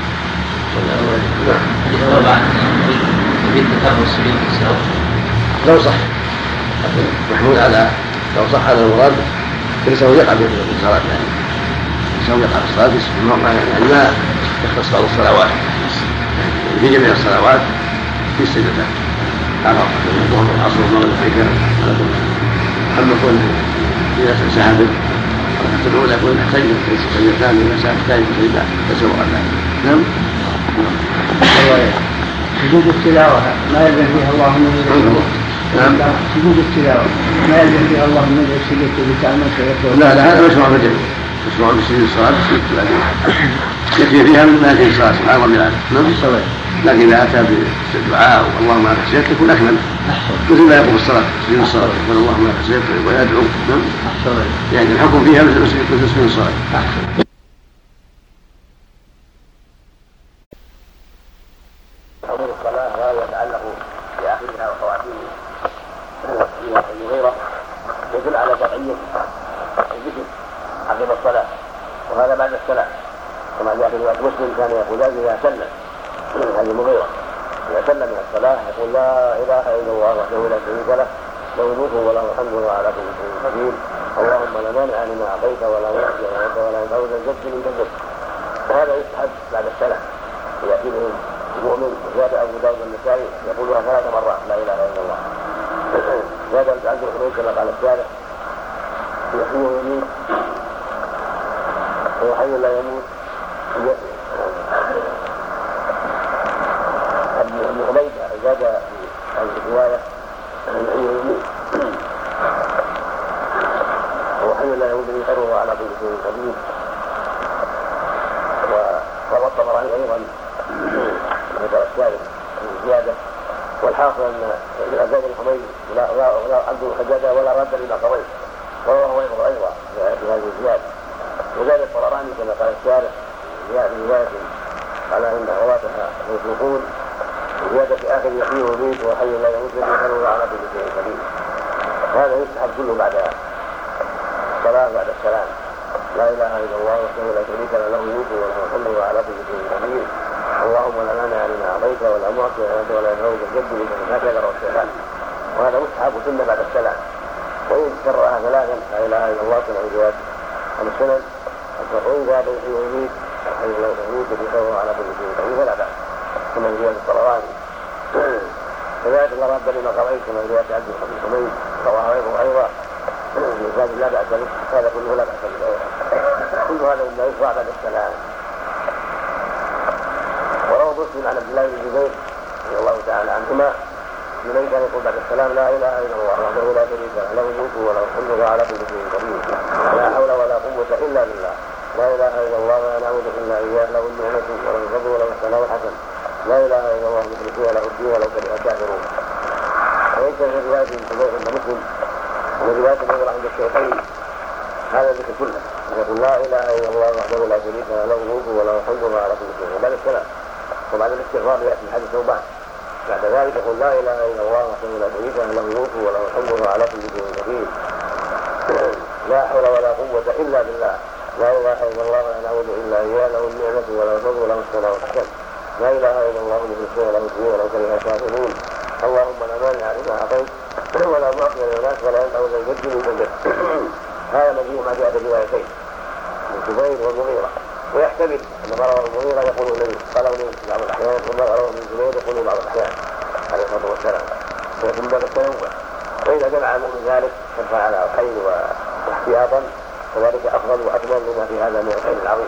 طبعا في تكرر السجود السهو لو صح محمول على لو صح هذا المراد فلسه يقع في الصلاة يعني لسه يقع في الصلاة يعني ما يختص بعض الصلوات في جميع الصلوات في السجدة على الظهر والعصر والمغرب والعشاء على كل. أما كون إذا سحب الركعة الأولى يكون سجدة سجدتان إذا سحب الثاني سجدة تسوى ذلك. نعم. سجود التلاوة ما يلزم فيها الله من سجود التلاوة ما يلزم فيها الله من سجدت بتعمل لا هذا مشروع في الجميع مشروع بسجود الصلاة يكفي فيها مما يكفي الصلاة سبحان ربي العالي. لكن إذا أتى بالدعاء اللهم لك سجدت يكون أكمل مثل ما يقول الصلاة سجود الصلاة يقول اللهم لك سجدت ويدعو. يعني الحكم فيها مثل سجود الصلاة. أمور الصلاة وهو يتعلق بآخرها وخواتيمها فيها غيره يدل على تغيير الذكر عقب الصلاة وهذا بعد الصلاة كما جاء في رواية مسلم كان يقول إذا سلم هذه المغيرة إذا سلم من الصلاة يقول لا إله إلا الله وحده لا شريك له له الملك وله الحمد وهو على كل شيء قدير اللهم لا مانع لما أعطيت ولا معطي لك ولا ينفع ذا الجد منك الجد. وهذا يستحب بعد الصلاة يأتي به المؤمن وزاد أبو داود النسائي يقولها 3 مرات لا إله إلا الله. زاد عبد الخروج كما قال الشارع يحيي ويميت هو حي لا يموت. ابن حميد زاد في الرواية يحيي ويميت هو حي لا يموت يقره على كل شيء قدير. وروى الطبراني أيضا ذكر الشارع زيادة والحاصل أن زاد الحميد لا عبد الحجاجة ولا رد لما قضيت وهو أيضا في هذه الزيادة. وزاد الطبراني كما قال الشارع في رواية على أن رواتها يطلقون زيادة في آخر يحيي ويميت وحي لا يموت يقره على كل شيء قدير. هذا يستحب كله بعد الصلاة بعد السلام لا إله إلا الله وحده لا شريك له له الملك وله الحمد وهو على كل شيء قدير اللهم لا مانع لما أعطيت ولا معطي ولا ينفع ذا الجد منك هكذا رواه الشيخان. وهذا مستحب سنة بعد السلام. وإن كررها 3 لا إله إلا الله كما في رواية السنن التقوي هذا يحيي ويميت حي لا يموت يقره على كل شيء قدير فلا بأس كما في رواية الطبراني. كذلك لا رد لما قضيت كما في رواية عبد الحميد رواه أيضا لذلك لا بأس به هذا كله لا بأس به كل هذا مما يشرع بعد السلام. وروى مسلم عن عبد الله بن زبير رضي الله تعالى عنهما من كان يقول بعد السلام لا إله إلا الله وحده لا شريك له له الملك وله الحمد وهو على كل شيء قدير لا حول ولا قوة إلا بالله لا إله إلا الله ولا نعبد إلا إياه له النعمة وله الفضل وله الثناء الحسن لا إله إلا الله مخلصين له الدين ولو كره الكافرون. وليس في رواية عند مسلم ومن رواية الأخرى عند الشيخين هذا الذكر كله يقول لا إله إلا الله وحده لا شريك له له الملك وله الحمد وهو على كل شيء. وبعد السلام وبعد الاستغفار يأتي حديث توبان بعد ذلك يقول لا اله الا الله وحده لا شريك له الملك وله الحمد وهو على كل شيء قدير. لا حول ولا قوة الا بالله. لا اله الا الله ولا نعبد الا اياه له النعمة وله الفضل وله الثناء الحسن. لا اله الا الله مخلصين له الدين ولو كره الكافرون. اللهم لا مانع لما اعطيت ولا معطي للناس ولا ينفع ذا الجد من جدك. هذا مجيء ما جاء بروايتين من زبير والمغيرة، ويحتمل ان رواه المغيرة يقول النبي قاله في بعض الاحيان، ثم رواه من زبير يقول بعض الاحيان عليه الصلاه والسلام، ويكون باب التنوع. واذا جمع المؤمن ذلك كان على الخير واحتياطا وذلك افضل واكمل لما في هذا من الخير العظيم.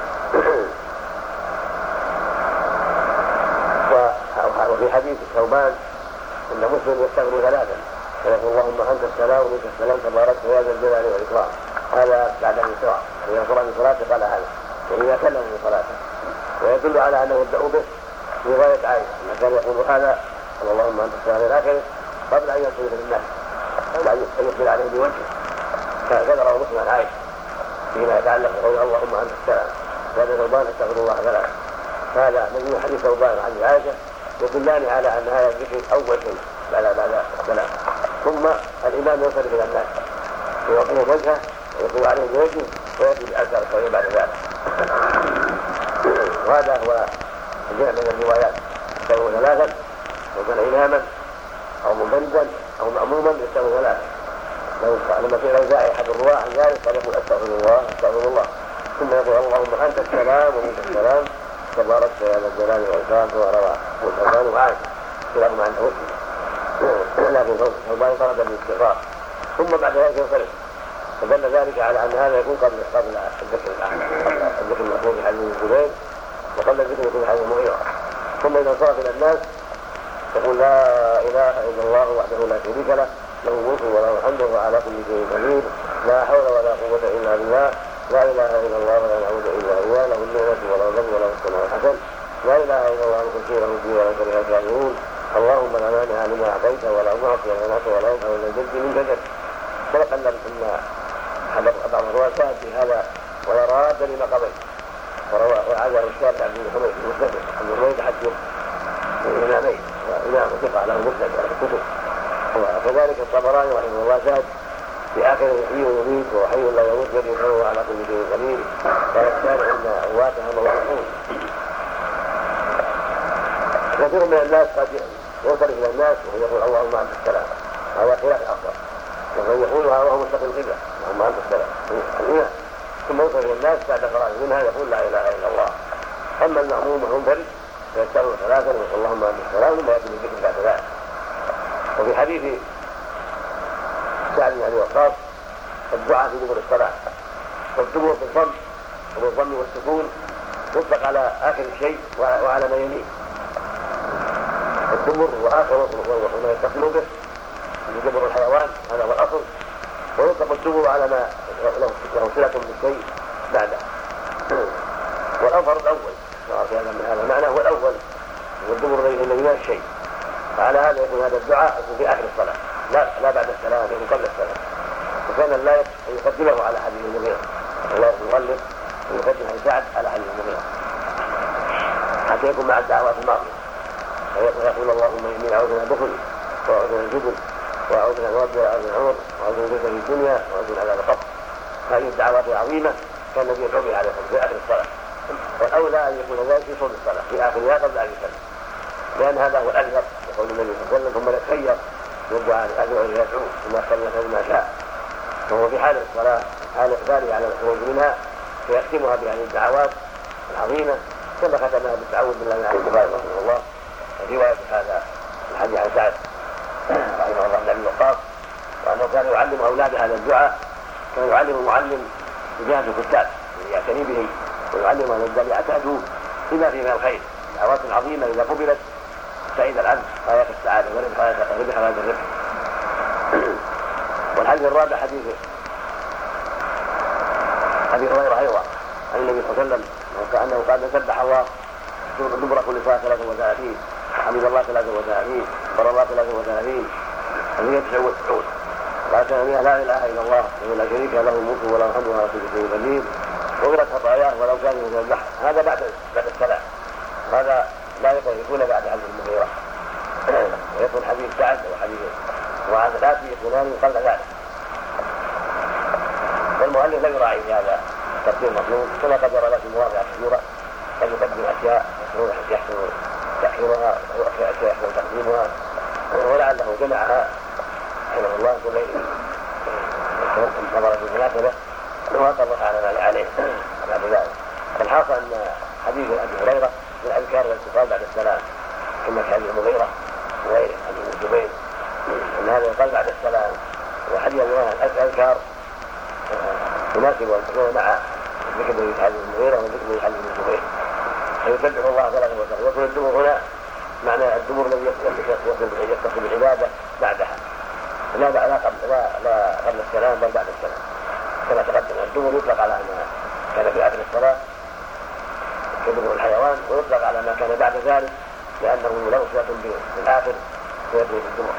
وفي حديث ثوبان ان مسلم يستغفر ثلاثا ويقول اللهم انت السلام ومنك السلام تبارك يا ذا الجلال والاكرام. هذا بعد الانصراف، اذا انصرف من صلاته قال هذا، واذا كلم من صلاته، ويدل على انه يبدا به في روايه عائشه ان كان يقول هذا اللهم انت السلام الى اخره قبل ان يصل للناس، قبل ان يقبل عليه بوجهه. كذا رواه مسلم عن عائشه فيما يتعلق بقول اللهم انت السلام. هذا ثوبان استغفر الله ثلاثا. هذا من حديث ثوبان عن عائشه يدلان على ان هذا الذكر اول شيء بعد السلام. ثم الامام يوصل الى الناس ويقوم وجهه ويقوم عليه بوجهه وياتي باثار الصحيح بعد ذلك. وهذا هو الجمع من الروايات، يستوي ثلاثا وكان اماما او منفردا او ماموما يستوي ثلاثا. لو جاء احد الرواه عن ذلك قال يقول استغفر الله استغفر الله، ثم يقول اللهم انت السلام ومنك السلام تباركت يا ذا الجلال والاكرام. ورواه والثوبان وعائشه كلاهما عن مسلم، لكن ثوبان طلب الاستغفار ثم بعد ذلك ينصرف، فدل ذلك على ان هذا يكون قبل الذكر المأثور في حديث الزبير وقبل الذكر في حديث المغيرة. ثم اذا انصرف الى الناس يقول لا اله الا الله وحده لا شريك له له الملك وله الحمد وهو على كل شيء قدير. لا حول ولا قوة الا بالله. لا اله الا الله ولا نعبد الا اياه له النعمة وله الفضل وله الثناء الحسن. لا اله الا الله مخلصين له الدين ولو كره الكافرون. اللهم لا مانع لما اعطيت ولا معطي لما ولا ينفع ذا الجد منك جد. سبق ان بعض الرواة في هذا ولا راد لما قضيت، وعلى الشافعي عبد الحميد المسلم عبد الحميد حتى الامامين وامام ثقة له مسند على الكتب. وكذلك الطبراني رحمه الله شاهد في اخر يحيي ويميت وحي لا يموت يده وهو على كل شيء قدير. قال الشارع ان امواتها موجودون. كثير من الناس قد ينصرف الى الناس ويقول اللهم انت السلام، هذا خلاف الافضل، ومن يقولها وهو مستقل القبلة اللهم انت السلام الإمام، ثم ينصرف الى الناس بعد فراغه منها يقول لا اله الا الله. اما المأموم والمنفرد فيستغفر ثلاثا ويقول اللهم انت السلام ثم ياتي بالذكر بعد ذلك. وفي حديث سعد بن ابي وقاص الدعاء في دبر الصلاه، والدبر في الضم وبالضم والسكون يطلق على اخر الشيء وعلى ما يليه. الدبر واخر وما يتصل به من دبر الحيوان هذا هو الاصل، ويطلق الدبر على ما له صله بالشيء بعده. والأظهر الأول في هذا المعنى هو الأول، والدبر الذي من الشيء. فعلى هذا يكون هذا الدعاء يكون في آخر الصلاة لا بعد السلام، يكون قبل السلام. وكان لا يقدمه على حديث المغيرة، الله يغلق ويقدم حديث سعد على حديث المغيرة حتى يكون مع الدعوات الماضية، ويقول اللهم إني أعوذ من البخل وأعوذ من الجبن وأعوذ من الرب وأعوذ من العمر وأعوذ من فتن الدنيا وأعوذ من عذاب القبر. هذه الدعوات العظيمة كان النبي يدعو بها عليه في آخر الصلاة، والأولى أن يكون ذلك في صوت الصلاة في آخرها قبل أن يسلم، لأن هذا هو الأجر يقول النبي صلى الله عليه وسلم ثم يتخير من الدعاء الأدعو الذي يدعو ثم يصلي ما شاء. فهو في حال الصلاة حال إقباله على الخروج منها فيختمها بهذه الدعوات العظيمة كما ختمها بالتعوذ بالله من البخاري رحمه الله. وفي رواية هذا الحديث عن سعد رحمه الله بن أبي وقاص وأنه كان يعلم أولاده هذا الدعاء، كان يعلم المعلم بجهة الكتاب يعتني بهم ويعلم أن يعتادوا بما فيه من الخير. دعوات عظيمة إذا قبلت سعيد العبد غاية السعادة وربح غاية الربح. والحديث الرابع حديث أبي هريرة أيضا عن النبي صلى الله عليه وسلم كأنه قال سبح الله دبر كل صلاة 33 حمد الله 33 بر الله 33 199 قال لا إله إلا الله ولا شريك له الملك وله الحمد وهو على كل شيء قدير وغفرت خطاياه ولو كان من البحر. هذا بعد السلام، هذا لا يكون بعد حديث المغيرة يكون حديث سعد وحديث وهذا الآتي يكونان قبل ذلك. والمؤلف لا يراعي في هذا الترتيب المطلوب كما قد يرى له في مواضع كثيرة قد يقدم أشياء يحسن تأخيرها وأشياء يحسن تقديمها ولعله جمعها رحمه الله كل نظر في المناسبة وأطلق على ما عليه بعد ذلك. الحاصل أن حديث أبي هريرة من الأذكار والاستقبال بعد السلام كما في حديث المغيرة وغيره حديث الزبير أن هذا يقال بعد السلام. وحديث الأذكار يناسب أن تكون مع ذكر في حديث المغيرة وذكر في حديث الزبير فيسبح الله ثلاثة وثلاثة. يقول الدبر هنا معنى الدبر الذي يتصل بالعبادة بعدها لا قبل السلام بل بعد السلام كما تقدم. الدبر يطلق على ما كان في آخر الصلاة كدبر الحيوان ويطلق على ما كان بعد ذلك لأنه له صلة بالآخر ويدعو بالدبر.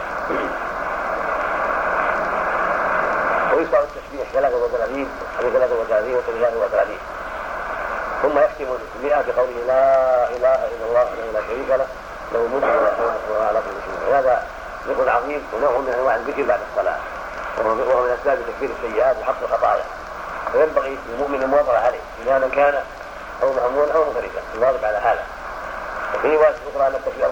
ويصبح التسبيح 33 حديث 33 و33 ثم يختم المئة بقوله لا إله إلا الله لا شريك له له الملك وهو على كل شيء. هذا ذكر عظيم ونوع من أنواع الذكر بعد الصلاة وهو من أسباب تكفير السيئات وحفظ الخطايا. فينبغي للمؤمن المواظبة عليه إذا كان أو مأمون أو مفردا الواجب على هذا. وفي رواية أخرى أن التكبير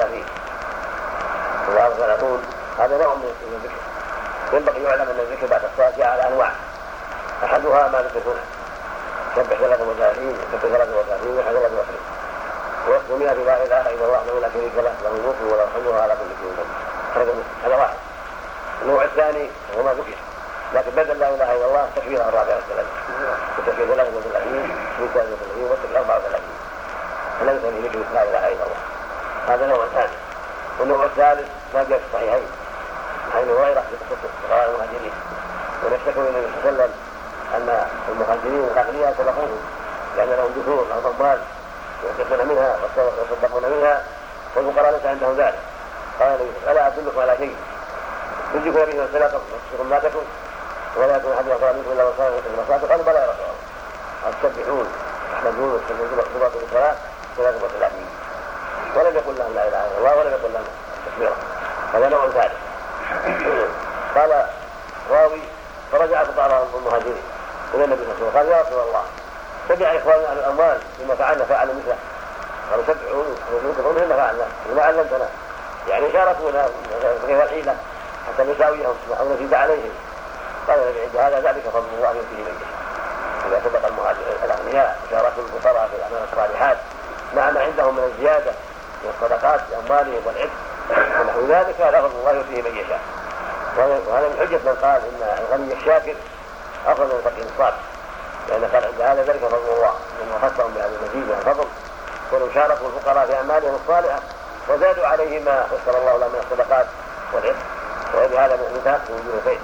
34 هذا نوع من الذكر. ينبغي يعلم أن الذكر بعد الصلاة جاء على أنواع أحدها ما ذكر هنا سبح 33 سبح 33 وحد 33 ويختم بها لا إله إلا الله لا شريك له له الملك وله الحمد على كل شيء. هذا واحد. النوع الثاني هو ما ذكر لكن بدل لا إله إلا الله تكبيرها 34 وتكبير 33 و33 وتكبير 34 فليس في ذكر لا إله إلا الله. هذا نوع ثاني. والنوع الثالث ما جاء في الصحيحين حين غيره في قصة فقراء المهاجرين ونشتكوا إلى النبي صلى الله عليه وسلم أن المهاجرين والأغنياء سبقوهم لأن لهم دخول أو ضمان يصدقون منها ويصدقون منها والفقراء ليس عندهم ذلك. قال النبي ألا أدلكم على شيء تجيكم به من صدقة وتصدقون ماتكم ولا يكون أحد يقرأ منكم إلا وصايا ويصدق المصائب. قالوا بلى يا رسول الله تسبحون تحمدون وتسبحون وتسبحون الصلاة 33 ولم يقل لهم لا إله إلا الله ولم يقل لهم تكبيرا. هذا نوع ثالث. قال راوي فرجع بعض المهاجرين إلى النبي صلى الله عليه وسلم قال يا رسول الله تبع إخواننا أهل الأموال بما فعلنا فعلوا مثله. قالوا سبحوا ويقولون إننا فعلنا وما علمتنا يعني شاركونا غير الحيلة حتى نساويهم أو نزيد عليهم. قال عند هذا ذلك فضل الله يؤتيه من يشاء. إذا سبق الأغنياء وشاركوا الفقراء في الأعمال الصالحات مع ما عندهم من الزيادة من الصدقات بأموالهم والعتق ونحو ذلك فضل الله يؤتيه من يشاء. وهذا من حجة من قال إن الغني الشاكر أفضل من الفقير الصابر لأن قال عند هذا ذلك فضل الله لأنه خصهم بهذا المزيد من الفضل كانوا شاركوا الفقراء في أعمالهم الصالحة وزادوا عليه ما يسر الله له من الصدقات والعتق وبهذا من المثال وجوه الخير.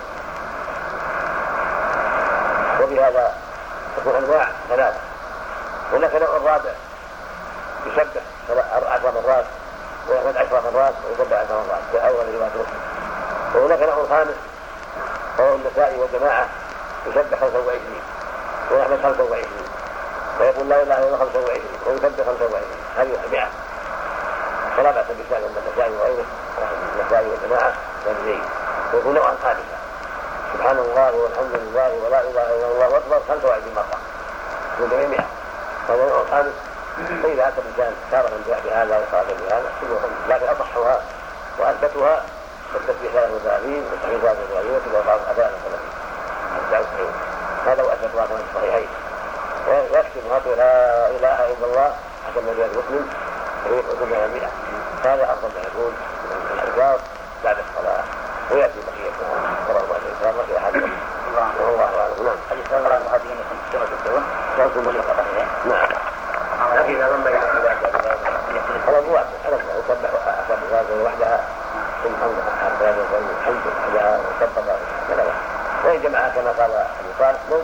وبهذا تكون أنواع ثلاثة. هناك نوع الرابع يسبح 10 مرات ويحمد 10 مرات ويسبح 10 مرات في أول رواية مسلم. وهناك نوع خامس وهو النسائي والجماعة يسبح 25 ويحمد 25 ويقول لا إله إلا الله 25 ويسبح 25 هذه 100. فلا بأس بشأن النسائي وغيره النسائي والجماعة والزيد. ويقول نوعا خامسا سبحان الله والحمد لله ولا إله إلا الله أكبر 25 مرة يقول 100. هذا نوع خامس. فإذا أتى الإنسان تارة بهذا وصار بهذا لكن أصحها وأثبتها التسبيح 33 والتحميد 33 وكذا بعض 33 هذا وأثبتها في الصحيحين. ويكتب هذا لا إله إلا الله حسب ما جاء مسلم ويقول 100. هذا أفضل ما يكون من الأذكار بعد الصلاة ويأتي بقيتها صلى الله عليه وسلم في أحد والله أعلم. نعم. حديث الله المهاجرين كما تقولون شرط مليقة. نعم. لكن إذا لم يكن خلاص واحد يسبح هذا وحدها ثم هذا الحمد لله وسبح كذا وإن جمعها كما قال أبو صالح من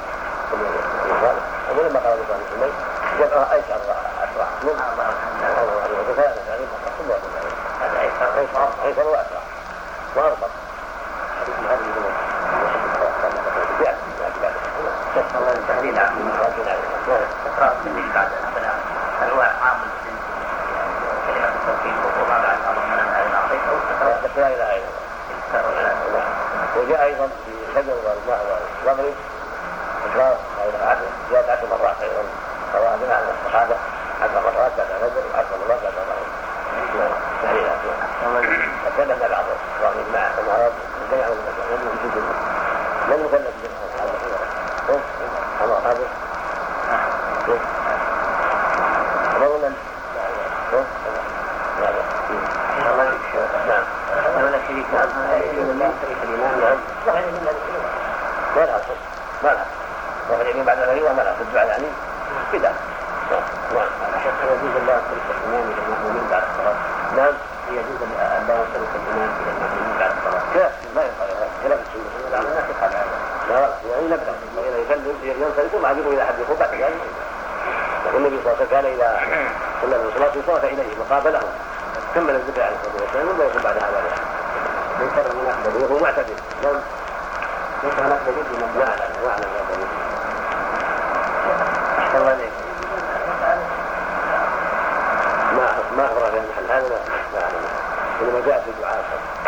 ولما قال أبو صالح جمعها أيسر وأسرع من أيسر وأسرع وأرفق. الله التحليل عقل تقرأ من بعد أنواع عام كلمة التوحيد وما بعد اللهم لنا أعطيت وجاء أيضا في الفجر والماء والمغرب تكرار جاءت 10 مرات أيضا رواه جماعة من الصحابة 10 مرات بعد الفجر و10 مرات بعد المغرب تحليلات وكلم بعض الراغبين مع الأمراض جماعة من المسلمين لم يكلف جماعة أمر هذا رجلا ولا شريك الإمام ما لا أصل وفي اليمين بعد الغيوة ما لا أصل الدعاء يعني كده شيخ يجوز الله يصرف الإمام إلى المأمومين بعد الصلاة نعم يجوز الله يصرف الإمام إلى المأمومين بعد الصلاة لا ما ينفع خلاف السنة لا الناس تفعل هذا لا يعني نبدأ ينصرف وما عجبه إلى حد يقول بعد ذلك والنبي صلى الله عليه وسلم كان إذا صلى الصلاة انصرف إليه وقابله كمل الذكر عليه الصلاة والسلام وما يقول بعد هذا ليس هناك وهو معتدل ليس هناك دليل من لا أعلم يا دليل أحسن الله عليك ما أخبر في المحل هذا لا أعلم إنما جاء في دعاء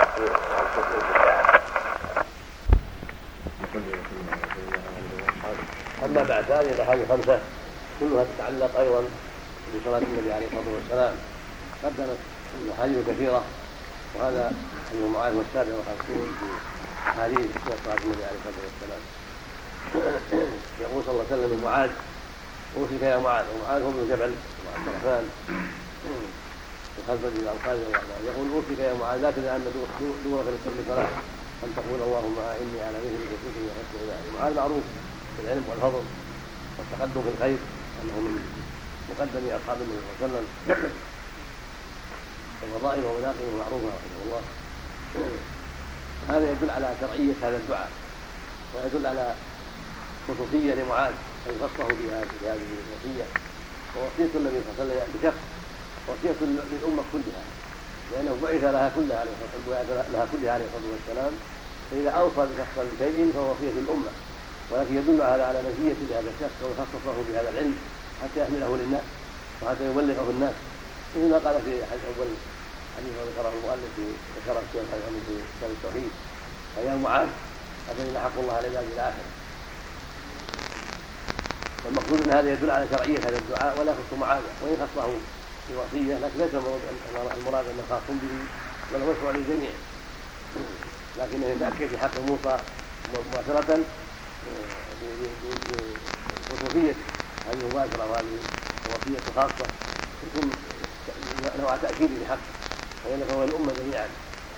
أما بعد هذه الأحاديث 5 كلها تتعلق أيضا بصلاة النبي عليه الصلاة والسلام قدمت أحاديث كثيرة وهذا حديث معاذ والسابع والخمسون في أحاديث صلاة النبي عليه الصلاة والسلام يقول صلى الله عليه وسلم لمعاذ أوصيك يا معاذ ومعاذ هو ابن جبل وعبد الرحمن الخزرجي الأنصاري يقول أوصيك يا معاذ لا تدع أن دورك لكل صلاة أن تقول اللهم إني على مثلك وكفرك وحسن عبادك. معاذ معروف بالعلم والفضل والتقدم في الخير أنه من مقدم أصحاب النبي صلى الله عليه وسلم الفضائل ومناقبه معروفة رحمه الله. هذا يدل على شرعية هذا الدعاء ويدل على خصوصية لمعاذ أن يخصه بهذه الوصية ووصية النبي صلى الله عليه وسلم بشخص وصية للأمة كلها لأنه بعث لها كلها عليه الصلاة والسلام فإذا أوصى بشخص بشيء فهو وصية للأمة ولكن يدل على مزية لهذا الشخص ويخصصه بهذا العلم حتى يحمله للناس وحتى يبلغه الناس مثل ما قال في أول حديث ذكره المؤلف ذكر الشيخ الحديث في كتاب التوحيد فيا معاذ أتينا حق الله على العباد الآخرة. والمقصود ان هذا يدل على شرعيه هذا الدعاء ولا يخص معاذ وان خصه بوصيه لكن ليس المراد انه خاص به بل هو مشروع للجميع لكنه يتاكد في حق موسى مباشره بخصوصيه هذه المباشره وهذه الوصيه الخاصه يكون نوع تاكيد لحق وينفع الامه جميعا.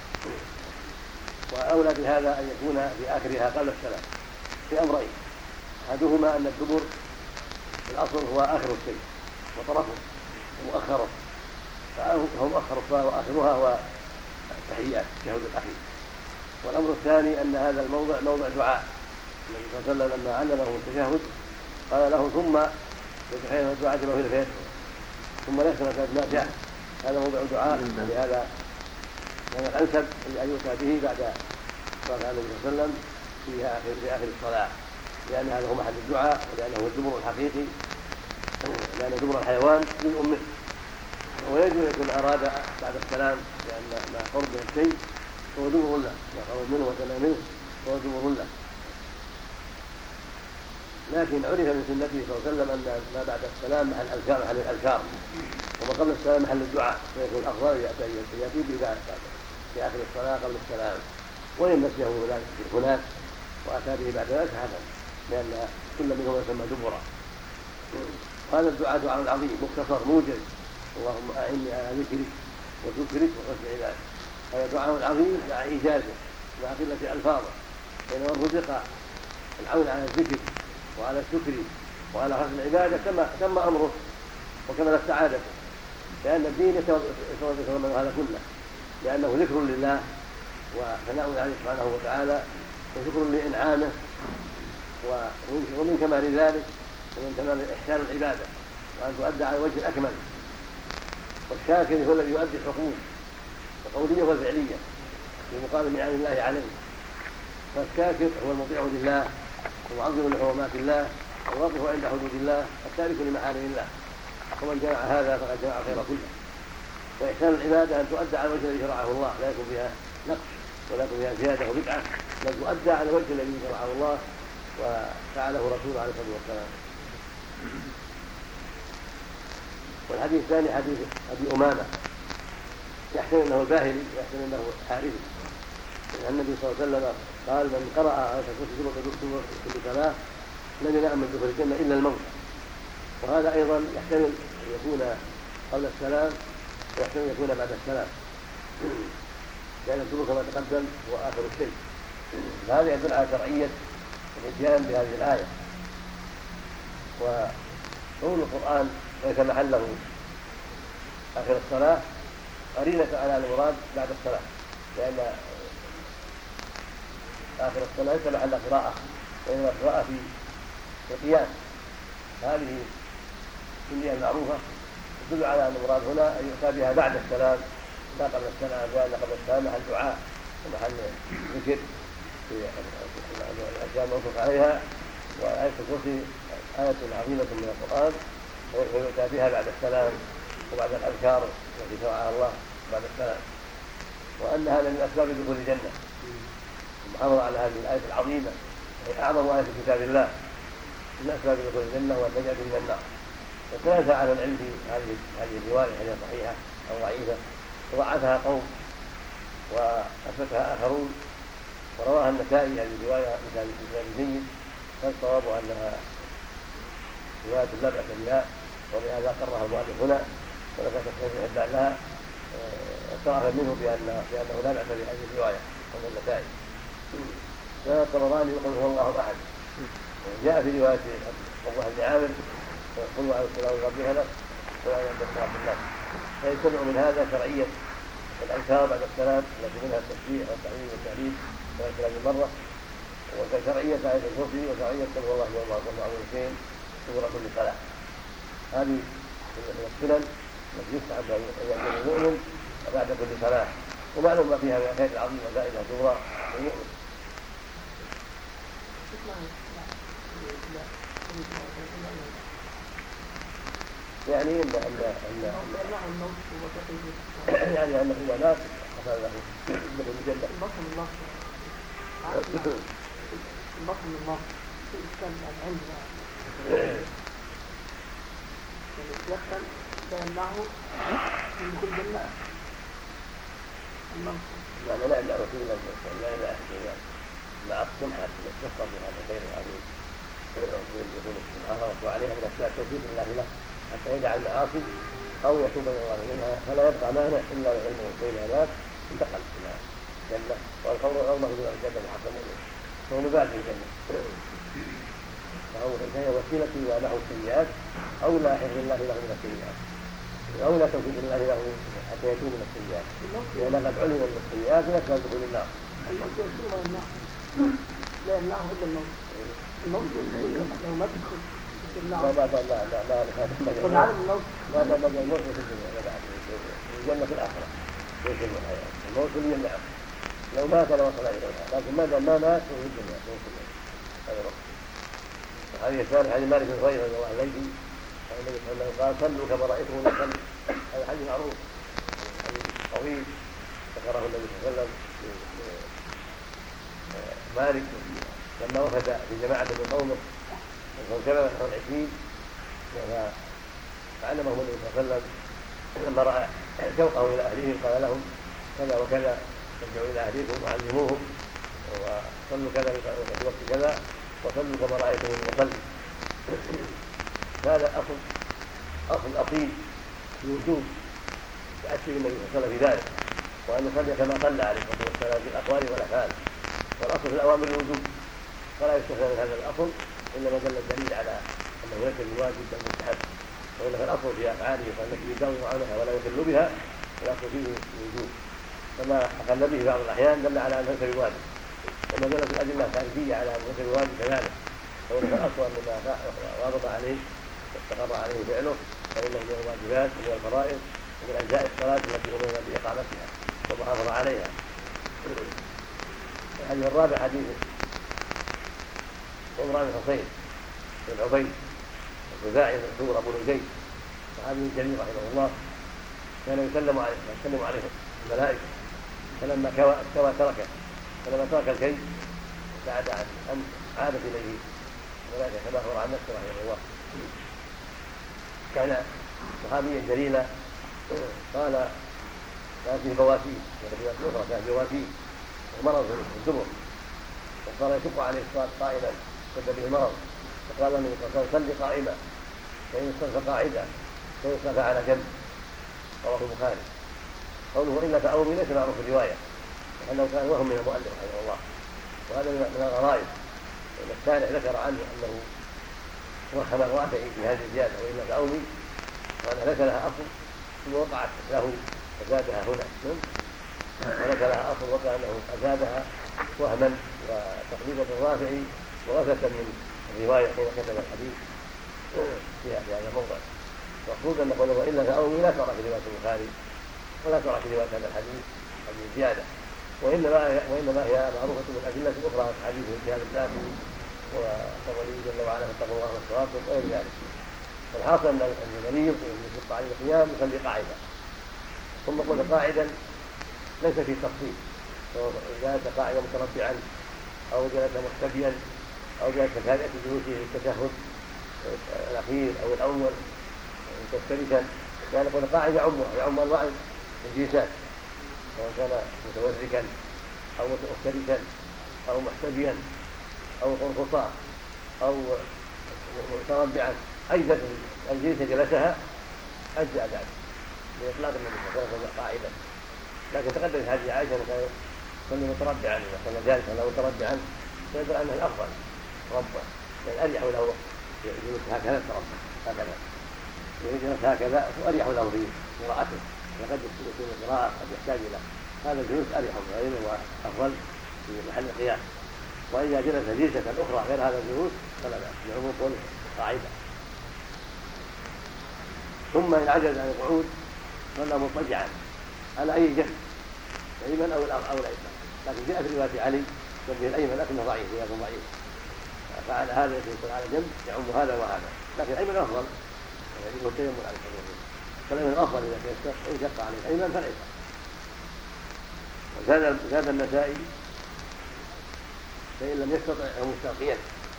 واولى بهذا ان يكون في اخرها قبل السلام في امرين احدهما ان الدبر الأصل هو آخر الشيء وطرفه ومؤخره فهو مؤخر الصلاة وآخرها هو التحيات التشهد الأخير. والأمر الثاني أن هذا الموضع موضع دعاء النبي صلى الله عليه وسلم لما علمه التشهد قال له ثم يتخيل الدعاء كما في الخير ثم ليس نافع هذا موضع دعاء لهذا كان الأنسب أن يؤتى به بعد صلاة النبي صلى الله عليه وسلم في آخر الصلاة لأن هذا هو محل الدعاء ولأنه هو الدبر الحقيقي لأن دبر الحيوان من أمه ويجب أن يكون أراد بعد السلام لأن ما قرب من الشيء هو دبر له ما قرب منه وسلم منه هو دبر له. لكن عرف من سنته صلى الله عليه وسلم أن ما بعد السلام محل الأذكار وما قبل السلام محل الدعاء فيكون الأفضل يأتي به في آخر الصلاة قبل السلام وإن نسيه هناك وأتى به بعد ذلك حسن لأن كل منهم يسمى دبرا. هذا الدعاء دعاء عظيم مختصر موجز اللهم أعني على ذكرك وشكرك وحسن عبادك. هذا دعاء عظيم مع إيجازه مع قلة ألفاظه بينما رزق العون على الذكر وعلى الشكر وعلى حسن العبادة تم أمره وكملت سعادته لأن الدين يتوظف من هذا كله لأنه ذكر لله وثناء عليه سبحانه وتعالى وشكر لإنعامه ومن كمال ذلك ومن كمال إحسان العبادة وأن تؤدى على الوجه الأكمل. والشاكر هو الذي يؤدي الحقوق القولية والفعلية في مقابل نعم الله عليه. فالشاكر هو المطيع لله ومعظم لحرمات الله والواقف عند حدود الله التارك لمحارم الله ومن جمع هذا فقد جمع خير كله. وإحسان العبادة أن تؤدى على الوجه الذي شرعه الله لا يكون فيها نقص ولكن فيها زيادة وبدعة بل تؤدى على وجه الذي شرعه الله وفعله رسوله عليه الصلاة والسلام. والحديث الثاني حديث أبي أمامة يحسن أنه باهلي ويحسن أنه حارثي، لأن النبي صلى الله عليه وسلم قال من قرأ آية الكرسي كل صلاة لم ينام من دخول الجنة إلا الموت. وهذا أيضا يحتمل أن يكون قبل السلام ويحتمل أن يكون بعد السلام، لأن الدخول كما تقدم هو آخر الشيء. فهذا يدل على شرعية الإتيان بهذه الآية. وقول القرآن ليس محله آخر الصلاة قرينة على المراد بعد الصلاة، لأن آخر الصلاة ليس محل قراءة وإنما قراءة في القيام. هذه النية المعروفة تدل على أن المراد هنا أن يؤتى بها بعد السلام لا قبل السلام، لأن قبل السلام محل دعاء ومحل ذكر في الأشياء الموصوف عليها. وآية الكرسي آية عظيمة من القرآن ويؤتى بها بعد السلام وبعد الأذكار التي شرعها الله بعد السلام، وأن هذا من أسباب دخول الجنة. المحافظة على هذه الآية العظيمة وهي أعظم آية في كتاب الله من أسباب دخول الجنة والنجاة من النار. وتنازع على العلم في هذه الرواية هل هي صحيحة أو ضعيفة، وضعفها قوم وأثبتها آخرون، ورواها النسائي هذه الرواية بإسناد جيد، فالصواب أنها رواية لا بأس بها، ولهذا قررها المؤلف هنا ولكن تصحيح الحبان لها اعتراف منه بأنه لا بأس بهذه الرواية وهو النسائي. كان الطبراني يقول هو الله أحد. جاء في رواية الله بن عامر قل عليه السلام ربي هلك ولا ينبغي عبد الله. فيجتمع من هذا شرعية الأذكار بعد السلام التي منها التسبيح والتحميد والتهليل وغير كلام مرة، وشرعية آية الكرسي وشرعية قل هو الله أحد ومعوذتين سورة كل صلاة. هذه من السنن التي يستحب أن يأتي المؤمن بعد كل صلاة، ومعلوم ما فيها من الخير العظيم وزائدة كبرى للمؤمن. يعني أن هو لا حصل له الجنة. البطن الله في إسكان العلم يحسن بأنه من كل جنة يعني لا إلا رسول الله لا إلا أحد مع السمحة تفضل بهذا الخير العظيم يقول سبحانه وعليها من أسباب توفيق الله له حتى يدع المعاصي أو يتوب إلى الله منها، فلا يبقى مانع إلا العلم بين هناك انتقل إلى الجنة. والقول الله إلى الجنة محكم فهو مبادئ الجنة، فهي وسيلة وله السيئات أو لا حفظ الله له من السيئات أو لا توفيق الله له حتى يتوب من السيئات، لأن قد علم من السيئات يكفى دخول النار. لا يمنعه إلا الموت. الموت لو ما تدخل في النار. لا الموت في الدنيا الجنة في الآخرة ليس الحياة. الموت اللي يمنعه لو مات لوصل إليها، لكن ما دام ما مات فهو في الدنيا هذا وقت. هذه الثانية حديث مالك بن صهيب رضي الله عنه النبي صلى الله عليه وسلم قال صلوا كما رأيتموني أصلي. هذا حديث معروف حديث طويل ذكره النبي صلى الله عليه وسلم مالك لما وفد في جماعة من قومه وهم كذا نحو 20 فعلمهم النبي صلى الله عليه وسلم لما رأى شوقه إلى أهلهم قال لهم كذا وكذا ارجعوا إلى أهليكم وعلموهم وصلوا كذا في وقت كذا وصلوا كما رأيتموني أصلي. هذا أصل أصيل في وجوب تأثير النبي صلى الله عليه وسلم في ذلك، وأن يصلي كما صلى عليه الصلاة والسلام في الأقوال والأفعال. والأصل في الأوامر الوجوب فلا يستثنى من هذا الأصل إلا ما دل الدليل على أنه ليس بواجب بل مستحب، وإلا فالأصل في أفعاله فالتي يداوم عنها ولا يدل بها الأصل فيه الوجوب، فما أخل به بعض الأحيان دل على أنه ليس بواجب، وما دلت الأدلة الخارجية على أنه ليس بواجب كذلك، فإن الأصل أن ما واظب عليه واستقر عليه فعله فإنه من الواجبات ومن الفرائض ومن أجزاء الصلاة التي أمرنا بإقامتها والمحافظة عليها. الحديث الرابع حديث عمران بن حصين بن عبيد الخزاعي المشهور أبو نجيب صحابي جليل رحمه الله، كان يسلم عليه الملائكة فلما استوى تركه، فلما ترك الكي بعد أن عادت إليه وذلك كما أخبر عن نفسه رحمه الله. كان صحابيا جليلا قال كان فيه بواسير، وروايات أخرى كان بواسير ومرض في الدبر، فصار يشق عليه الصلاة قائما اشتد به المرض، فقال النبي صلى الله عليه وسلم صل قائما فإن استلقى قاعدا فإن استلقى على جنب. رواه البخاري. قوله إلا فأومي ليس معروف في الرواية لأنه كان وهم من المؤلف رحمه الله، وهذا من الغرائب، لأن الشارع ذكر عنه أنه وهم الرافعي في هذه الزيادة وإلا فأومي، وأنها ليس لها أصل ثم وقعت له فزادها هنا، وليس لها أصل وقع أنه أزادها وهما وتقليدا الرافعي وغفلة من الرواية حين كتب الحديث في هذا الموضع. المقصود أن قوله إلا فأومي لا ترى في رواية البخاري ولا ترى في رواية هذا الحديث هذه الزيادة، وإنما هي معروفة من أدلة أخرى في حديث في هذا الباب وقوله جل وعلا فاتقوا الله ما استطعتم وغير ذلك. فالحاصل أن المريض يشق عليه القيام يصلي قاعدا، ثم قل قاعدا ليس في تفصيل، جلس قاعدا متربعا أو جلس محتبيا أو جلس كهيئة جلوسه في التشهد الأخير أو الأول مستفترشا، يعني قل قاعد يعم أنواع الجلسات سواء كان متوركا أو مفترشا أو محتبيا أو قرقصا أو متربعا، أجزاء الجلسة جلسها أجزاء ذلك بإطلاق النبي صلى الله عليه وسلم قاعدا. لكن تقدم في حديث عائشة أنه كان متربعا، إذا كان جالسا أو متربعا فيدل أنه الأفضل ربه، يعني أريح له يجلس هكذا تربع هكذا يجلس هكذا وأريح له في قراءته، وقد يكون القراءة قد يحتاج إلى هذا الجلوس أريح من غيره وأفضل في محل القيام. وإذا جلس جلسة أخرى غير هذا الجلوس فلا بأس بعموم قوله قاعدة. ثم إن عجز عن القعود صلى مضطجعا على أي جنب الأيمن أو الأيسر، لكن جاء في رواية علي به الأيمن لكنه ضعيف رواية ضعيف، فعلى هذا يكون على جنب يعم هذا وهذا، لكن الأيمن أفضل يجب التيمم على التيمم، فالأيمن أفضل إذا شق عليه الأيمن فالأيسر. وزاد النسائي فإن لم يستطع مستلقيا،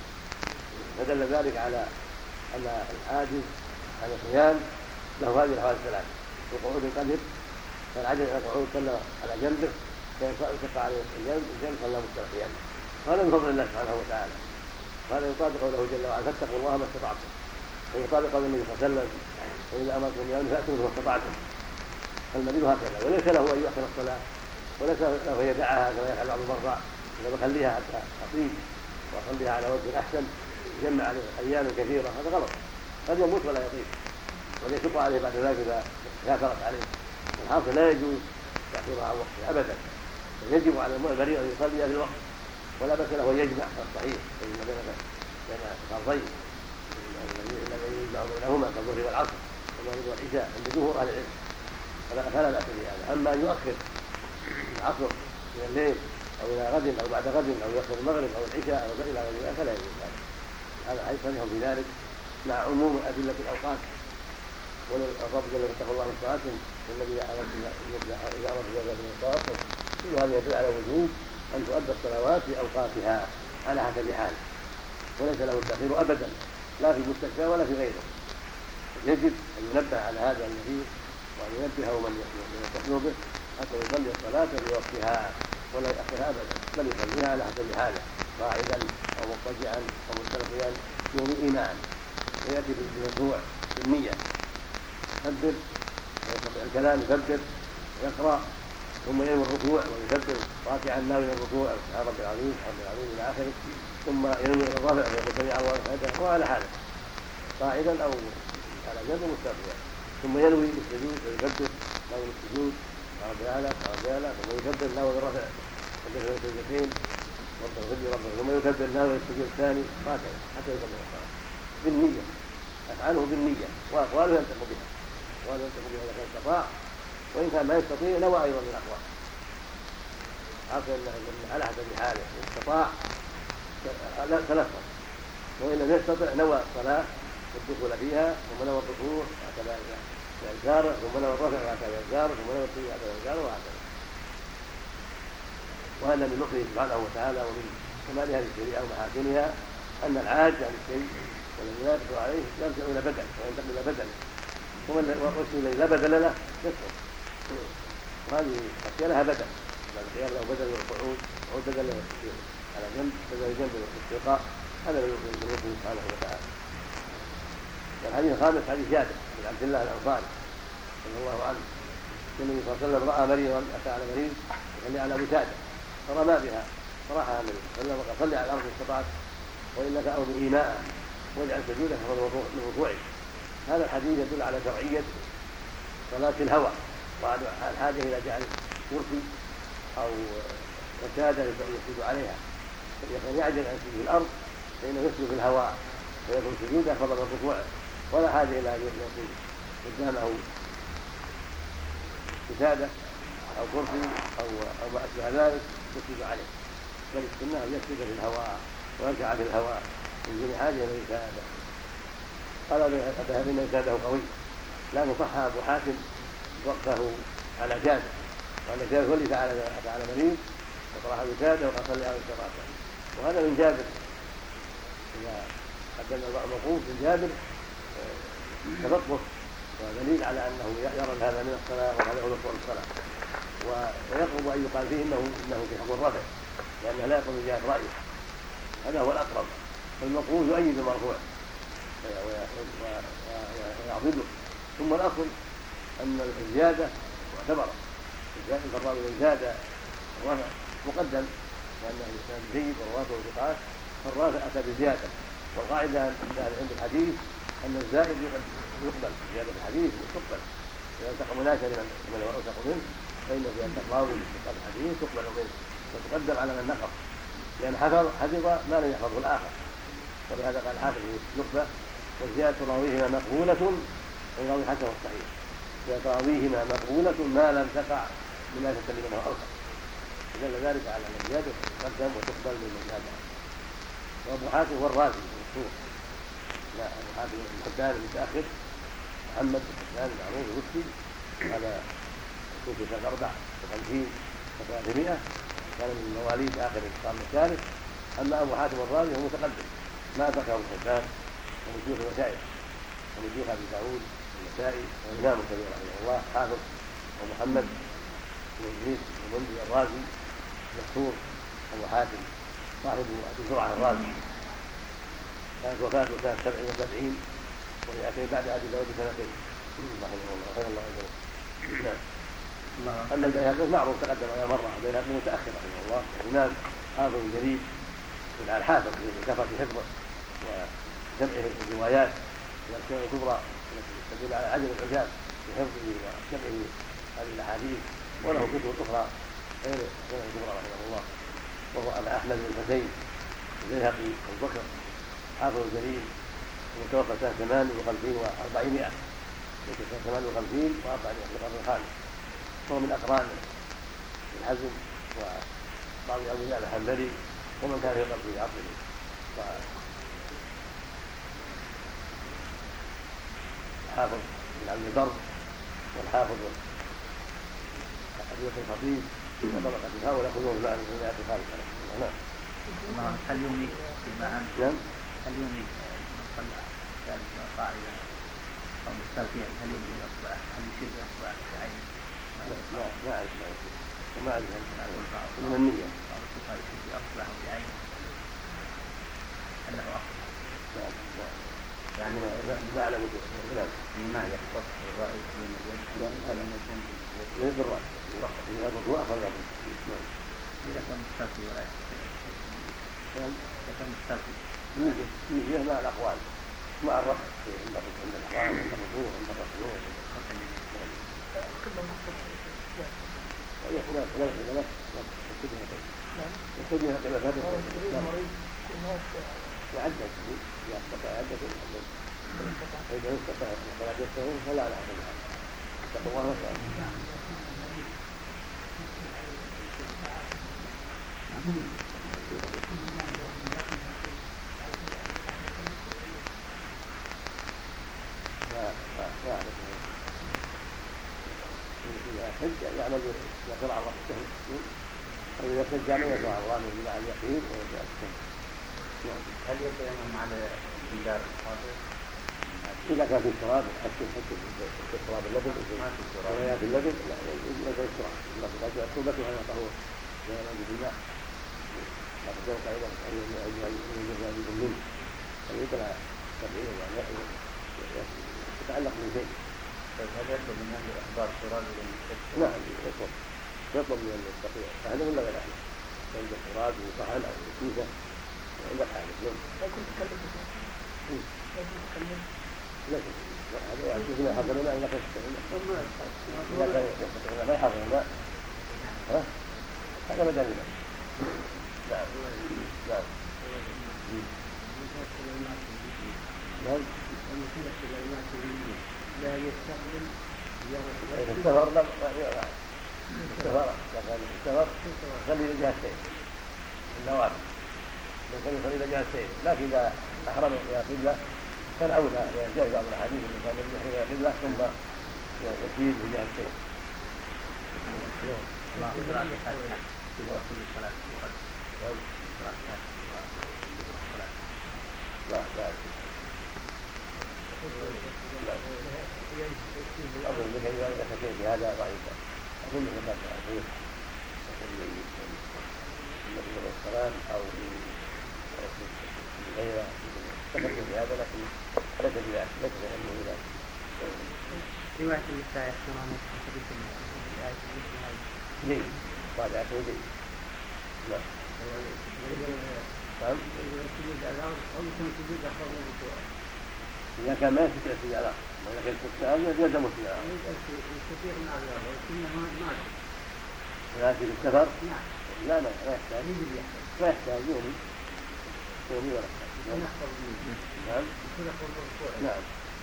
فدل ذلك على أن العاجز عن القيام له هذه الأحوال الثلاث: القعود القدر، فالعجز عن القعود صلى على جنبه، فيشق عليه الجنب صلى مستلقيا. هذا من فضل الله سبحانه وتعالى، هذا يطابق قوله جل وعلا فاتقوا الله ما استطعتم، ويطابق قول النبي صلى الله عليه وسلم وإذا أمركم بأمر فأتوا منه ما استطعتم. فالمريض هكذا، وليس له أن يؤخر الصلاة، وليس له أن يدعها كما يفعل بعض المرضى، إذا بخليها حتى أطيب وأخليها على وجه أحسن يجمع عليه أيام كثيرة، هذا غلط، قد يموت ولا يطيب وليشق عليه بعد ذلك إذا كافرت عليه. الحاصل لا يجوز تأخيرها عن وقتها أبدا، يجب على المريض أن يصلي في الوقت، ولا بأس له أن يجمع الصحيح بين فرضين الذي يجمع بينهما كالظهر والعصر والمغرب والعشاء عند جمهور أهل العلم، فلا بأس بهذا. أما أن يؤخر العصر من الليل أو إلى غد أو بعد غد أو يأخذ المغرب أو العشاء أو إلى غير ذلك فلا يجوز هذا حيث صريح في ذلك مع عموم أدلة الأوقات. والرب جل واتقوا الله ما استطعتم والذي إذا أردت ذلك من الصلاة كل هذا يدل على وجوب أن تؤدى الصلوات في أوقاتها على حسب حال، وليس له التأخير أبدا لا في المستشفى ولا في غيره. يجب أن ينبه على هذا المريض وأن ينبهه من يتصل به حتى يصلي الصلاة في وقتها ولا يأخرها أبدا، بل يصليها على حسب حاله قاعدا أو مضطجعا أو مستلقيا دون إيمان. ويأتي بالمشروع بالنية، يكبر ويستطيع الكلام يكبر ويقرأ، ثم ينوي الركوع ويكبر راكعا ناوي الركوع سبحان ربي العظيم سبحان ربي العظيم إلى آخره، ثم ينوي الرفع ويقول سمع الله لمن حمده وعلى حاله قاعدا أو على جنب مستلقيا، ثم ينوي السجود ويكبر ناوي السجود رب العالى ثم يكبر ناوي الرفع ويكبر السجدتين رب الغد ثم يكبر ناوي السجود الثاني هكذا حتى يكمل الصلاة بالنية، أفعله بالنية وأقواله ينطق بها إذا كان استطاع، وإن كان ما يستطيع نوى أيضا من الأقوال حاصل أنه على حسب حاله. إن استطاع تلفظ، وإن لم يستطع نوى الصلاة والدخول فيها ثم نوى الركوع هكذا بأذكاره ثم نوى الرفع هكذا بأذكاره ثم نوى السجود هكذا بأذكاره وهكذا. وهذا من لطفه سبحانه وتعالى ومن كمال هذه الشريعه ومحاسنها ان العاج عن الشيء والذي لا يقدر عليه يرجع الى بدل وينتقل الى بدله والشيء الذي لا بدل له يسقط. وهذه الاشياء لها بدل، القيام له بدل والقعود او بدل له على جنب بدل الجنب والاستلقاء، هذا من لطفه سبحانه وتعالى. الحديث الخامس حديث جابر بن عبد الله الانصاري رضي الله عنه النبي صلى الله عليه وسلم راى مريضا اتى على مريض يصلي على وساده فرمى بها فراحها النبي صلى الله عليه وسلم وقال صلي على الارض استطعت والا فارض ايماء واجعل سجودك من ركوعك. هذا الحديث يدل على شرعيه صلاه الهوى وعلى الحاجه الى جعل كرسي او وساده يسجد عليها، فإذا يعجل عن سجود الارض فانه يسجد في الهواء فيكون سجوده افضل من ركوعه، ولا حاجه الى ان يكون قدامه وساده او كرسي او ما اشبه ذلك يسجد عليه، بل السنه ان يسجد في الهواء ويركع في الهواء من دون حاجه الى الوساده. قال الذهبي ان وساده قوي، لكن صح ابو حاتم وقفه على جابر وان جابر هو اللي فعل مريض فطرح وساده وقال صلي على الصلاه، وهذا من جابر اذا قدم الموقوف من جابر تلطف ودليل على انه يرى هذا من الصلاه وهذا هو ركوع الصلاه، ويقرب ان يقال فيه انه في حكم الرفع لانه لا يقوم بجهه رايه، هذا هو الاقرب. فالموقوف يؤيد المرفوع ويعضده. ثم الاصل ان الزياده معتبره، الزياده الراوي من زاد الرفع مقدم لانه الانسان جيد ورواته ثقات، فالرافع اتى بزياده، والقاعده عند الحديث ان الزائد يقبل، زياده الحديث تقبل اذا التقى مناسبا لمن هو اوثق منه، فان زياده الراوي في الحديث تقبل منه وتقدم على من نقص، لان حفظ ما لم يحفظه الاخر، ولهذا قال الحافظ في النخبه وزياده راويهما مقبوله وراوي حسن الصحيح، زياده راويهما مقبوله ما لم تقع مناسبه لمن هو اوثق، دل ذلك على ان الزياده تقدم وتقبل من زياده. وابو حاتم هو الرازي المشهور، لا ابو حاتم بن حبان المتاخر محمد بن حبان المعروف الوفي، هذا توفي سنه 54 و300، كان من مواليد اخر القرن الثالث. اما ابو حاتم الرازي هو متقدم ما ادركه ابن حبان ومن شيوخ المشايخ ومن شيوخ ابي داود النسائي وامام كبير رحمه الله حافظ، ومحمد بن ادريس المنذري الرازي مشهور ابو حاتم صاحب ابي زرعه الرازي، كانت وفاته سنه 77 وهي بعد ابي داود بسنتين رحمه الله خير الله يجزاه. نعم. اما البيهقي معروف تقدم على مره، البيهقي متاخر رحمه الله، الامام حافظ جليل من الحافظ كفر بحفظه وجمعه الروايات والاشياء الكبرى التي تدل على عدم العجاب بحفظه وجمعه هذه الاحاديث، وله كتب اخرى غير الكبرى رحمه الله، وهو ابا احمد بن الحسين البيهقي ابو بكر حافظ جليل ومتوفى سنه 58 و400 سنه 58 و400 في القرن الخامس، وهو من اقران ابن حزم وبعض ابو يعلى الحنبلي ومن كان يقرأ في عصره. الحافظ بن عبد البر والحافظ ابي بكر الخطيب وطبقة هؤلاء يأخذون بمعنى الروايات الخالصة. نعم. هل يومي فيما أنت؟ نعم. هل يومي صلى ثالث قاعدة أو مستلقيا هل يومي أصبع هل يشير أصبع بعينه؟ ما أعرف وما أعرف من النية أصبع بعينه أنه أصبع يعني ما أعلم ما يختص الرأي من الوجه بالرأي إذا الرضوء أخذ إذا كان مستلقي ولا إذا كان مستلقي نية مع الأقوال مع الرفع عند الأقوال عند الرضوء عند الرسول يحتاجها خلافات يعدد يستطيع عدة فإذا يستطيع الصلاة يستطيع فلا على حسب الحال اتقوا الله وسلم. إذا حج يعمل يقرأ الرأس أو إذا يشجع من يدعو الله من الله اليقين ويرجع السنة. هل يتيمم على جدار الحاضر؟ إذا كان في التراب حتى في التراب اللبن ولا في اللبن لا يجوز التراب الله قد يعتبك وهذا طهور لا يراد بالله لكن فوق أيضا أن يجوز منه فيطلع تبعيه يتعلق من شيء. هل يطلب من أهل إحضار تراب نعم يطلب من المستطيع فهذا ولا غير أهله عند التراب وصحن أو كيسة عند الحاجة لكن تكلم لكن هذا يعني فيما حضرنا إلا كيف إذا ما يحضر الماء هذا مدى الماء. نعم نعم نعم لا يستخدم السفر لا السفر لكن السفر خلي لجهتين النوافل يصلي إلى جهتين لكن إذا أحرم إلى قبلة كان أولى لأن جاء بعض الأحاديث أنه كان يحرم إلى قبلة ثم يسير بجهتين. لا أظن بك إذا أتكلم في هذا ضعيفا أظن بك كان أخير في الصلاة أو في غيره تكلم في هذا لكن ليس بأنه إذا رواية النساء يحسنون حديث الآية جيد بعد عشر جيد نعم إذا كان ما يستطيع السجارة ولكن السؤال يلزم السجارة ولكن السفر لا يحتاج يومي ولا نعم نعم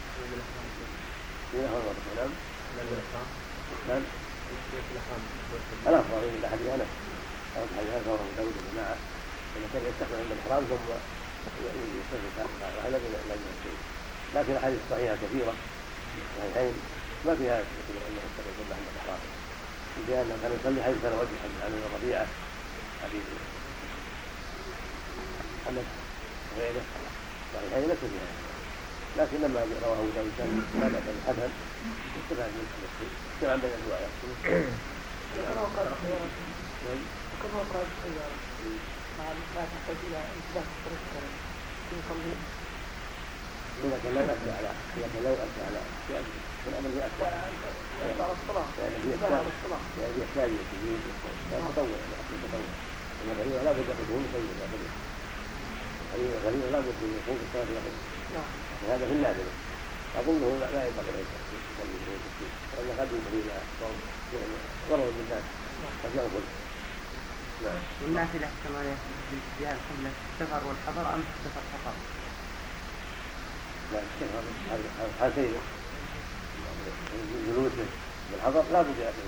نعم الأفضل من أحد أنس أو حديث أنس وهو داود الجماعة إذا كان يستقبل عند الإحرام ثم يستقبل على لكن الأحاديث الصحيحة كثيرة صحيحين ما فيها أنه يستقبل عند الإحرام لأنه كان يصلي حيث كان وجه حديث عن الربيعة حديث أنس وغيره صحيحين ليس فيها لكن لما رواه داود كان الحسن استبعد من المسلم استبعد بين الروايات كما قال السيارة لا تحتاج إلى إثبات الطريق يصلي إذا كان لا يؤثر على الأمر يؤثر على الصلاة يعني يحتاج إلى التجويد تطور إن الغريب لا بد أن يكون مصيبا الغريب لا بد أن يكون في الصلاة يقضي وهذا في النادر أظنه لا ينبغي أن يصلي لأن قد يجري إلى ضرر بالناس قد ينقل. نعم. والنافلة كما يجب قبل السفر والحضر أم السفر فقط؟ لا السفر حالتين جلوسه بالحضر لا بد أن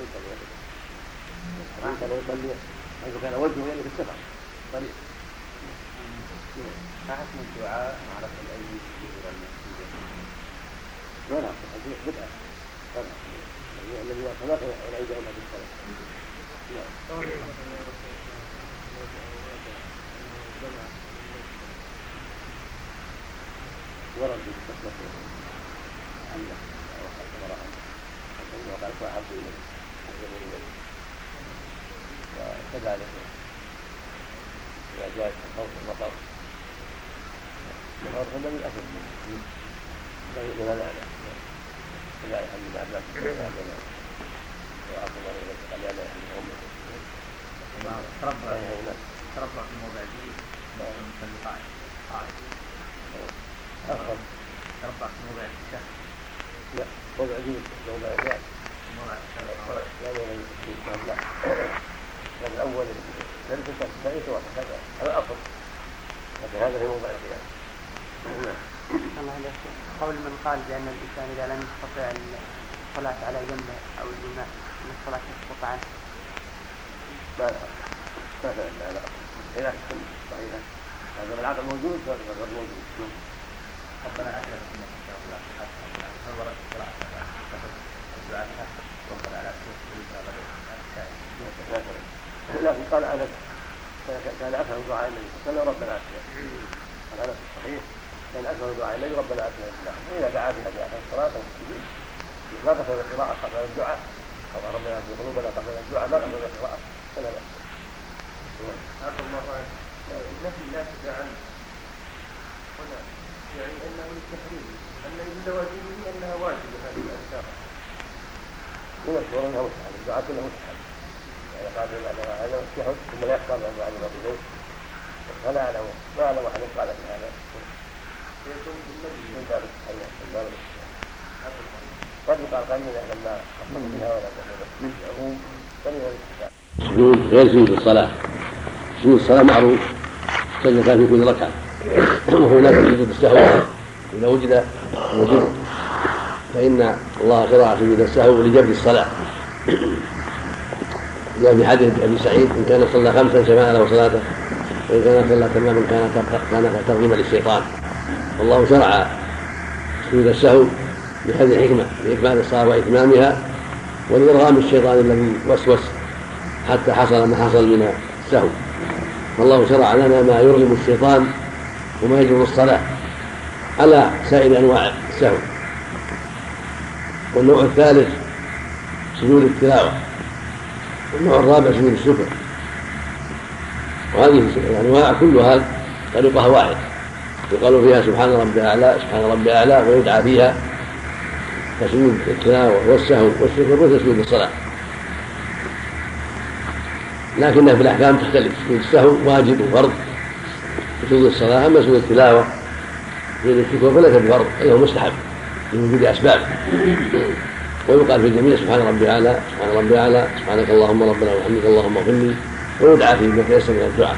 يصلي حيث كان وجهه يعني في السفر طريق. ما حكم الدعاء مع رفع الأيدي إلى المسجد؟ لا الحديث بدعة الذي يصلى والعيد أولى بالصلاة. ورد بالتصلح عنه وقال فأحب إليه وكذلك إذا جاء خوف المطر المطر الذي الأسد لماذا لا كذلك عن ابن عباس وعبد الله إليك قال يا لا يحمل أمه تربع في موضع جيد من قاعد أفضل تربع في موضع الشهر لا موضع جيد موضع الرياض موضع الشهر لا لا لكن الأول ذلك الثاني هذا أفضل لكن هذا في موضع الرياض. الله عليك قول من قال بأن الإنسان إذا لم يستطع الصلاة على جنبه أو الإمام أن الصلاة تسقط عنه. لا إذا كنت صحيحة هذا العقل موجود فهذا موجود. ربنا أكرم إنك إن شاء الله هل ورد الصلاة الدعاء وقد على لكن قال انس كان اكثر دعاء النبي صلى الله عليه وسلم ربنا اتنا. قال انس الصحيح كان اكثر دعاء النبي ربنا اتنا بالله. واذا دعا بها في اخر الصلاه والسجود ما قصد القراءه قبل الدعاء، قال ربنا في قلوبنا قبل الدعاء ما قصد القراءه فلا باس. النفي لا تدعى هنا يعني انه للتحريم، ان من لوازمه انها واجبه هذه الاذكار. يذكر انها مستحب، الدعاء كله مستحب. يعني قال هذا الشهد ثم لا يختار من دعاء الرسول فلا اعلم احد قال في هذا. يكون بالنبي من باب التحريم قد يقال قليلا لما خصص بها ولا تحريم العموم قليلا الاستحباب. سجود غير سجود الصلاة. سجود الصلاة معروف سجدتان في كل ركعة، وهناك سجود السهو إذا وجد فإن الله شرع سجود السهو لجبر الصلاة. جاء في حديث أبي سعيد إن كان صلى 5 شفاء له صلاته، وإن كان صلى تماما كان ترغيما للشيطان. والله شرع سجود السهو بهذه الحكمة لإكمال الصلاة وإتمامها ولإرغام الشيطان الذي وسوس حتى حصل ما حصل من السهو. والله شرع لنا ما يرغم الشيطان وما يجر الصلاة على سائر أنواع السهو. والنوع الثالث سجود التلاوة، والنوع الرابع سجود الشكر. وهذه الأنواع كلها طريقها واحد، يقال فيها سبحان ربي أعلى سبحان ربي أعلى، ويدعى فيها فسجود التلاوة والسهو والشكر مثل سجود الصلاة، لكنها في الأحكام تختلف. سجود السهو واجب وفرض سجود الصلاة، أما سجود التلاوة سجود الشكر فليس بفرض بل هو مستحب لوجود أسباب. ويقال في الجميع سبحان ربي أعلى سبحان ربي أعلى سبحانك اللهم ربنا وبحمدك اللهم اغفر لي، ويدعى فيه ما تيسر من الدعاء.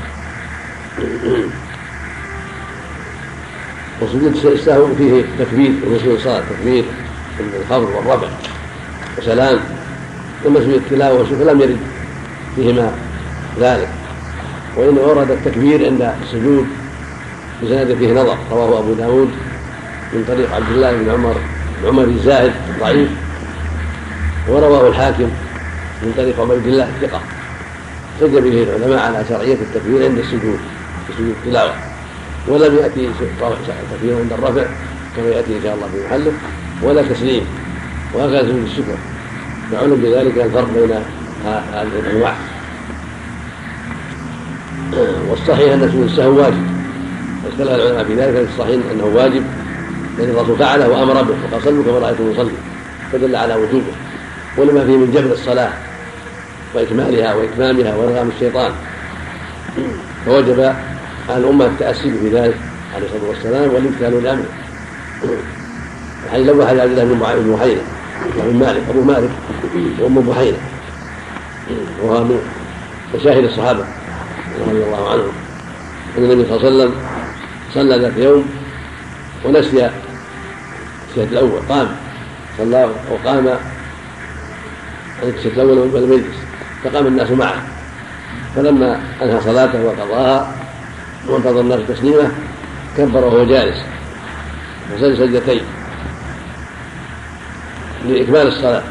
وسجود السهو فيه تكبير وسجود الصلاة تكبير الخفض والرفع وسلام. أما سجود التلاوة والشكر لم يرد فيهما ذلك، وإن ورد التكبير عند السجود بسند فيه نظر، رواه أبو داود من طريق عبد الله بن عمر الزاهد ضعيف، ورواه الحاكم من طريق عبيد الله الثقة. احتج به العلماء على شرعية التكبير عند السجود في سجود التلاوة، ولم يأتي تكبير عند الرفع كما يأتي إن شاء الله في محله، ولا تسليم، وهكذا سجود الشكر. فعلم بذلك الفرق بين هذه الأنواع. والصحيح أن سجود السهو واجب، واختلف العلماء في ذلك، الصحيح أنه واجب لأن الرسول فعله وأمر به وقال صلوا كما رأيتم يصلي، فدل على وجوبه ولما فيه من جبر الصلاة وإكمالها وإتمامها وإرغام الشيطان، فوجب على الأمة التأسي في ذلك عليه الصلاة والسلام والامتثال لأمره. الحديث الأول حديث عبد الله بن بحينة وابن مالك أبو مالك وأم بحينة، وهو مشاهد الصحابة رضي الله عنهم أن النبي صلى الله عليه وسلم صلى ذات يوم ونسي التشهد الأول، قام صلى وقام عن التشهد الأول ولم يجلس، فقام الناس معه، فلما أنهى صلاته وقضاها وانتظر الناس تسليمه كبر وهو جالس وسجد سجدتين لإكمال الصلاة،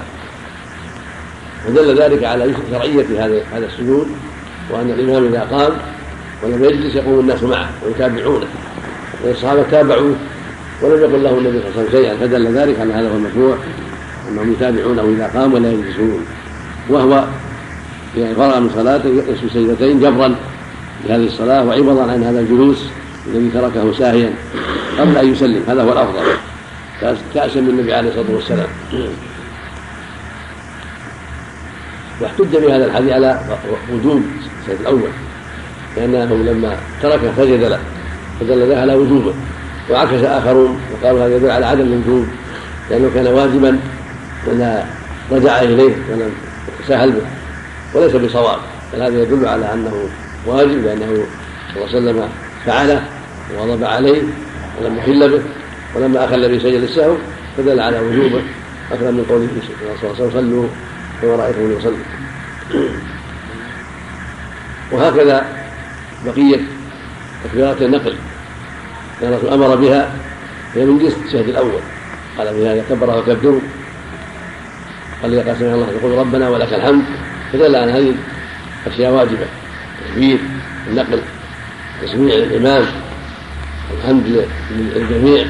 ودل ذلك على شرعية هذا السجود، وأن الإمام إذا قام ولم يجلس يقوم الناس معه ويتابعونه، والصحابة تابعوه ولم يقل له النبي صلى الله عليه وسلم شيئا، فدل ذلك على هذا هو المشروع أنهم يتابعونه إذا قام ولا يجلسون، وهو يعني فرغ من صلاته يسجد سجدتين جبرا لهذه الصلاة وعوضا عن هذا الجلوس الذي تركه ساهيا قبل أن يسلم. هذا هو الأفضل كأسا من النبي عليه الصلاة والسلام. واحتج بهذا الحديث على وجوب السجد الأول، لأنه لما ترك سجد له فدل ذلك على وجوبه، وعكس آخرون وقالوا هذا يدل على عدم الوجوب لأنه كان واجبا ولا رجع إليه ولم يتساهل به، وليس بصواب، بل هذا يدل على أنه واجب لأنه صلى الله عليه وسلم فعله وغضب عليه ولم يحل به، ولما أخل به سجد السهو فدل على وجوبه أكثر من قوله صلى الله عليه وسلم صلوا كما رأيتم يصلي. وهكذا بقية تكبيرات النقل لأن الرسول أمر بها هي من جنس التشهد الأول، قال بها كبر فكبروا، قال إذا قال سمع الله يقول ربنا ولك الحمد، فدل على هذه أشياء واجبة: التكبير، النقل، تسميع الإمام، الحمد للجميع،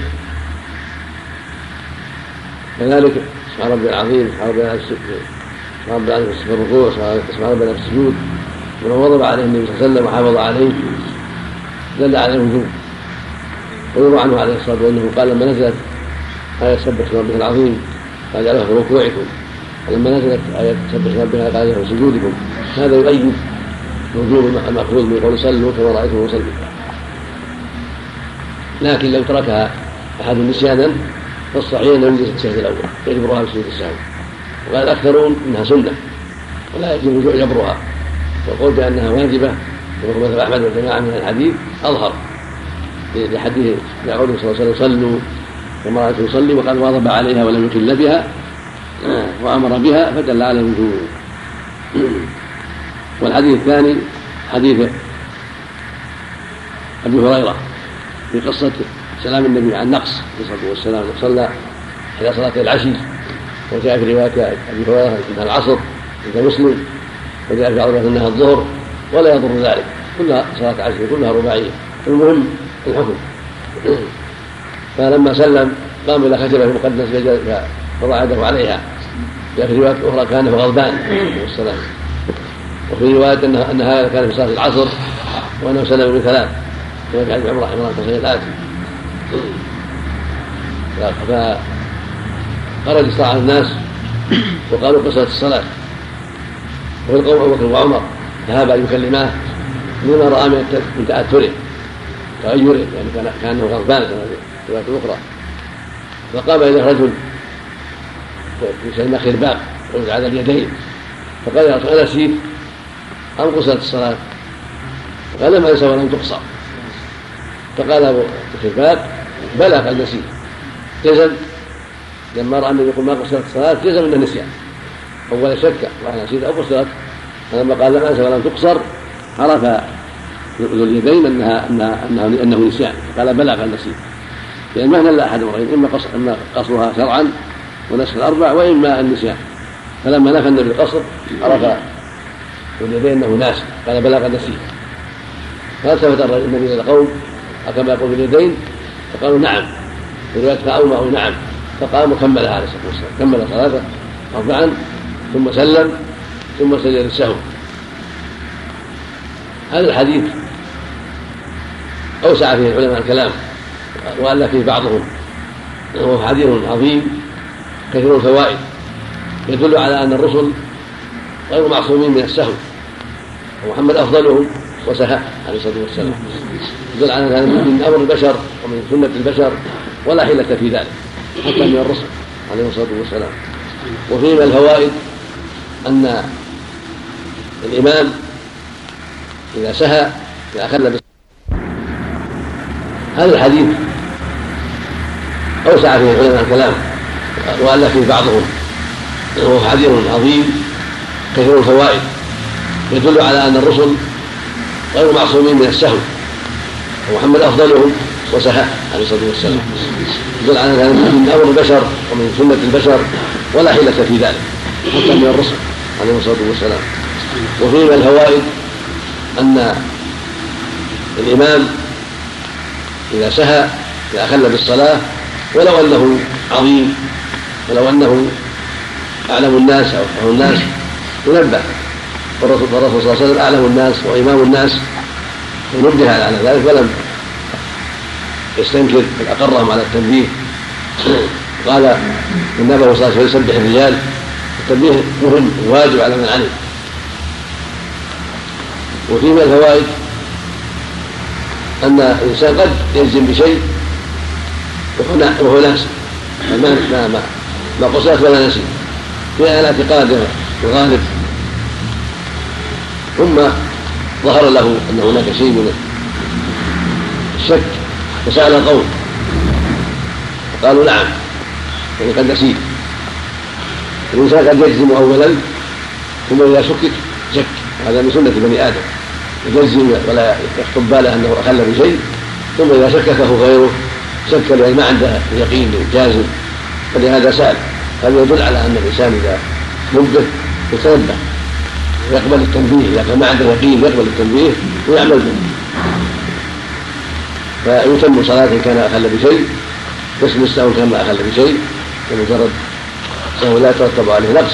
كذلك سبحان ربي العظيم، سبحان ربي العظيم في الركوع، سبحان ربي في السجود. ومن وضب عليه النبي صلى الله عليه وسلم وحافظ عليه دل على الوجوب. ويروى عنه عليه الصلاة والسلام أنه قال لما نزلت آية سبح اسم ربك العظيم قال اجعله في ركوعكم، ولما نزلت آية سبح اسم ربك قال اجعله في سجودكم. هذا يؤيد وجوب المأخوذ من قول صلوا كما رأيتم يصلي. لكن لو تركها أحد نسيانا فالصحيح أنه يجلس التشهد الأول يجبرها بسجود السهو. وقال الأكثرون إنها سنة ولا يجب جبرها، وقلت أنها واجبة وهو مثل أحمد والجماعة من الحديث أظهر لحديث قوله صلى الله عليه وسلم صلوا كما رأيتم يصلي، وقد واظب عليها ولم يكل بها وأمر بها فدل على الوجوب. والحديث الثاني حديث أبي هريرة في قصة سلام النبي عن نقص عليه الصلاة والسلام، صلى إلى صلاة العشي، وجاء في رواية أبي هريرة إنها العصر عند مسلم، وجاء في بعض أنها الظهر، ولا يضر ذلك، كلها صلاة عشر كلها رباعية. المهم الحكم. فلما سلم قام إلى خشبة المقدس فوضع يده عليها. جاء في رواية أخرى كان غضبان والسلام، وفي رواية أن هذا كان في صلاة العصر وأنه سلم من ثلاث، كما في حديث عمران التصحيح الآتي. فخرج صاع الناس وقالوا قصة الصلاة، وفي القوم أبو بكر وعمر ذهبا يكلماه لما رأى من تأثره تغيره، يعني كأنه غضبان كما في رواية أخرى. فقام إليه رجل يسمى خرباق ويوضع على اليدين، فقال يا رسول الله نسيت أم قصرت الصلاة؟ قال لم أنسى ولم تقصر. فقال أبو خرباق بلى قد نسيت، جزم لما رأى النبي يقول ما قصرت الصلاة جزم أنه نسيان، أول شك وأنا نسيت أو قصرت. فلما قال لم أنسى ولم تقصر عرف ذو اليدين أنه نسيان، قال بلى قد نسيت. لأن ما هنا إلا أحد أمرين: إما قصرها شرعا ونسخ الأربع، وإما النسيان. فلما نفى النبي القصر عرف ذو اليدين أنه ناسي، قال بلى قد نسيت. فالتفت النبي إلى القوم كما يقول باليدين، فقالوا نعم، في رواية فأومأوا نعم، فقام وكملها عليه الصلاة والسلام، كمل صلاته أربعا ثم سلم ثم سجد السهو. هذا الحديث أوسع فيه العلماء الكلام وألا فيه بعضهم، وهو حديث عظيم كثير الفوائد، يدل على أن الرسل غير معصومين من السهو، ومحمد أفضلهم وسهى عليه الصلاة والسلام. يدل على أن هذا من أمر البشر ومن سنة البشر ولا حيلة في ذلك حتى من الرسل عليه الصلاة والسلام. وفيه من الفوائد أن الإمام إذا سهى إذا أخل هذا الحديث أوسع فيه العلماء الكلام وألا فيه بعضهم، وهو حديث عظيم كثير الفوائد، يدل على أن الرسل غير معصومين من السهو، ومحمد أفضلهم وسهى عليه الصلاة والسلام. يدل على أن هذا من أمر البشر ومن سنة البشر ولا حيلة في ذلك حتى من الرسل عليه الصلاة والسلام. وفيه من الفوائد أن الإمام إذا سهى إذا أخل بالصلاة ولو أنه عظيم ولو أنه أعلم الناس أو أفقه الناس ينبه، والرسول صلى الله عليه وسلم أعلم الناس وإمام الناس، ونبه على ذلك ولم يستنكر بل أقرهم على التنبيه. قال النبي صلى الله عليه وسلم يسبح الرجال، التنبيه مهم واجب على من علم. وفي من الفوائد أن الإنسان قد يلزم بشيء وهو ناسي، ما قصرت ولا نسي، في الاعتقاد الغالب، ثم ظهر له أن هناك شيء من الشك فسأل القوم قالوا نعم يعني قد نسيت. الإنسان قد يجزم أولا ثم إذا شك، هذا من سنة بني آدم، يجزم ولا يخطب باله أنه أخل بشيء، ثم إذا شككه غيره شك لأن ما عنده يقين جازم، فلهذا سأل. هذا يدل على أن الإنسان إذا نبه يتنبه ويقبل التنبيه إذا كان ما عنده يقين يقبل التنبيه ويعمل به، فيتم صلاته كان أخل بشيء، قسم السهو كان ما أخل بشيء، ومجرد سهو لا يترتب عليه نقص.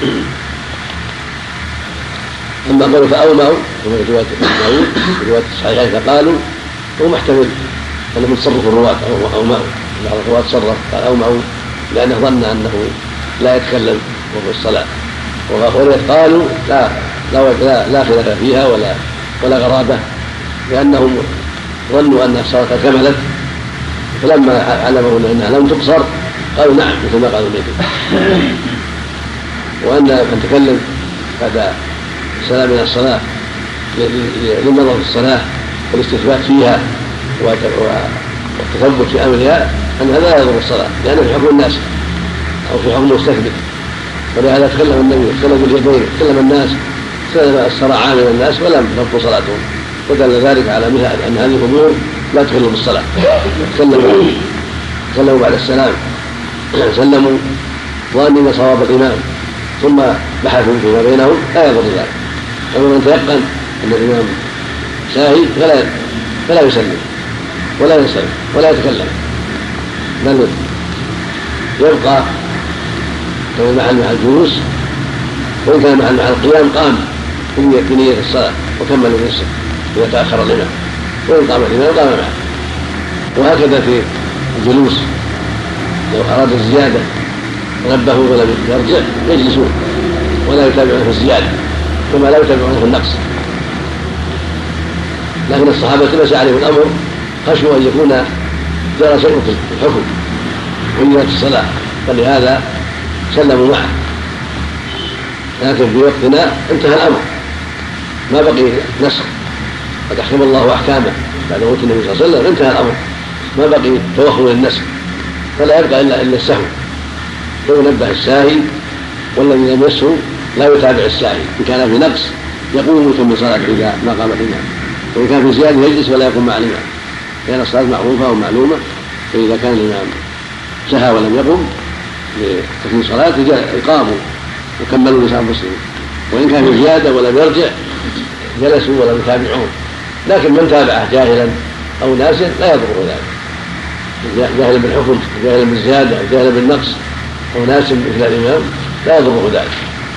أما قالوا فأومأوا كما في رواية داود في رواية الصحيحين فقالوا هو محتمل أنهم تصرفوا الرواة أومأوا، بعض الرواة تصرف قال أومأوا لأنه ظن أنه لا يتكلم وهو في الصلاة، وغيرهم قالوا لا خلاف فيها ولا غرابة، لأنهم ظنوا أن الصلاة كملت، فلما علموا أنها لم تقصر قالوا نعم مثل ما قالوا النبي. وأن من تكلم بعد السلام من الصلاة للنظر في الصلاة والاستثبات فيها والتثبت في أمرها أن هذا لا يضر الصلاة، لأنه في حكم الناس أو في حكم مستثبت، ولهذا تكلم النبي تكلم باليدين تكلم الناس تكلم السرعان من الناس ولم تبطل صلاتهم، ودل ذلك على أن هذه الأمور لا تخل بالصلاة. سلموا بعد السلام، سلموا ظانين صواب الإمام ثم بحثوا فيما بينهم لا يضر ذلك. أما من تيقن أن الإمام ساهي فلا يسلم ولا ينصرف ولا يتكلم، بل يبقى كان مع الجلوس، وإن كان مع القيام قام بنية الصلاة وكمل نفسه إذا تأخر الإمام، وإن قام الإمام قام معه. وهكذا في الجلوس لو أراد الزيادة نبهوا ولم يرجع يجلسون ولا يتابعون في الزيادة كما لا يتابعون في النقص. لكن الصحابة ليس عليهم الأمر، خشوا أن يكون جرى شيء في الحكم وإيات الصلاة، فلهذا سلموا معه. لكن في وقتنا انتهى الأمر، ما بقي نسخ، قد أحكم الله أحكامه بعد موت النبي صلى الله عليه وسلم، انتهى الأمر، ما بقي توخم للنسخ، فلا يبقى إلا السهو. لو نبه الساهي والذي لم يسهو لا يتابع الساهي، إن كان في نقص يقوم ويكمل صلاته إذا ما قام الإمام، وإن كان في زيادة يجلس ولا يقوم مع الإمام، لأن الصلاة معروفة ومعلومة. فإذا كان الإمام سهى ولم يقم لتكميل صلاته قاموا وكملوا لأنفسهم، وإن كان في زيادة ولم يرجع جلسوا ولم يتابعون. لكن من تابعه جاهلا أو ناسيا لا يضر ذلك، جاهلا بالحكم جاهلا بالزيادة أو جاهلا بالنقص أو ناسيا مثل الإمام لا يضره ذلك.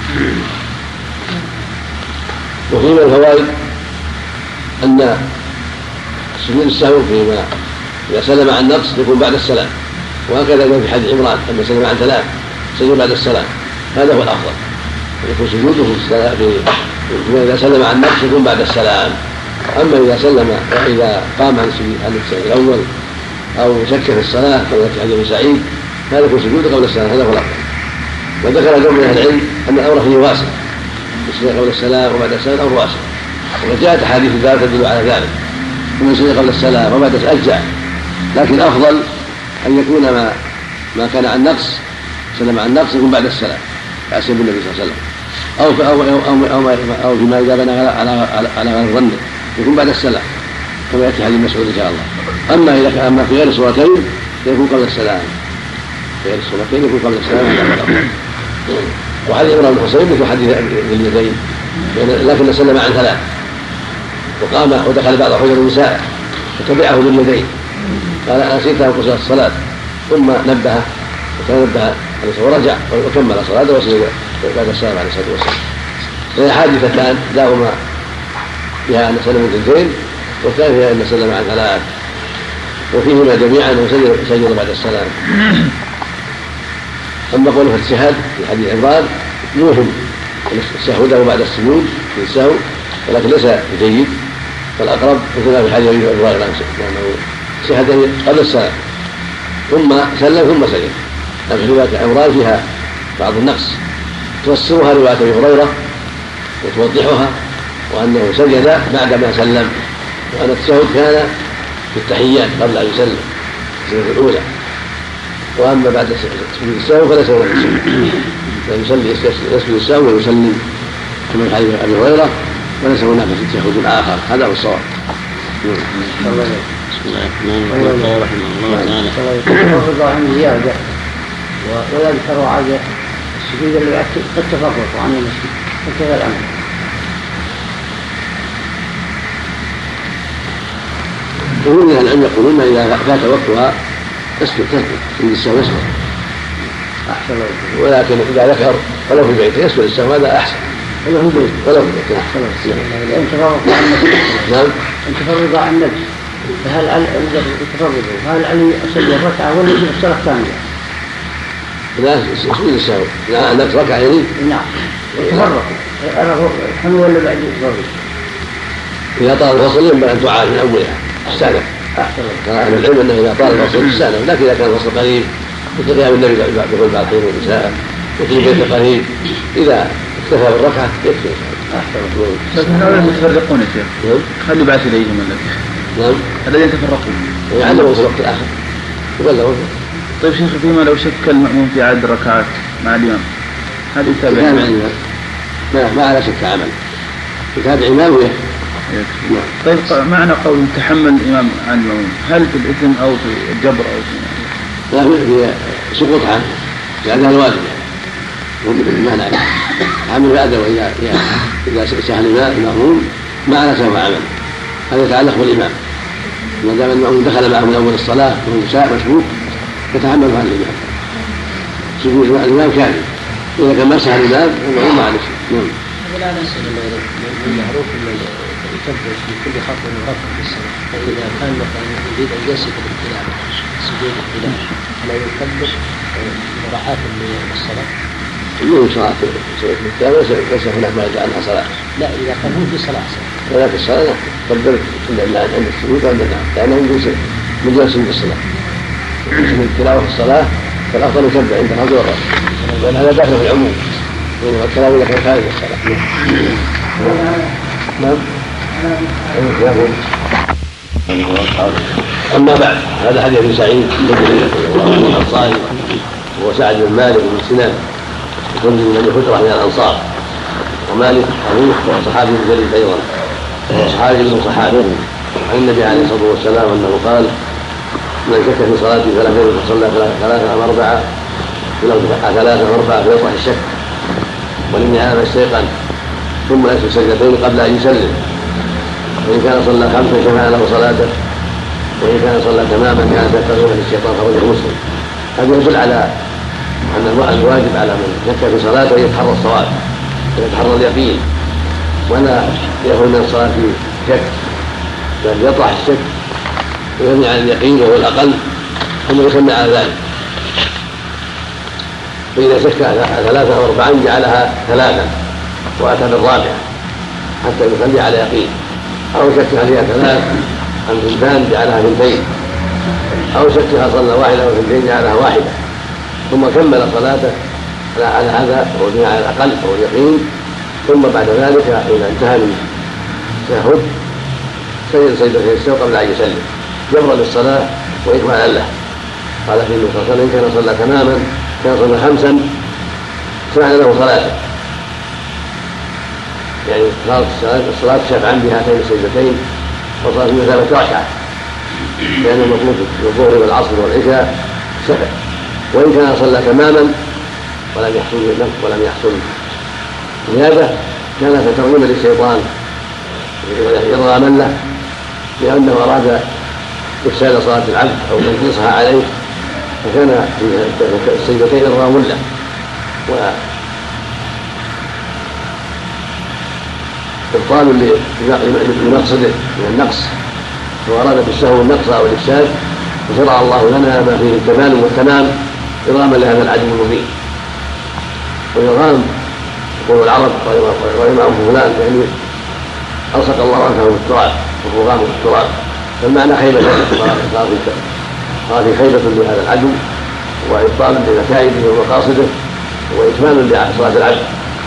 وفي من الفوائد أن سجود السهو فيما إذا سلم عن نقص يكون بعد السلام، وهكذا في حديث عمران أن سلم عن 3 سجود بعد السلام، هذا هو الأفضل، يكون سجوده إذا سلم عن نقص يكون بعد السلام. أما إذا سلم وإذا قام عن السجود الأول أو شك في الصلاة كما في حديث سعيد هذا يكون سجوده قبل السلام، هذا هو الأفضل. وذكر جمع من أهل العلم أن الأمر فيه واسع، السجود قبل السلام وبعد السلام أمر واسع، وجاءت أحاديث ذلك تدل على ذلك، ومن سجد قبل السلام وبعد أجزع، لكن أفضل أن يكون ما كان عن نقص سلم عن نقص يكون بعد السلام كأسلم النبي صلى الله عليه وسلم، أو فيما إذا بنى على غير ظنه يكون بعد السلام كما يأتي حديث مسعود إن شاء الله. أما في غير الصورتين يكون قبل السلام، في غير الصورتين يكون قبل السلام. وحديث عمران بن حصين مثل حديث اليدين، لكن سلم عن 3 وقام ودخل بعض حجر النساء فتبعه باليدين قال أنا نسيت أن قصر الصلاة، ثم نبهه وتنبه ورجع وكمل صلاته وسجد بعد السلام عليه الصلاة والسلام. هي حادثتان داهما بها أن سلم 2 والثانية أن سلم عن 3، وفيهما جميعا أنه سجد بعد السلام. أما قوله في السهاد في حديث عمران موهم السهو له بعد السجود في السهو، ولكن ليس جيد، فالأقرب مثل في حديث عمران لأنه سهد قبل السلام ثم سلم ثم سجد. لكن رواية عمران فيها بعض النقص تفسرها رواية أبي هريرة وتوضحها، وأنه سجد بعدما سلم، وأن التشهد كان في التحيات قبل أن يسلم السجدة الأولى، وأما بعد سجود السهو فليس هو يسجد السهو ويسلم كما في حديث أبي هريرة، وليس هناك تشهد آخر. هذا هو الصواب. بسم الله الرحمن الرحيم. رحمه الله تعالى. وفضل عن زيادة ويذكر عادة السجود اللي قد تفرقوا عن المسجد هكذا الأمر، ومن أهل العلم يقولون إذا فات وقتها تسجد عند السهو يسجد أحسن، ولكن إذا ذكر ولو في بيته يسجد السهو هذا أحسن، ولو في بيته أحسن. إن تفرق عن نفسه. نعم. إن تفرق عن نفسه فهل علي أسجد الركعة ولا يجب الصلاة الثانية؟ لا يسجد السهو، لا عندك ركعة يعني؟ نعم. تفرق أنا حلو ولا بعد يفرق؟ إذا طال الفصل ينبغي أن تعاد من أولها تستأنف. ترى أهل العلم أنه إذا طال الفصل تستأنف، لكن إذا كان الفصل قريب مثل قيام النبي بقول بعض الحين والنساء مثل بيت قريب إذا اكتفى بالركعة يكفي. لكن هؤلاء المتفرقون يا شيخ خلوا بعث إليهم نعم الذين تفرقوا يعلموا في الوقت الآخر يبلغوا. طيب شيخ فيما لو شك المأموم في عدد ركعات مع الإمام هل يتابع الإمام؟ ما على شك عمل يتابع إمامه يكفي. طيب معنى قول تحمل الإمام عن المأموم هل في الإثم أو في الجبر أو في لا في سقوط عنه لأنها الواجب ما نعلم عمل فأدى إذا سهل المأموم ما على سوى عمل هذا يتعلق بالإمام ما دام المأموم دخل معه من أول الصلاة وهو شاء مشهود يتحمل عن الإمام سجود الإمام كامل. إذا كان ما سهل الإمام المأموم ما عليه شيء. ولا نسأل المعروف أن يكبر في كل خطوة ورفع في الصلاة، فإذا كان مثلا يريد أن يسجد القيام سجود القيام فلا يكبر مراعاة للصلاة؟ من صلاة القيام ليس هناك ما يدعى عنها صلاة. لا إذا كان هو في صلاة ولا في الصلاة كبر عند السجود عند النعم لأنه مجلس في الصلاة. من التلاوة في الصلاة فالأفضل يكبر عند الحمد والرفع لأن هذا داخل في العموم والكلام لك خارج الصلاة. نعم. أما بعد هذا حديث ابن سعيد الأنصاري وهو سعد بن مالك بن سنان وكنت من بني خزرة من الأنصار ومالك أبوه وصحابي جليل أيضا صحابي ابن صحابي عن النبي عليه الصلاة والسلام أنه قال من شك في صلاته فصلى ثلاثة أم أربعة ولو دفع ثلاثة أم أربعة فيطرح الشك ولم يعلم استيقن ثم يسجد سجدتين قبل أن يسلم وإن كان صلى خمسا شفع له صلاته وإن كان صلى تماما كانت تغيير للشيطان خرجه مسلم. هذا يدل على أن الواجب على من شك في صلاته يتحرى الصواب ويتحرى اليقين ولا يخرج من الصلاة في شك بل يطرح الشك ويبني على اليقين وهو الأقل ثم يسمى على ذلك. فإذا شك ثلاثة أو أربعا جعلها ثلاثا وأتى بالرابعة حتى يخلي على يقين أو شكها فيها ثلاث عن ثنتان جعلها ثنتين أو شكها صلى واحدة أو ثنتين جعلها واحدة ثم كمل صلاته على هذا وبناء على الأقل أو اليقين ثم بعد ذلك إذا انتهى من التشهد سجد سجدتين السهو قبل أن يسلم جبرا للصلاة وإكمالا له. قال فيه النبي صلى الله عليه وسلم كان صلى تماما كان صلى خمسا سمعنا له صلاته يعني الصلاة شفعا بهاتين السجدتين وصلاة بمثابة ركعة لأن المطلوب في الظهر والعصر والعشاء شفع. وإن كان صلى تماما ولم يحصل زيادة كان ترغيما للشيطان إرغاما له لأنه أراد إفساد صلاة العبد أو تنقيصها عليه فكان في السجدتين إرغام له وإبطال لمقصده من النقص وأراد بالسهو النقص أو الإفساد وشرع الله لنا ما فيه الكمال والتمام إرغاما لهذا العدو المبين. والإرغام يقول العرب رغم فلان يعني ألصق الله عنه بالتراب وهو غام بالتراب فالمعنى خيبة صار في خيبة لهذا العدو وإبطال لنتائجه ومقاصده وإكمال لصلاة العبد.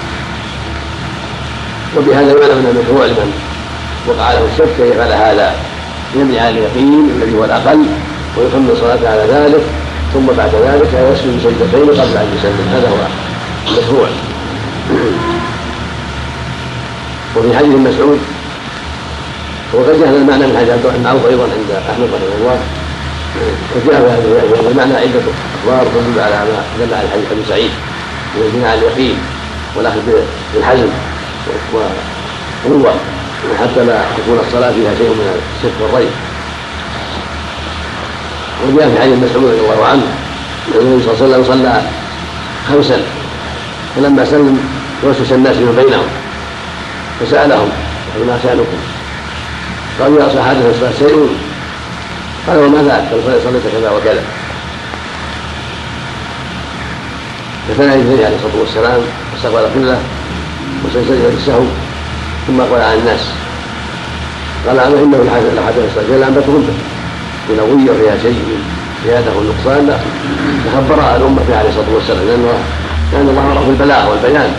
وبهذا يعلم من المشروع لمن وقع له الشك يفعل هذا يبني على اليقين الذي هو الأقل ويكمل صلاته على ذلك ثم بعد ذلك يسجد سجدتين قبل أن يسلم. هذا هو المشروع. وفي حديث مسعود وقد جاء هذا المعنى من حديث عبد الرحمن عوف أيضا عند أحمد رحمه الله وجاء هذا المعنى عدة أخبار تدل على ما دل على حديث أبي سعيد من البناء على اليقين والأخذ بالحزم وقوة حتى لا تكون الصلاة فيها شيء من الشك والريب وجاء في حديث مسعود رضي الله عنه أن النبي صلى الله عليه وسلم صلى 5 فلما سلم وسوس الناس فيما بينهم فسألهم ما شأنكم؟ قالوا يا أصحاب الصلاة شيء قال وما ذاك؟ قال صليت كذا وكذا فثنى يديه عليه الصلاة والسلام واستقبل قبله وسجد السهو ثم قال عن الناس قال عنه إنه لحدث الصلاة لأن بكرمته ولو فيها شيء من زيادة والنقصان لخبر الأمة فيها عليه الصلاة والسلام لأن الله أمره بالبلاغ والبيان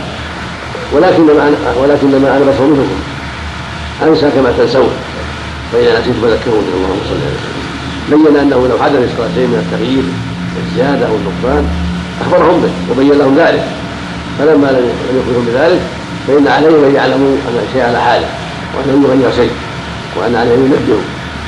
ولكنما أنا بشر منكم أنسى كما تنسون فإذا نسيت فذكروني اللهم صل على وسلم بين أنه لو حدث الصلاة شيء من التغيير والزيادة والنقصان أخبرهم به وبين لهم ذلك فلما لم يخبرهم بذلك فإن عليهم أن يعلموا أن الشيء على حاله وأنه يغير شيء وأن عليهم ينبهوا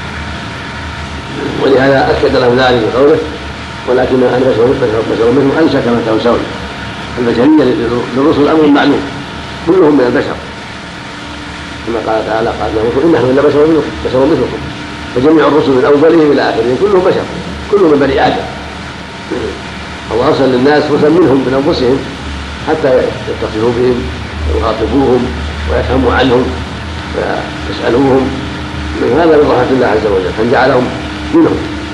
ولهذا أكد لهم ذلك بقوله ولكن أنا بشر منهم أنسى كما تنسون. البشرية للرسل أمر معلوم كلهم من البشر كما قال تعالى قال إن نحن إلا بشر مثلكم فجميع الرسل من أولهم إلى آخرهم كلهم بشر كلهم من بني آدم. الله أرسل للناس رسلا منهم من أنفسهم حتى يتصلوا بهم ويخاطبوهم ويفهموا عنهم ويسألوهم من هذا من رحمة الله عز وجل أن جعلهم منهم.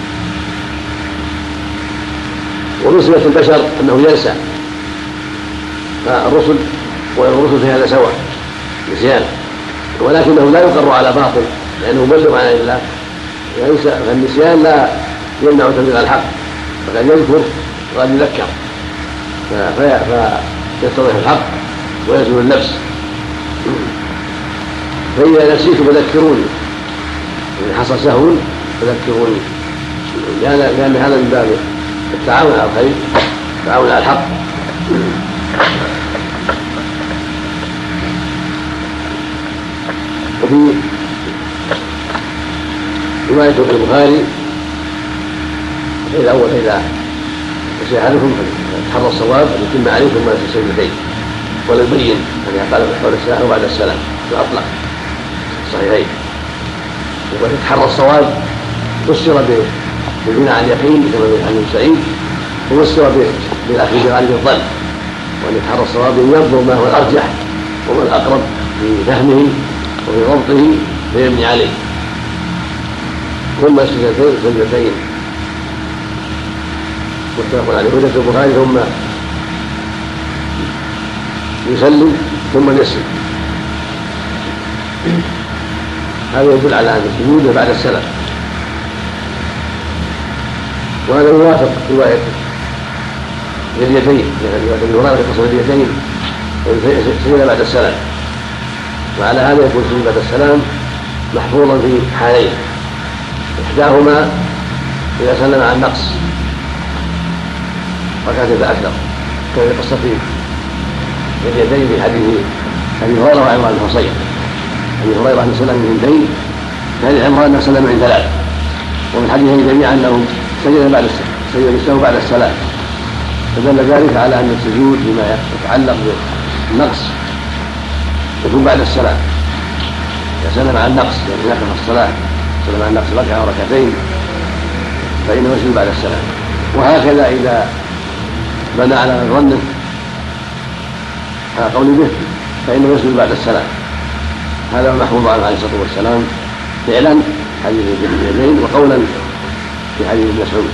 ومن صفة البشر أنه ينسى فالرسل والرسل في هذا سواء نسيان ولكنه لا يقر على باطل لأنه مبلغ عن الله ينسى فالنسيان لا يمنع تبليغ الحق فقد يذكر وقد يذكر فيتضح الحق ويزول النفس. فإذا نسيت فذكروني إن حصل سهو فذكروني لأن هذا من باب التعاون على الخير التعاون على الحق. وفي رواية البخاري الأول إذا نسي أحدكم فليتحرى الصواب أن يتم عليه ثم ينسى السجدتين ولا يبين أن يقال حول السلام أو بعد السلام بأطلق الصحيحين. وتتحرى الصواب فسر بالبناء على اليقين كما في حديث سعيد وفسر بالأخذ بغالب الظن وأن يتحرى الصواب ينظر ما هو الأرجح وما الأقرب في فهمه وفي ضبطه فيبني عليه ثم السجدتين متفق عليه. وجدت البخاري ثم يسلم ثم يسلم هذا يدل على أن السجود بعد السلام وهذا يوافق رواية اليدين رواية ابي هريرة في قصر اليدين سجد بعد السلام وعلى هذا يكون السجود بعد السلام محفوظا في حالين إحداهما إذا سلم عن نقص ركعة فأكثر كما في قصة اليدين في حديث أبي هريرة وعمران بن حصين. أبي هريرة أنه سلم من اثنين كان عمران أنه سلم من 3 ومن حديثهم جميعا أنه سجد السهو بعد السلام فدل ذلك على أن السجود فيما يتعلق بالنقص يكون بعد السلام. إذا سلم عن نقص يعني نقص الصلاة سلم عن نقص ركعة أو ركعتين فإنه يسجد بعد السلام. وهكذا إذا بنى على ظنه على قول به فإنه يسجد بعد السلام. هذا محفوظ عنه عليه الصلاة والسلام فعلا حديث اليدين وقولا في حديث ابن مسعود.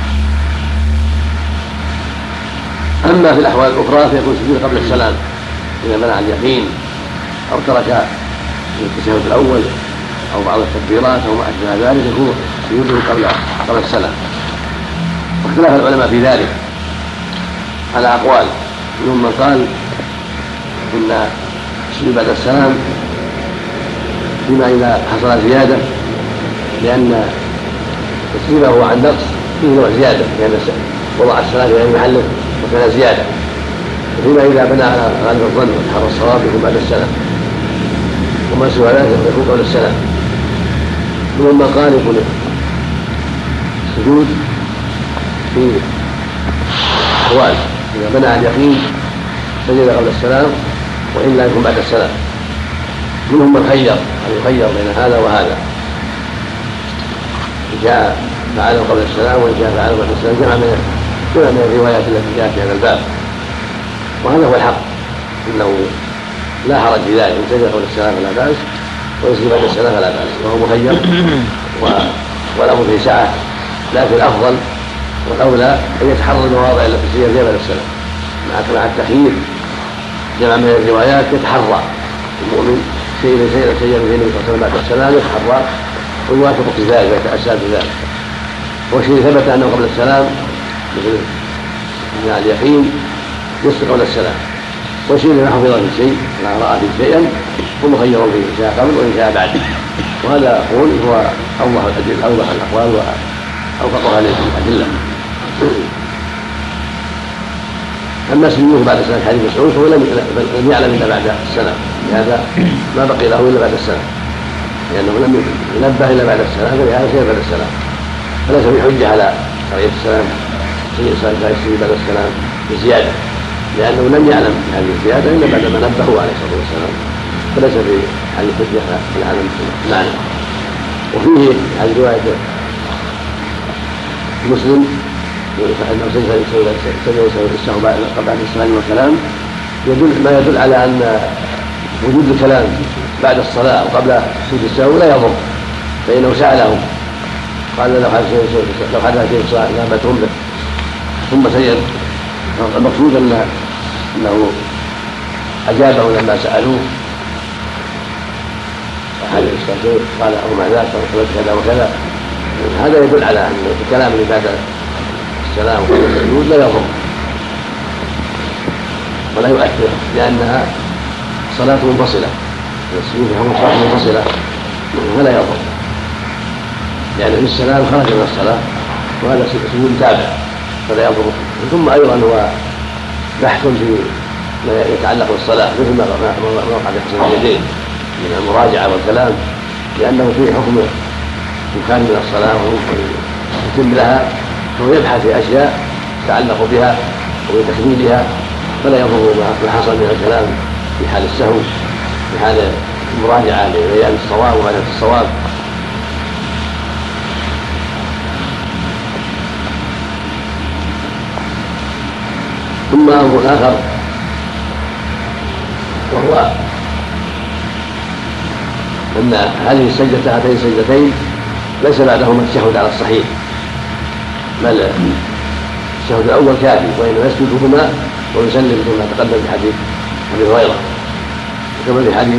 أما في الأحوال الأخرى فيكون سجود قبل السلام إذا بنى عن اليقين أو ترك التشهد الأول أو بعض التكبيرات أو ما أشبه ذلك يكون سجوده قبل السلام. واختلف العلماء في ذلك على أقوال منهم من قال إن السجود بعد السلام فيما إذا حصل زيادة لأن تسليمه عن نقص فيه نوع زيادة لأن وضع السلام في غير محله وكان زيادة. فيما إذا بنى على غالب الظن وتحرى الصواب يكون بعد السلام وما سوى ذلك يكون قبل السلام. ثم قال يكون السجود في أحوال إذا بنى على اليقين سجد قبل السلام وإلا يكون بعد السلام. منهم من خير أن يخير بين هذا وهذا. جاء فعله قبل السلام وإن شاء فعله بعد السلام، جمع من الروايات التي جاءت في هذا الباب، وهذا هو الحق، انه لا حرج في ذلك، ان سجد قبل السلام فلا باس ويسجد بعد السلام فلا باس، وهو مخير والامر في سعه، لكن الافضل والاولى ان يتحرى المواضع التي سجد فيها بعد السلام مع التخيير. جمع من الروايات يتحرى المؤمن سجد في النبي صلى الله عليه وسلم بعد السلام، يتحرى ويوافق في ذلك ويتاسى بذلك. والشيء ثبت انه قبل السلام مثل مع اليقين يسجد قبل السلام، والشيء ما حفظ في شيء ما راى في شيئا ومخير فيه ان شاء قبل وان شاء بعد، وهذا اقول هو اوضح الاقوال واوفقها للادله. اما سجوده بعد السلام حديث مسعود فهو لم يعلم الا بعد السلام، لهذا ما بقي له الا بعد السلام، لانه لم ينبه الا بعد السلام، فلهذا سير بعد السلام، فليس بحجه على قضيه السلام سيد بعد السلام بزياده، لانه لم يعلم هذه الزياده الا بعد ما نبهه عليه الصلاه والسلام، فليس بهذه الحجه على العالم معنى. وفيه هذه روايه مسلم انه سجد السهو بعد السلام والكلام، ما يدل على ان وجود الكلام بعد الصلاه وقبل سجود السهو لا يضر، فانه سالهم قال لو حدث شيء الصلاه لا بتهم به ثم سجد، المقصود انه اجابه لما سالوه حديث الصلاه قال او ما ذاك كذا وكذا، هذا يدل على ان الكلام اللي بعد السلام وقبل السجود لا يضر ولا يؤثر، لانها صلاه منفصله، السجود هو صلاه منفصله فلا يضر، لان في السلام خرج من الصلاه وهذا سجود تابع فلا يضر. ثم ايضا هو بحث في ما يتعلق بالصلاه مثل ما وقع في حسن اليدين من المراجعه والكلام، لانه فيه حكم كان من الصلاه ويتم لها، فهو يبحث في اشياء يتعلق بها وبتكميلها، فلا يضر ما حصل من الكلام في حال السهو، في حال المراجعه لبيان الصواب ومعرفه الصواب. ثم امر اخر وهو ان هذه السجدة هاتين السجدتين ليس بعدهما التشهد على الصحيح، بل التشهد الاول كافي، وانما يسجدهما ويسلم كما تقدم في حديث ابي هريره، كما في حديث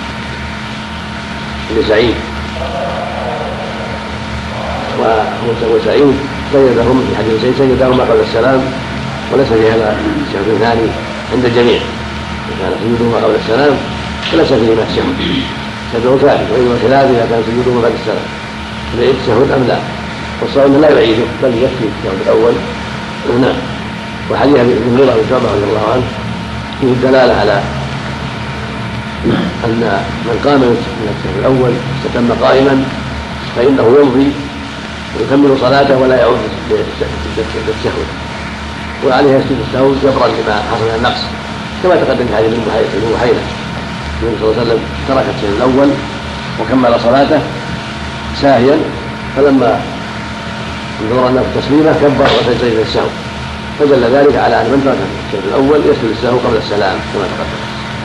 ابن سعيد وسعيد سجدهم في حديث سعيد سجدهما قبل السلام، وليس في هذا التشهد الثاني عند الجميع، كان سجودهما قبل السلام فليس فيه ما التشهد، سجده كافي، وإنما خلاف إذا كان سجودهما بعد السلام فليس التشهد أم لا، والصواب لا يعيده بل يكفي التشهد الأول. نعم. وحديث ابن هريرة بن شعبة رضي الله عنه فيه الدلالة على أن من قام من التشهد الأول استتم قائما فإنه يمضي ويكمل صلاته ولا يعود للتشهد، وعليه يسجد السهو جبرا لما حصل من النقص، كما تقدم في حديث ابن بحيرة النبي صلى الله عليه وسلم ترك التشهد الأول وكمل صلاته ساهيا، فلما انظر الناس تسليمه كبر وسجد السهو، فدل ذلك على ان من ترك التشهد الاول يسجد السهو قبل السلام كما تقدم.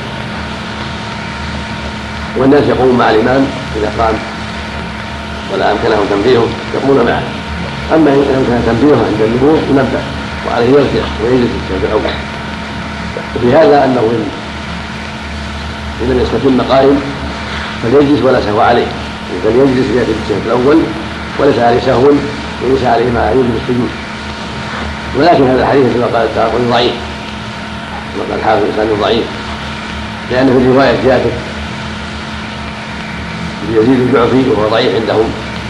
والناس يقومون مع الامام اذا قام ولا امكنهم تنبيهه يقومون معه، اما ان امكن تنبيهه عند النبوه ينبه وعليه يرجع ويجلس التشهد الاول. وفي هذا انه ان لم يستتم قائم فليجلس ولا سهو عليه، اذا يجلس ياتي بالتشهد الاول وليس عليه سهو وليس عليه ما يوجب السجود. ولكن هذا الحديث كما قال التعاقل ضعيف، وقال الحافظ الإنسان ضعيف، لأن في الرواية جابر يزيد الجعفي وهو ضعيف عندهم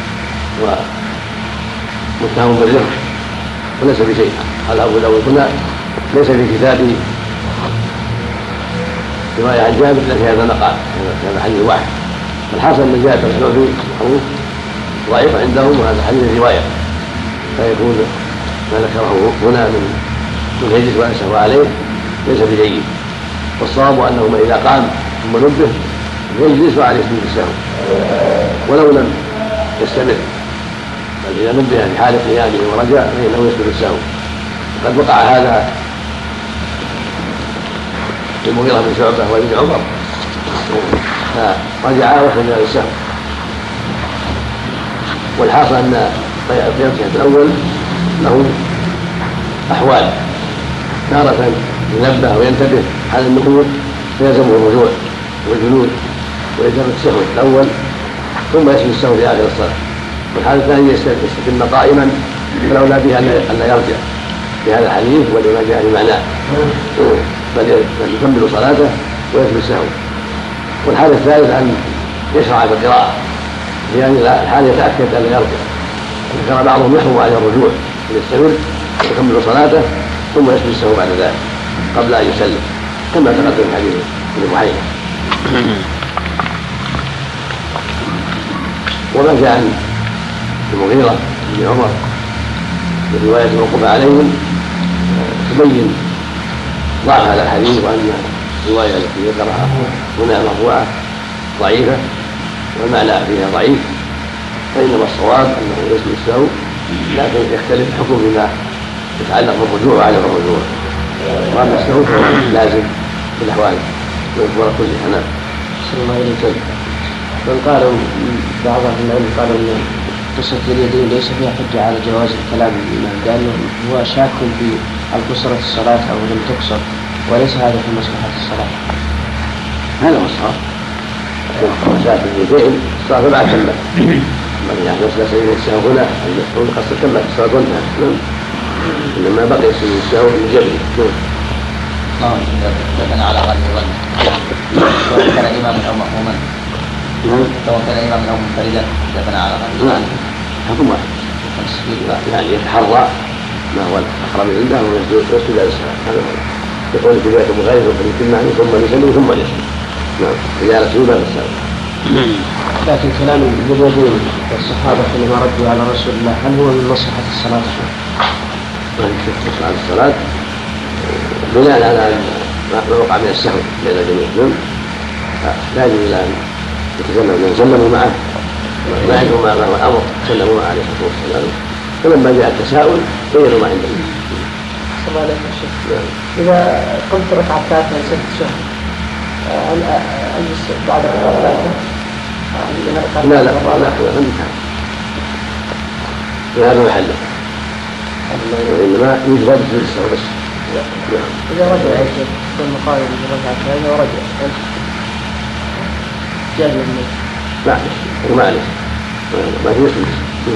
ومتهم بالرفق وليس بشيء. قال أبو داود هنا ليس في كتابه رواية عن جابر إلا في هذا المقام، هذا حديث واحد. الحاصل أن جابر الجعفي معروف ضعيف عندهم، وهذا حديث رواية، فيكون ما ذكره هنا من يجلس ولا سهو عليه ليس بجيد. والصواب انه اذا قام ثم نبه يجلس وعليه سجود السهو ولو لم يستمر بل إذا نبه في حال قيامه ورجع فإنه يسجد السهو. قد وقع هذا في المغيرة بن شعبة وابن عمر فرجع وسجد للسهو. والحاصل أن قيام التشهد الأول له أحوال، تارة ينبه وينتبه حال النقود فيلزمه الرجوع والجلوس ويتم التشهد الأول ثم يسجد السهو في آخر الصلاة. والحالة الثانية يستتم قائما فالأولى به أن لا يرجع في هذا الحديث ولما جاء في معناه، فليكمل صلاته ويسجد السهو. والحالة الثالثة أن يشرع في القراءة لأن الحال يتأكد أن لا يرجع، ذكر بعضهم يحرم عليه الرجوع ليستمر ويكمل صلاته ثم يسجد السهو بعد ذلك قبل أن يسلم كما تقدم في حديث ابن محيرة. وما جاء عن المغيرة بن عمر في رواية موقوفة عليهم تبين ضعف هذا الحديث وأن الرواية التي ذكرها هنا مرفوعة ضعيفة والمعنى فيها ضعيف، فإنما الصواب أنه يسجد السهو لكن يختلف الحكم بما يتعلق بالرجوع وعدم الرجوع. وأما السهو لازم في الأحوال ويكبر كل حنان. صلى الله عليه وسلم. قالوا بعض أهل العلم قالوا أن قصة اليدين ليس فيها حجة على جواز الكلام الإمام، لأنه هو شاك في هل قصرت الصلاة أو لم تقصر، وليس هذا في مصلحة الصلاة. هذا هو الصواب. شاك اليدين الصلاة بعد كمل. من يحدث لا سيد السهو هنا يقول قصر كمل الصلاة وانتهت. إنما بقي سيد السهو من جبل. كان على غالب ظن سواء كان إماما أو مأموما، سواء كان إماما أو منفردا كان على غالب ظن حكم واحد، يعني يتحرى ما هو الأقرب عنده ويسجد على السلام. هذا هو يقول في رواية مغير فليتم عنه ثم يسلم ثم يسلم. نعم إذا رسول الله السلام. لكن كلام اليدين والصحابة حينما ردوا على رسول الله هل هو من مصلحة الصلاة؟ مصلحة الصلاة بناء على ما وقع من السهو بين الجميع، لا يجوز إلى أن يتسلموا معه ما عندهم ما هو الأمر سلموا معه عليه الصلاة والسلام. فلما جاء التساؤل بينوا ما عندهم. صلى الله عليه وسلم. إذا قمت ركعتات من ست شهر أجلس بعد ركعتين؟ لا عندك هذا محله، وإنما يجرى بسجود السهو بس. إذا رجع يا شيخ كل مقايم ركعتين ورجع جاهز منه معلش ما في يسجد.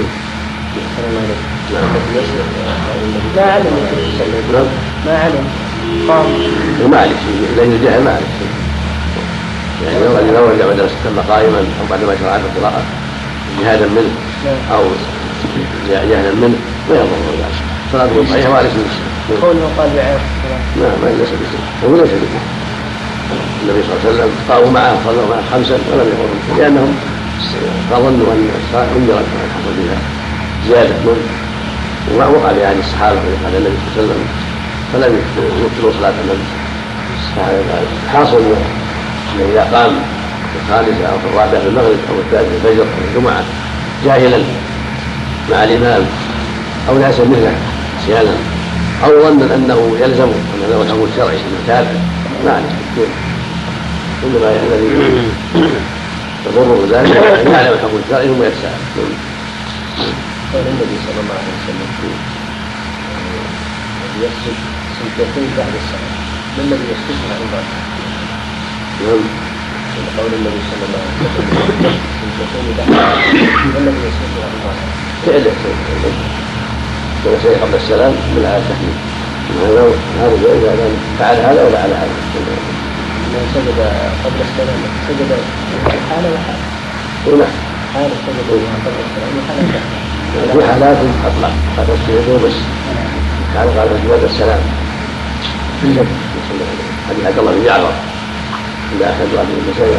ما علم ما علم قام ومعلش لأن الجهل معلش، يعني لو رجع بعد استتم قائما أو بعد ما شرع القراءة جهادا منه أو جهلا منه ما يضر ذلك، صلاته صحيحة وعليه السلام. قوله قال بعير ما ليس بسنة وهو ليس بسنة. النبي صلى الله عليه وسلم قاموا معه صلوا معه 5 ولم يقروا لأنهم فظنوا أن الصلاة انجرت ما حصل بها زيادة منه، ووقع بهذه الصحابة قال النبي صلى الله عليه وسلم فلم يبطلوا صلاة النبي. حاصل أنه إذا قام في الخامسة أو في الرابعة في المغرب أو الثالث في الفجر أو الجمعة جاهلا مع الإمام أو ناسا مثله نسيانا أو ظنا أنه يلزم أن له الحكم الشرعي المتابع ما عليه، إنما الذي يضره ذلك أن يعلم الحكم الشرعي ثم يتساءل. قال النبي صلى الله عليه وسلم يسجد سجدتين بعد الصلاة، ما الذي يسجدها عبادة؟ قول النبي صلى الله عليه وسلم سجدتين بعد الصلاة، ما الذي يسجدها عبادة؟ فعل شيء قبل السلام من على التحميل، هذا إذا فعل هذا ولا على هذا. من سجد قبل السلام سجد حالة وحالة. هنا حالة سجد قبل السلام وحالة في حالات أطلق قد السجود بس قال بعد السلام حديث عبد الله بن جعفر إذا أخذ واحد من المسائل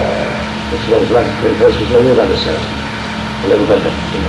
فيسجد بعد السلام ولا يبدل.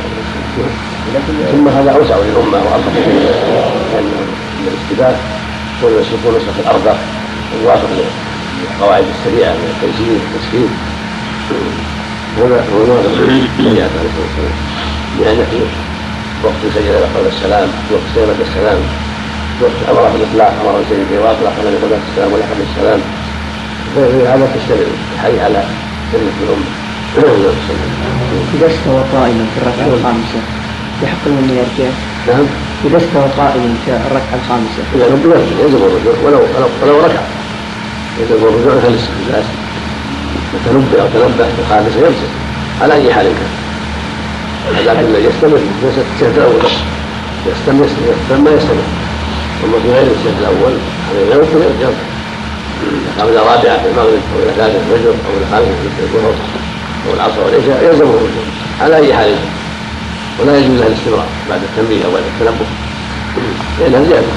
ثم هذا أوسع للأمة وأرفق لأن الاستباح هو يسلكون نسخ الأرض ويوافق للقواعد السريعة من التيسير والتسهيل. هذا هو الشريعة عليه الصلاة والسلام، يعني وقت سجد قبل السلام، وقت سجد السلام، وقت أمر بالإطلاق أمر سجد وأطلق لم يقل السلام ولا قبل السلام. هذا تشتمل الحديث على سنة الأمة. إذا استوى قائما في الركعة الخامسة يحق له أن يرجع؟ نعم. إذا استوى قائما في الركعة الخامسة يجب الرجوع ولو ركع، يجب الرجوع عن الاستئذان. تنبه أو تنبه في الخامسة يمسك على أي حال كان. لكن يستمر في السجد الأول، يستمر ما يستمر. أما في غير السجد الأول هذا يمكن يرجع قبل الرابعة في المغرب أو إلى ثالث الفجر أو إلى خامسة في الظهر أو العصر والعشاء يلزم الرجوع على أي حال، ولا يجوز لها الاستمرار بعد التنبيه أو بعد التنبه لأنها زيادة.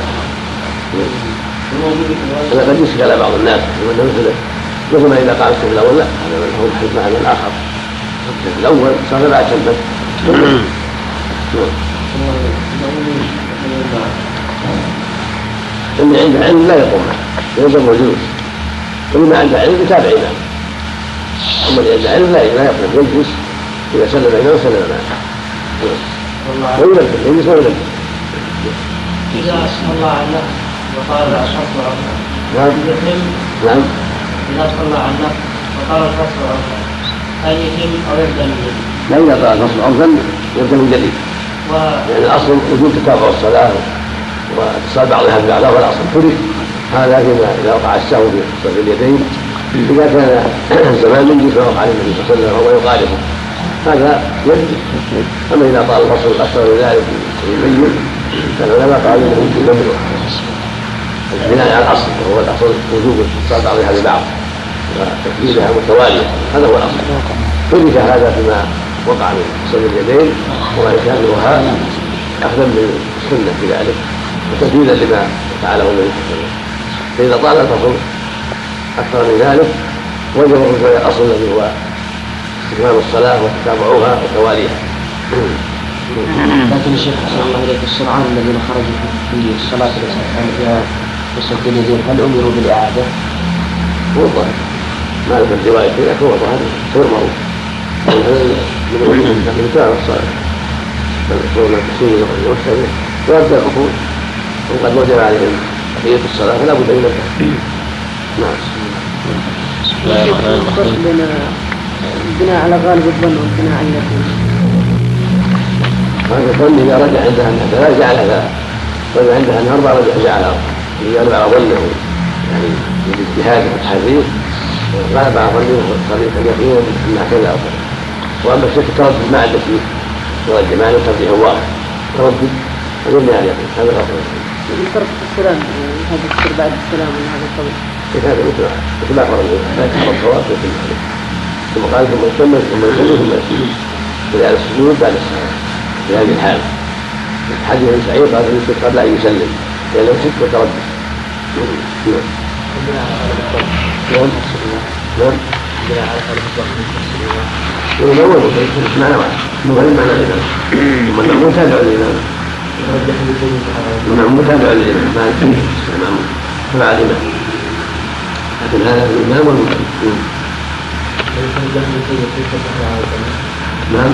هذا قد يشكل على بعض الناس مثل ما إذا قام السجد الأول لا، هذا له معنى الآخر. السجد الأول صار بعد تنبه. اللي عنده علم لا يقوم معه يلزم الجلوس، واللي ما عنده علم يتابع إمامه. أما اللي عنده علم لا يقوم يجلس، إذا سلم إمامه سلم معه وينبه يجلس وينبه. إذا صلى الله على النفس وقال الفصل عرفا نعم. إذا صلى على النفس وقال الفصل عرفا هل يتم أو يبدأ من جديد؟ لا، إذا قال الفصل عرفا يبدأ من جديد. يعني الأصل وجود تتابع الصلاة واتصال بعضها ببعض وهو الأصل ترك هذا. إذا وقع السهو في صرف اليدين إذا كان زمان يجلس ووقع عليه النبي صلى الله عليه وسلم وهو يخالفه هذا يجب. أما إذا طال الفصل أكثر من ذلك يبين فالعلماء قالوا انه يمنع بناء على الاصل، وهو الاصل وجوب اتصال بعضها ببعض وتكبيرها متواليه، هذا هو الاصل. ترك هذا فيما وقع من غسل اليدين وما يشابهها اخذا بالسنه في ذلك وتنفيذا لما فعله النبي صلى الله عليه وسلم. فاذا طال الفصل اكثر من ذلك وجب الرجوع الى الاصل الذي هو استتمام الصلاه وتتابعها وتواليها. لكن الشيخ أحسن الله إليك السرعان الذين خرجوا في الصلاة التي كان فيها غسل اليدين هل أمروا بالإعادة؟ هو الظاهر ما لك الرواية لكن هو الظاهر غير معروف. من كان الصلاة فالرسول التسليم والسلام ويبدأ الأصول وقد وجب عليهم بقية الصلاة فلا بد من التحقيق. نعم. الفرق بين البناء على غالب الظن والبناء على اليقين. هذا الظن إذا رجع عندها أنها لا جعل هذا، رجع عندها أنها أربعة رجع جعلها، إذا غلب على ظنه يعني بالاجتهاد والتحرير غلب على ظنه طريق اليقين أنها كذا أو كذا. وأما الشك التردد ما عنده فيه ورجع ما عنده ترجيح واضح تردد فيبني على اليقين. هذا غلط. الفرق في السلام هذا السر بعد السلام ولا هذا الطبيعي؟ هذا مثل ما أخبر لا يتحرك الصواب ويتم عليه ثم قال ثم يكمل ثم يصلي ثم يسجد على السجود بعد السلام. في هذه الحالة حديث ابن سعيد قال يسجد قبل أن يسلم لأنه شك وتردد. نعم معنى واحد مغير معنى الإمام ثم المأمون تابع للإمام المأمون تابع للإمام ما المأمون تبع الإمام لكن هذا الإمام والمأمون. نعم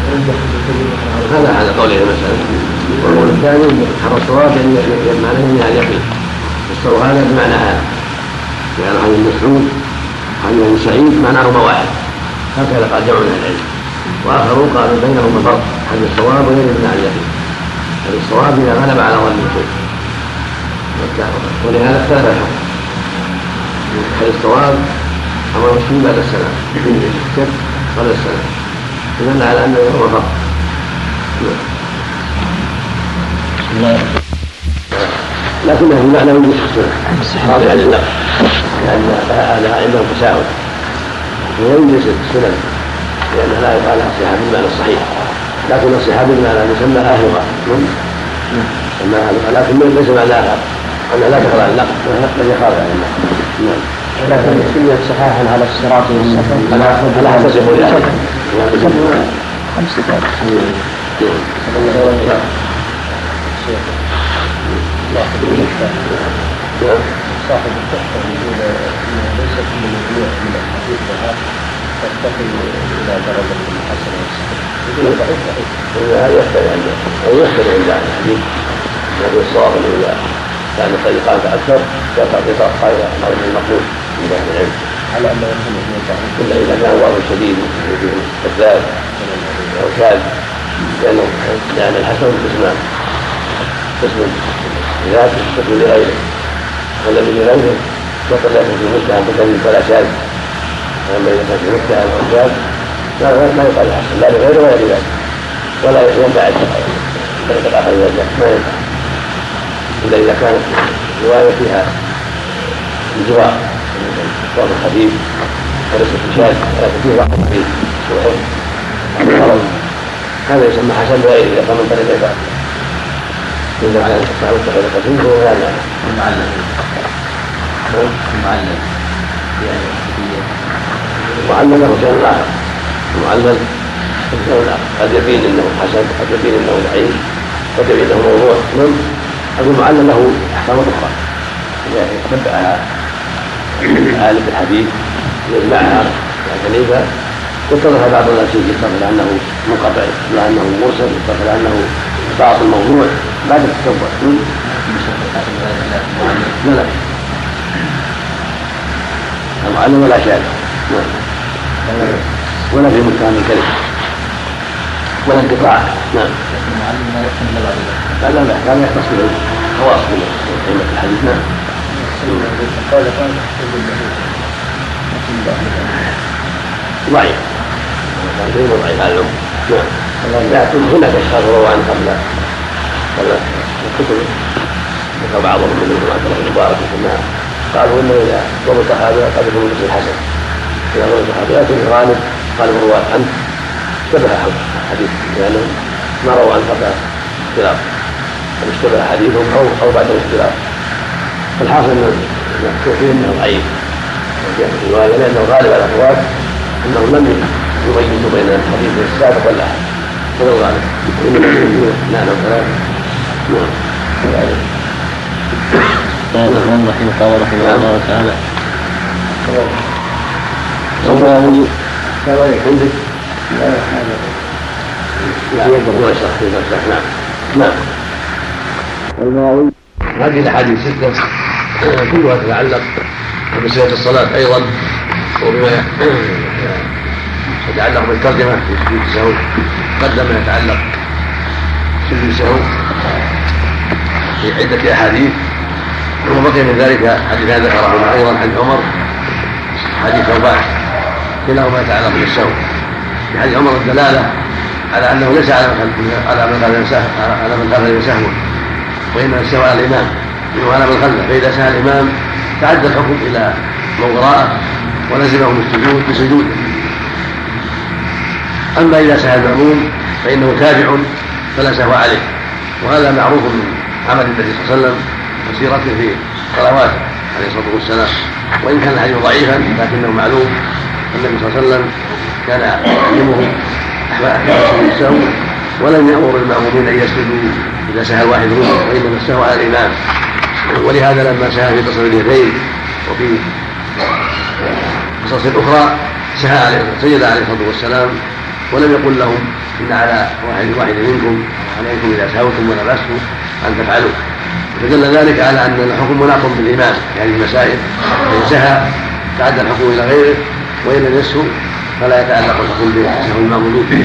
هذا قوله المسألة. والقول الثاني حر الصواب يعني معناه من اليقين والصواب هذا بمعنى هذا يعني عن المسعود عن ابن سعيد معناهما واحد هكذا قال جمع من العلم واخرون قالوا بينهما فرق هذا الصواب وغير بمعنى اليقين. هذا الصواب اذا غلب على ظن الشيء ولهذا اختلف الحكم. هل الصواب امر المسلمين بعد السلام الشك قبل السلام دل على انه هو فرق. لكنه بمعنى وجود السنه رابعا للنقل لان هذا عندهم تساهل ويجلس السنن لان لا يقال لها الصحابي بالمعنى الصحيح لكن الصحابي بمعنى يسمى اهلها لكن ليس معناها ان لا تقرا النقل بل يخاف عن النقل. لكن سميت صحاحا على الصراط والسفر على حسب يقول ذلك 5 دقائق. صاحب التحفة يقول إنه ليس كل مجموع من الحديث ترتقي إلى درجة الحسن والصحيح. هذا يختلف عند أهل الحديث، لكن الصواب أنه إذا كان الطريقان أكثر فقد قائل أمر المقبول عند أهل العلم، على أنه يكون إلا إذا كان وضع شديد وفيه كذاب أو كاذب، لأن الحسن قسمان، قسم لذاته وقسم لغيره، والذي لغيره وقد لا يكون في متهم بكذب فلا شاذ، أما إذا كان في متهم أو شاذ ما يقال الحسن لا لغيره ولا لذاته، ولا ينبعد طريقة آخر إلى ذلك ما ينفع إلا إذا كانت الرواية فيها انزواء بعض الخفيف وليس شاذ ولكن فيه بعض الخفيف هذا يسمى حسن بغيره إذا كان من طريق عباد. إذا كان صاحب الطريقة فيه فهو لا معنى. المعلل له شيء آخر، المعلل شيء آخر، قد يبين أنه حسن، قد يبين أنه ضعيف، قد يبين أنه موضوع. المعلل له أحكام أخرى إذا تبعها عالم الحديث يجمعها خليفة يتضح بعض الناس يتضح أنه منقطع، لا أنه مرسل، يتضح أنه باطل موضوع بعد التتبع. لا المعلم ولا شاذ ولا في مكان الكلمة ولا انقطاع. نعم. لا كان يختص به خواص من أئمة الحديث. نعم. ضعيف ضعيف على العموم. نعم. لكن هناك أشخاص رووا عن قبل الكتب مثل بعضهم من عبد الله المبارك كما قالوا انه اذا ضبط هذا قد يكون مثل الحسن، اذا ضبط هذا لكن الغالب قالوا الرواة عنه اشتبه حديث لانهم ما رووا عن قبل اختلاف، اشتبه حديثهم او بعد الاختلاف. فالحاصل ان فيه انه ضعيف في الروايه، لانه غالب على الرواة انهم لم يميزوا بين الحديث السابق والاحد، هذا الغالب. نعم الرحمن رحمه الله ورحمه الله تعالى. نعم. هذه الاحاديث السته كلها تتعلق بصفه الصلاه ايضا، وبما يتعلق بالترجمه في سجود السهو قدم ما يتعلق بسجود السهو في عده احاديث، وبقي من ذلك حديثان ذكرهما ايضا عن عمر حديث ثوبان كلاهما يتعلق بالسهو. في حديث عمر الدلاله على انه ليس على من خلف سهو، وانما السهو على الامام وعلى من خلفه، فاذا سهى الامام تعدى الحكم الى من وراءه ولزمه السجود بسجوده. اما اذا سهى الماموم فانه تابع فلا سهو عليه، وهذا معروف من عمل النبي صلى الله عليه وسلم وسيرته في صلواته عليه الصلاه والسلام. وان كان الحديث ضعيفا لكنه معلوم النبي صلى الله عليه وسلم كان يعلمهم احكام سجود السهو، ولم يامر المامومين ان يسجدوا اذا سهى الواحد منهم، وانما السهو على الامام. ولهذا لما سهى في قصر اليدين وفي قصص اخرى سجد عليه الصلاه والسلام، ولم يقل لهم ان على واحد منكم عليكم اذا سهوتم ولبستم ان تفعلوا. فدل ذلك على ان الحكم مناط بالامام في هذه المسائل، فان سهى تعدى الحكم الى غيره، وان لم يسهو فلا يتعلق الحكم بسهو المامون به.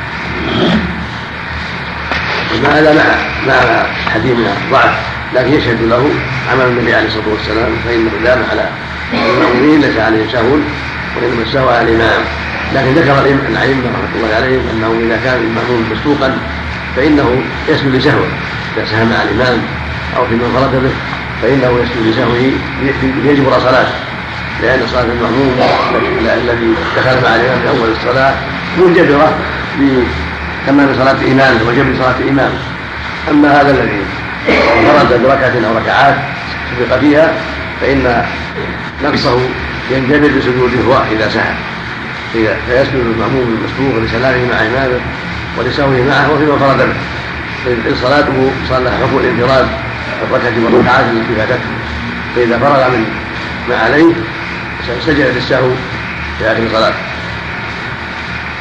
هذا مع حديث ضعف، لكن يشهد له عمل النبي عليه الصلاه والسلام، فانه دال على المامونين ليس عليهم سهو وانما السهو على الامام. لكن ذكر الائمه رحمه الله عليهم انه اذا كان المامون مسبوقا فانه يسجد لسهوه، اذا سهى مع الامام او في من فرد به فانه يسجد لسهوه يجبر صلاته، لان صلاه المامون الذي دخل مع الامام في اول الصلاه منجبره بتمام صلاه الامام وجبر صلاه الامام. اما هذا الذي انفرد بركعه او ركعات سبق فيها فان نقصه ينجبر بسجود هو اذا سهى، فيسجد المأموم المسبوق لسلامه مع إمامه ولسهوه معه وفيما فرد به، فإن صلاته صلى حكم الانفراد الركعة والركعات التي فاتته، فإذا فرغ من ما عليه سجد للسهو في آخر صلاته.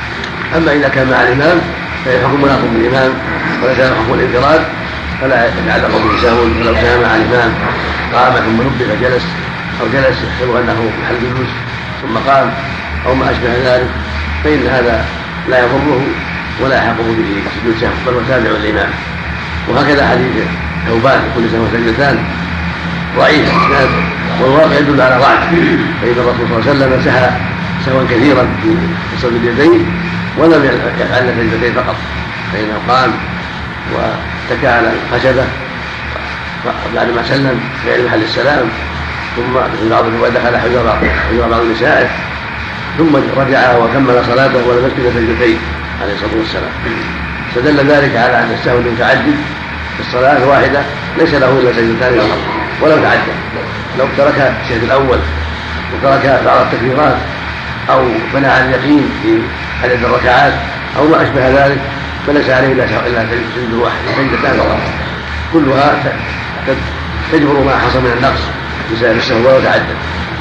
أما إذا كان مع الإمام فيحكم مناط بالإمام وليس حكم الانفراد فلا يتعلق به سهو. فلو كان مع الإمام قام ثم نبه فجلس أو جلس يحسب أنه محل جلوس ثم قام أو ما أشبه ذلك فإن هذا لا يضره ولا يحقه به سجود سهو بل وتابع الإمام. وهكذا حديث ثوبان كل سهو سجدتان ضعيف الإسناد والواقع يدل على ضعف. فإن الرسول صلى الله عليه وسلم سهى سهوا كثيرا في صلب اليدين ولم يفعل سجدتين فقط، فإنه قام واتكى على الخشبة بعد ما سلم غير محل السلام ثم في بعض الروايات دخل حجر بعض نسائه ثم رجع وكمل صلاته ولم يسجد سجدتين عليه الصلاة والسلام. فدل ذلك على أن السهو المتعدد في الصلاة الواحدة ليس له إلا سجدتان فقط ولو تعدد. لو ترك الشهد الأول وترك بعض التكبيرات أو بنى على اليقين في عدد الركعات أو ما أشبه ذلك فليس عليه إلا سجد واحد سجدتان فقط كلها تجبر ما حصل من النقص بسبب السهو وتعدد.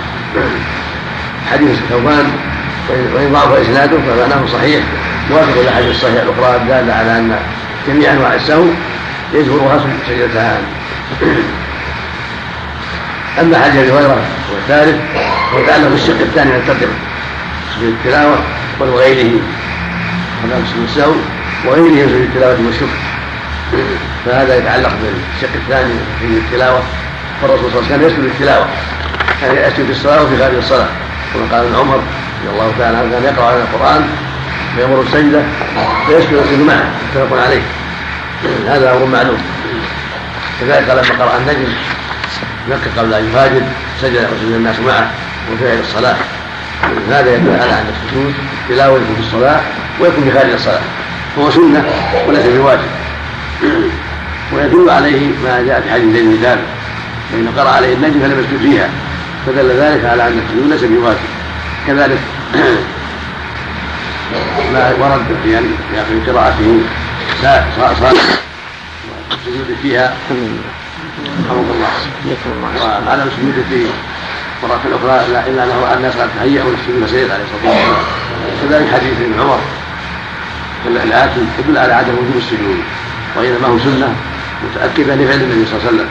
حديث ثوبان وإن ضعف إسناده فمعناه صحيح موافق للأحاديث الصحيحة الأخرى الدالة على أن جميع أنواع السهو يجبرها سجدتان. أما حديث أبي هريرة والثالث ويتعلق بالشق الثاني من الترجمة سجود التلاوة وغيره هذا سجود السهو وغيره سجود التلاوة والشكر، فهذا يتعلق بالشق الثاني في التلاوة. فالرسول صلى الله عليه وسلم يسجد التلاوة كان يسجد في الصلاة وفي خارج الصلاة كما قال ابن عمر رضي الله تعالى عنه كان يقرأ على القرآن فيمر السجدة فيسجد معه متفق عليه هذا أمر معلوم. كذلك لما قرأ النجم مكة قبل أن يهاجر سجد وسجد الناس معه وفعل الصلاة. هذا يدل على أن السجود تلاوة يكون في الصلاة ويكون في خارج الصلاة هو سنة وليس بواجب. ويدل عليه ما جاء في حديث زيد بن ثابت فإنه قرأ عليه النجم فلم يسجد فيها فدل ذلك على أن السجود ليس بواجب. كذلك ما ورد في قراءته صالح والسجود فيها رحمه الله وعلى السجود في مرات أخرى إلا أنه الناس قد تهيئوا للسجود فسجد عليه الصلاة والسلام. كذلك حديث ابن عمر الآتي يدل على عدم وجوب السجود وإنما هو سنة متأكدة لفعل النبي صلى الله عليه وسلم.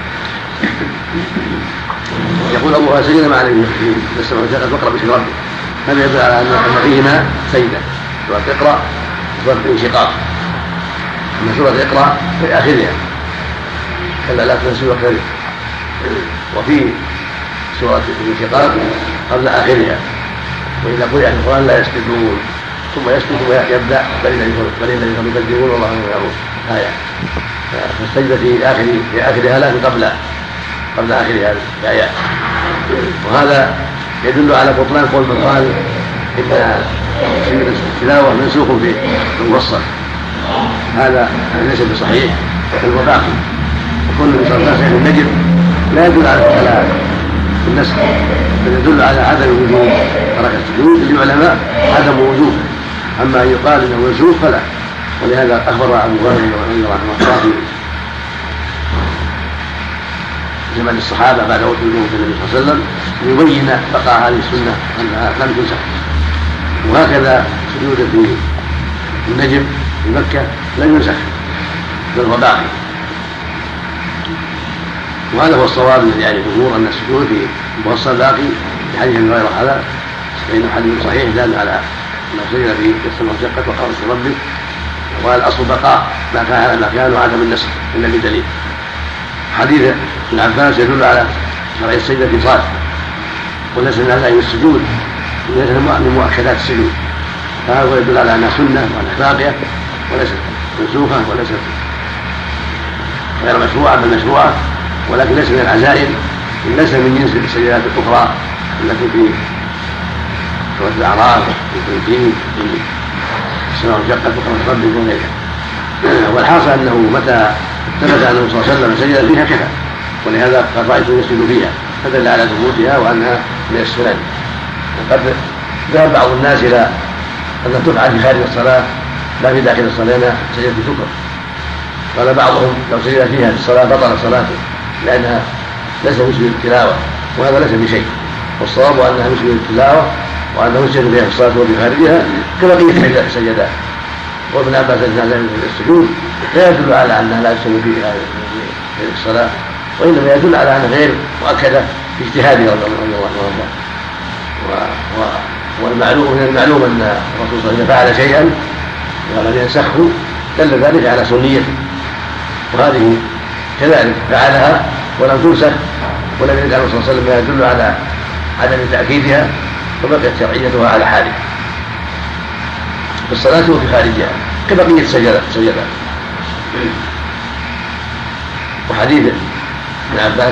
يقول أبو هريرة سجد مع النبي في السماء والأرض واقرأ باسم ربك هذا يدل على أن فيهما سجدة سورة اقرأ وسورة الانشقاق. أما سورة اقرأ في آخرها كلا لا تنسوا وكذب وفي سورة الانشقاق قبل آخرها وإذا قرئ القرآن لا يسجدون ثم يسجد ويبدأ بل الذين يكذبون والله يعلمون آية. فالسجدة في آخرها لا قبل آخرها الآيات. وهذا يدل على بطلان قول من قال إن سجدة التلاوة منسوخ في المفصل هذا ليس بصحيح بل هو باقي. وكل من صلى الله عليه وسلم النجم لا يدل على النسخ بل يدل على عدم وجوب ترك السجود للعلماء عدم وجوب. أما أن يقال إنه منسوخ فلا. ولهذا أخبر أبو هريرة رضي الله عنه في زمن الصحابة بعد وفاة النبي صلى الله عليه وسلم ليبين بقاء هذه السنة أنها لم تنسخ. وهكذا سجود في النجم في مكة لم ينسخ بل هو باقي. وهذا هو الصواب الذي يعني الجمهور أن السجود في المفصل باقي في حديث ابن هريرة هذا فإنه حديث صحيح دال على أنه سجد في السماء والأرض وقال باسم ربك والأصل بقاء ما كان على ما كان وعدم النسخ إلا بدليل. حديث ابن عباس يدل على شرع السجدة في صلاة وليس من هذا السجود وليس من مؤكدات السجود فهذا يدل على أنها سنة وأنها باقية وليست منسوخة وليست غير مشروعة بل مشروعة ولكن ليس من العزائم ليس من جنس السجدات الأخرى التي في سورة الأعراف في الدين في السماء والأرض وقرأ ربك وغيرها. والحاصل أنه متى ثبت أنه صلى الله عليه وسلم سجد فيها كفى ولهذا قد رأيت يسجد فيها فدل على ثبوتها وأنها من السنن. وقد ذهب بعض الناس إلى أن تفعل في خارج الصلاة لا في داخل الصلاة لأنها سجدة شكر. قال بعضهم لو سجد فيها في الصلاة بطل صلاته لأنها ليس مسجد التلاوة وهذا ليس بشيء. والصواب أنها مسجد التلاوة وأنه يسجد فيها في الصلاة وفي خارجها كبقية السجدات وابن عباس في السجود لا يدل على أنها لا تسمى فيها الصلاة، وإنما يدل على أنها غير مؤكدة في اجتهاده رضي الله عنه. والمعلوم من المعلوم أن الرسول صلى الله عليه وسلم فعل شيئا ولم ينسخه دل ذلك على سنيته، وهذه كذلك فعلها ولم تنسخ ولم يرد عنه صلى الله عليه وسلم ما يدل على عدم تأكيدها، فبقيت شرعيتها على حالها في الصلاة وفي خارجها كبقية السجدات. وحديث ابن عباس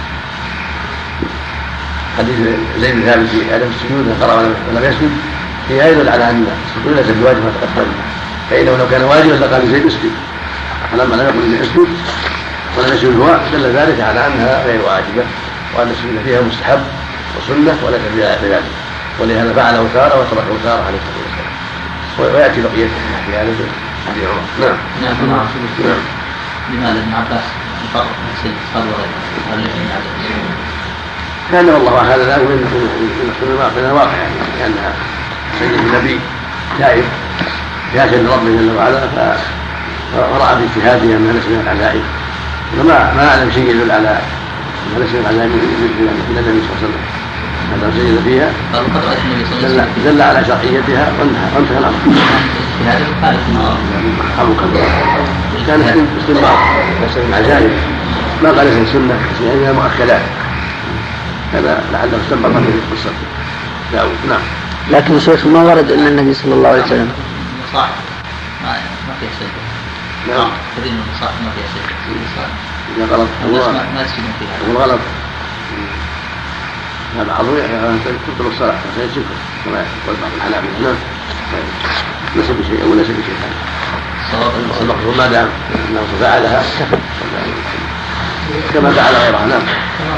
حديث زيد بن ثابت في عدم السجود قرأ ولم يسجد هي أيضا على أن السجود ليس بواجب ما تقدم، فإنه لو كان واجبا لقال زيد اسجد، فلما لم يقل زيد اسجد ولم يسجد هو دل ذلك على أنها غير واجبة وأن السجود فيها مستحب وسنة وليس فيها اعتداد، ولهذا فعله تارة وتركه تارة عليه الصلاة والسلام. ويأتي بقية في هذا حديث عمر. نعم. لماذا ابن عباس يفرق بين سجد الصلاة وغيره؟ كان والله هذا لا من الواقع يعني لأنها سيد النبي تائب جاهد لربه جل وعلا فرأى في اجتهادها أنها ليس من العزائم، وما أعلم شيء يدل على أنها ليس من العزائم من النبي صلى الله عليه وسلم. هذا سجد فيها دل على شرعيتها وانتهى الأمر. كان استنباط ليس من العزائم، ما قال ليس سنة لأنها مؤكدات، هذا لعله استنبط في القصة داود. نعم. لكن شيخ ما ورد أن النبي صلى الله عليه وسلم صح ما فيها سجد. نعم. كثير من الصح ما فيها سجد. إذا غلط ما يسجدون فيها. هو غلط. هذا عظيم تبطل الصلاة سيشكر كما يقول بعض الحنابلة. نعم. ليس بشيء ولا ليس بشيء ثاني. المقصود ما دام أنه فعلها كما فعل غيرها. نعم.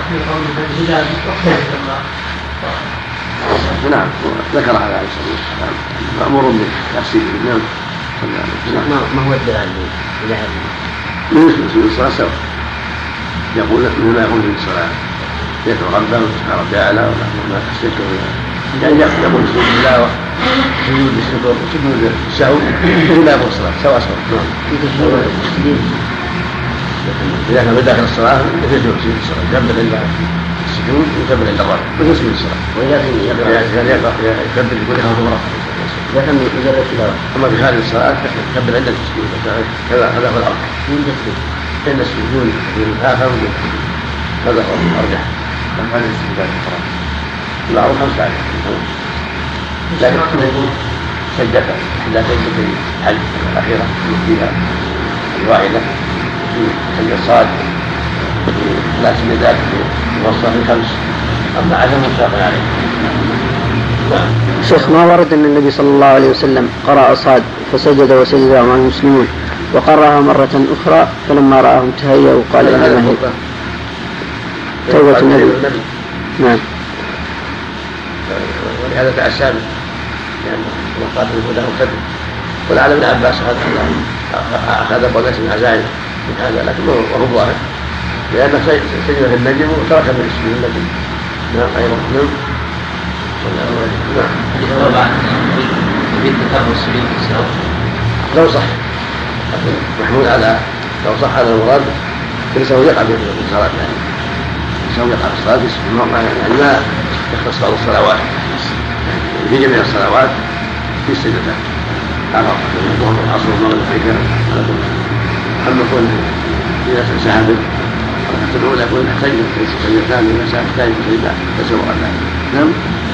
نعم ذكرها عليه الصلاة والسلام مأمور بتفسيره. نعم. ما هو الدلال إلى هذا؟ من اسم الصلاة سواء يقول من ما يقول في الصلاة يدعو ربه سبحانه وتعالى وما تشركه يعني يقول بسم الله وسجود الشكر وسجود السهو مثل ما يقول الصلاة سواء. إذا كان بداخل الصلاة يجوز في الصلاة يكبر عند السجود ويكبر عند الركوع مثل الصلاة. وإذا كان يكبر يقول له ظهره إذا كان يجرب الصلاة. أما في خارج الصلاة يكبر عند السجود هذا هو الأرجح. عند السجود في الآخر هذا هو الأرجح. كم هذه السجدات الأخرى؟ المعروف 5 عدد، لكن سجدة إحدى سجدة الحج الأخيرة فيها الواحدة في الصاد لا سجدات توصل في 5 أما عدم مشاق عليه. شيخ ما ورد أن النبي صلى الله عليه وسلم قرأ صاد فسجد وسجد مع المسلمون وقرأها مرة أخرى فلما رآهم تهيأوا قال إنما هي توبة النبي. نعم. ولهذا تأسى به لأن وقال له كذب ولعل ابن عباس أخذ قول من عزائم من هذا لكن وهو ظاهر لأنه سجد في النجم وترك من اسمه النجم. نعم. أيضا نعم. لو صح محمول على لو صح هذا المراد فلسه يقع في الصلاة يعني لسه يقع في الصلاة يعني ما يختص بعض الصلوات في جميع الصلوات في السجدتان على الظهر والعصر والمغرب والعشاء على كل أما كون في سحب الأولى يكون سجدتان والمساء الثاني سجدتان تسوى ذلك. نعم.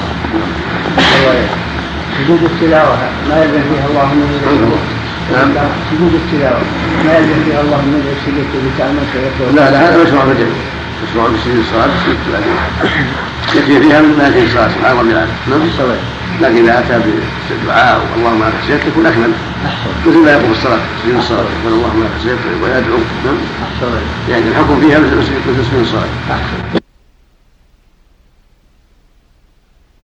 سجود التلاوة ما يلزم فيها الله من يرسله. نعم. سجود التلاوة ما يلزم فيها الله من يرسله بتعمل. لا هذا مشروع بالجميع مشروع بسجود الصلاة يكفي فيها من ما في الصلاة سبحان ربي العالي. نعم. لكن إذا أتى بالدعاء اللهم ما خشيت يكون أكمل مثل ما يقول الصلاة سجود الصلاة يقول اللهم ما خشيت ويدعو. نعم. يعني الحكم فيها مثل سجود الصلاة.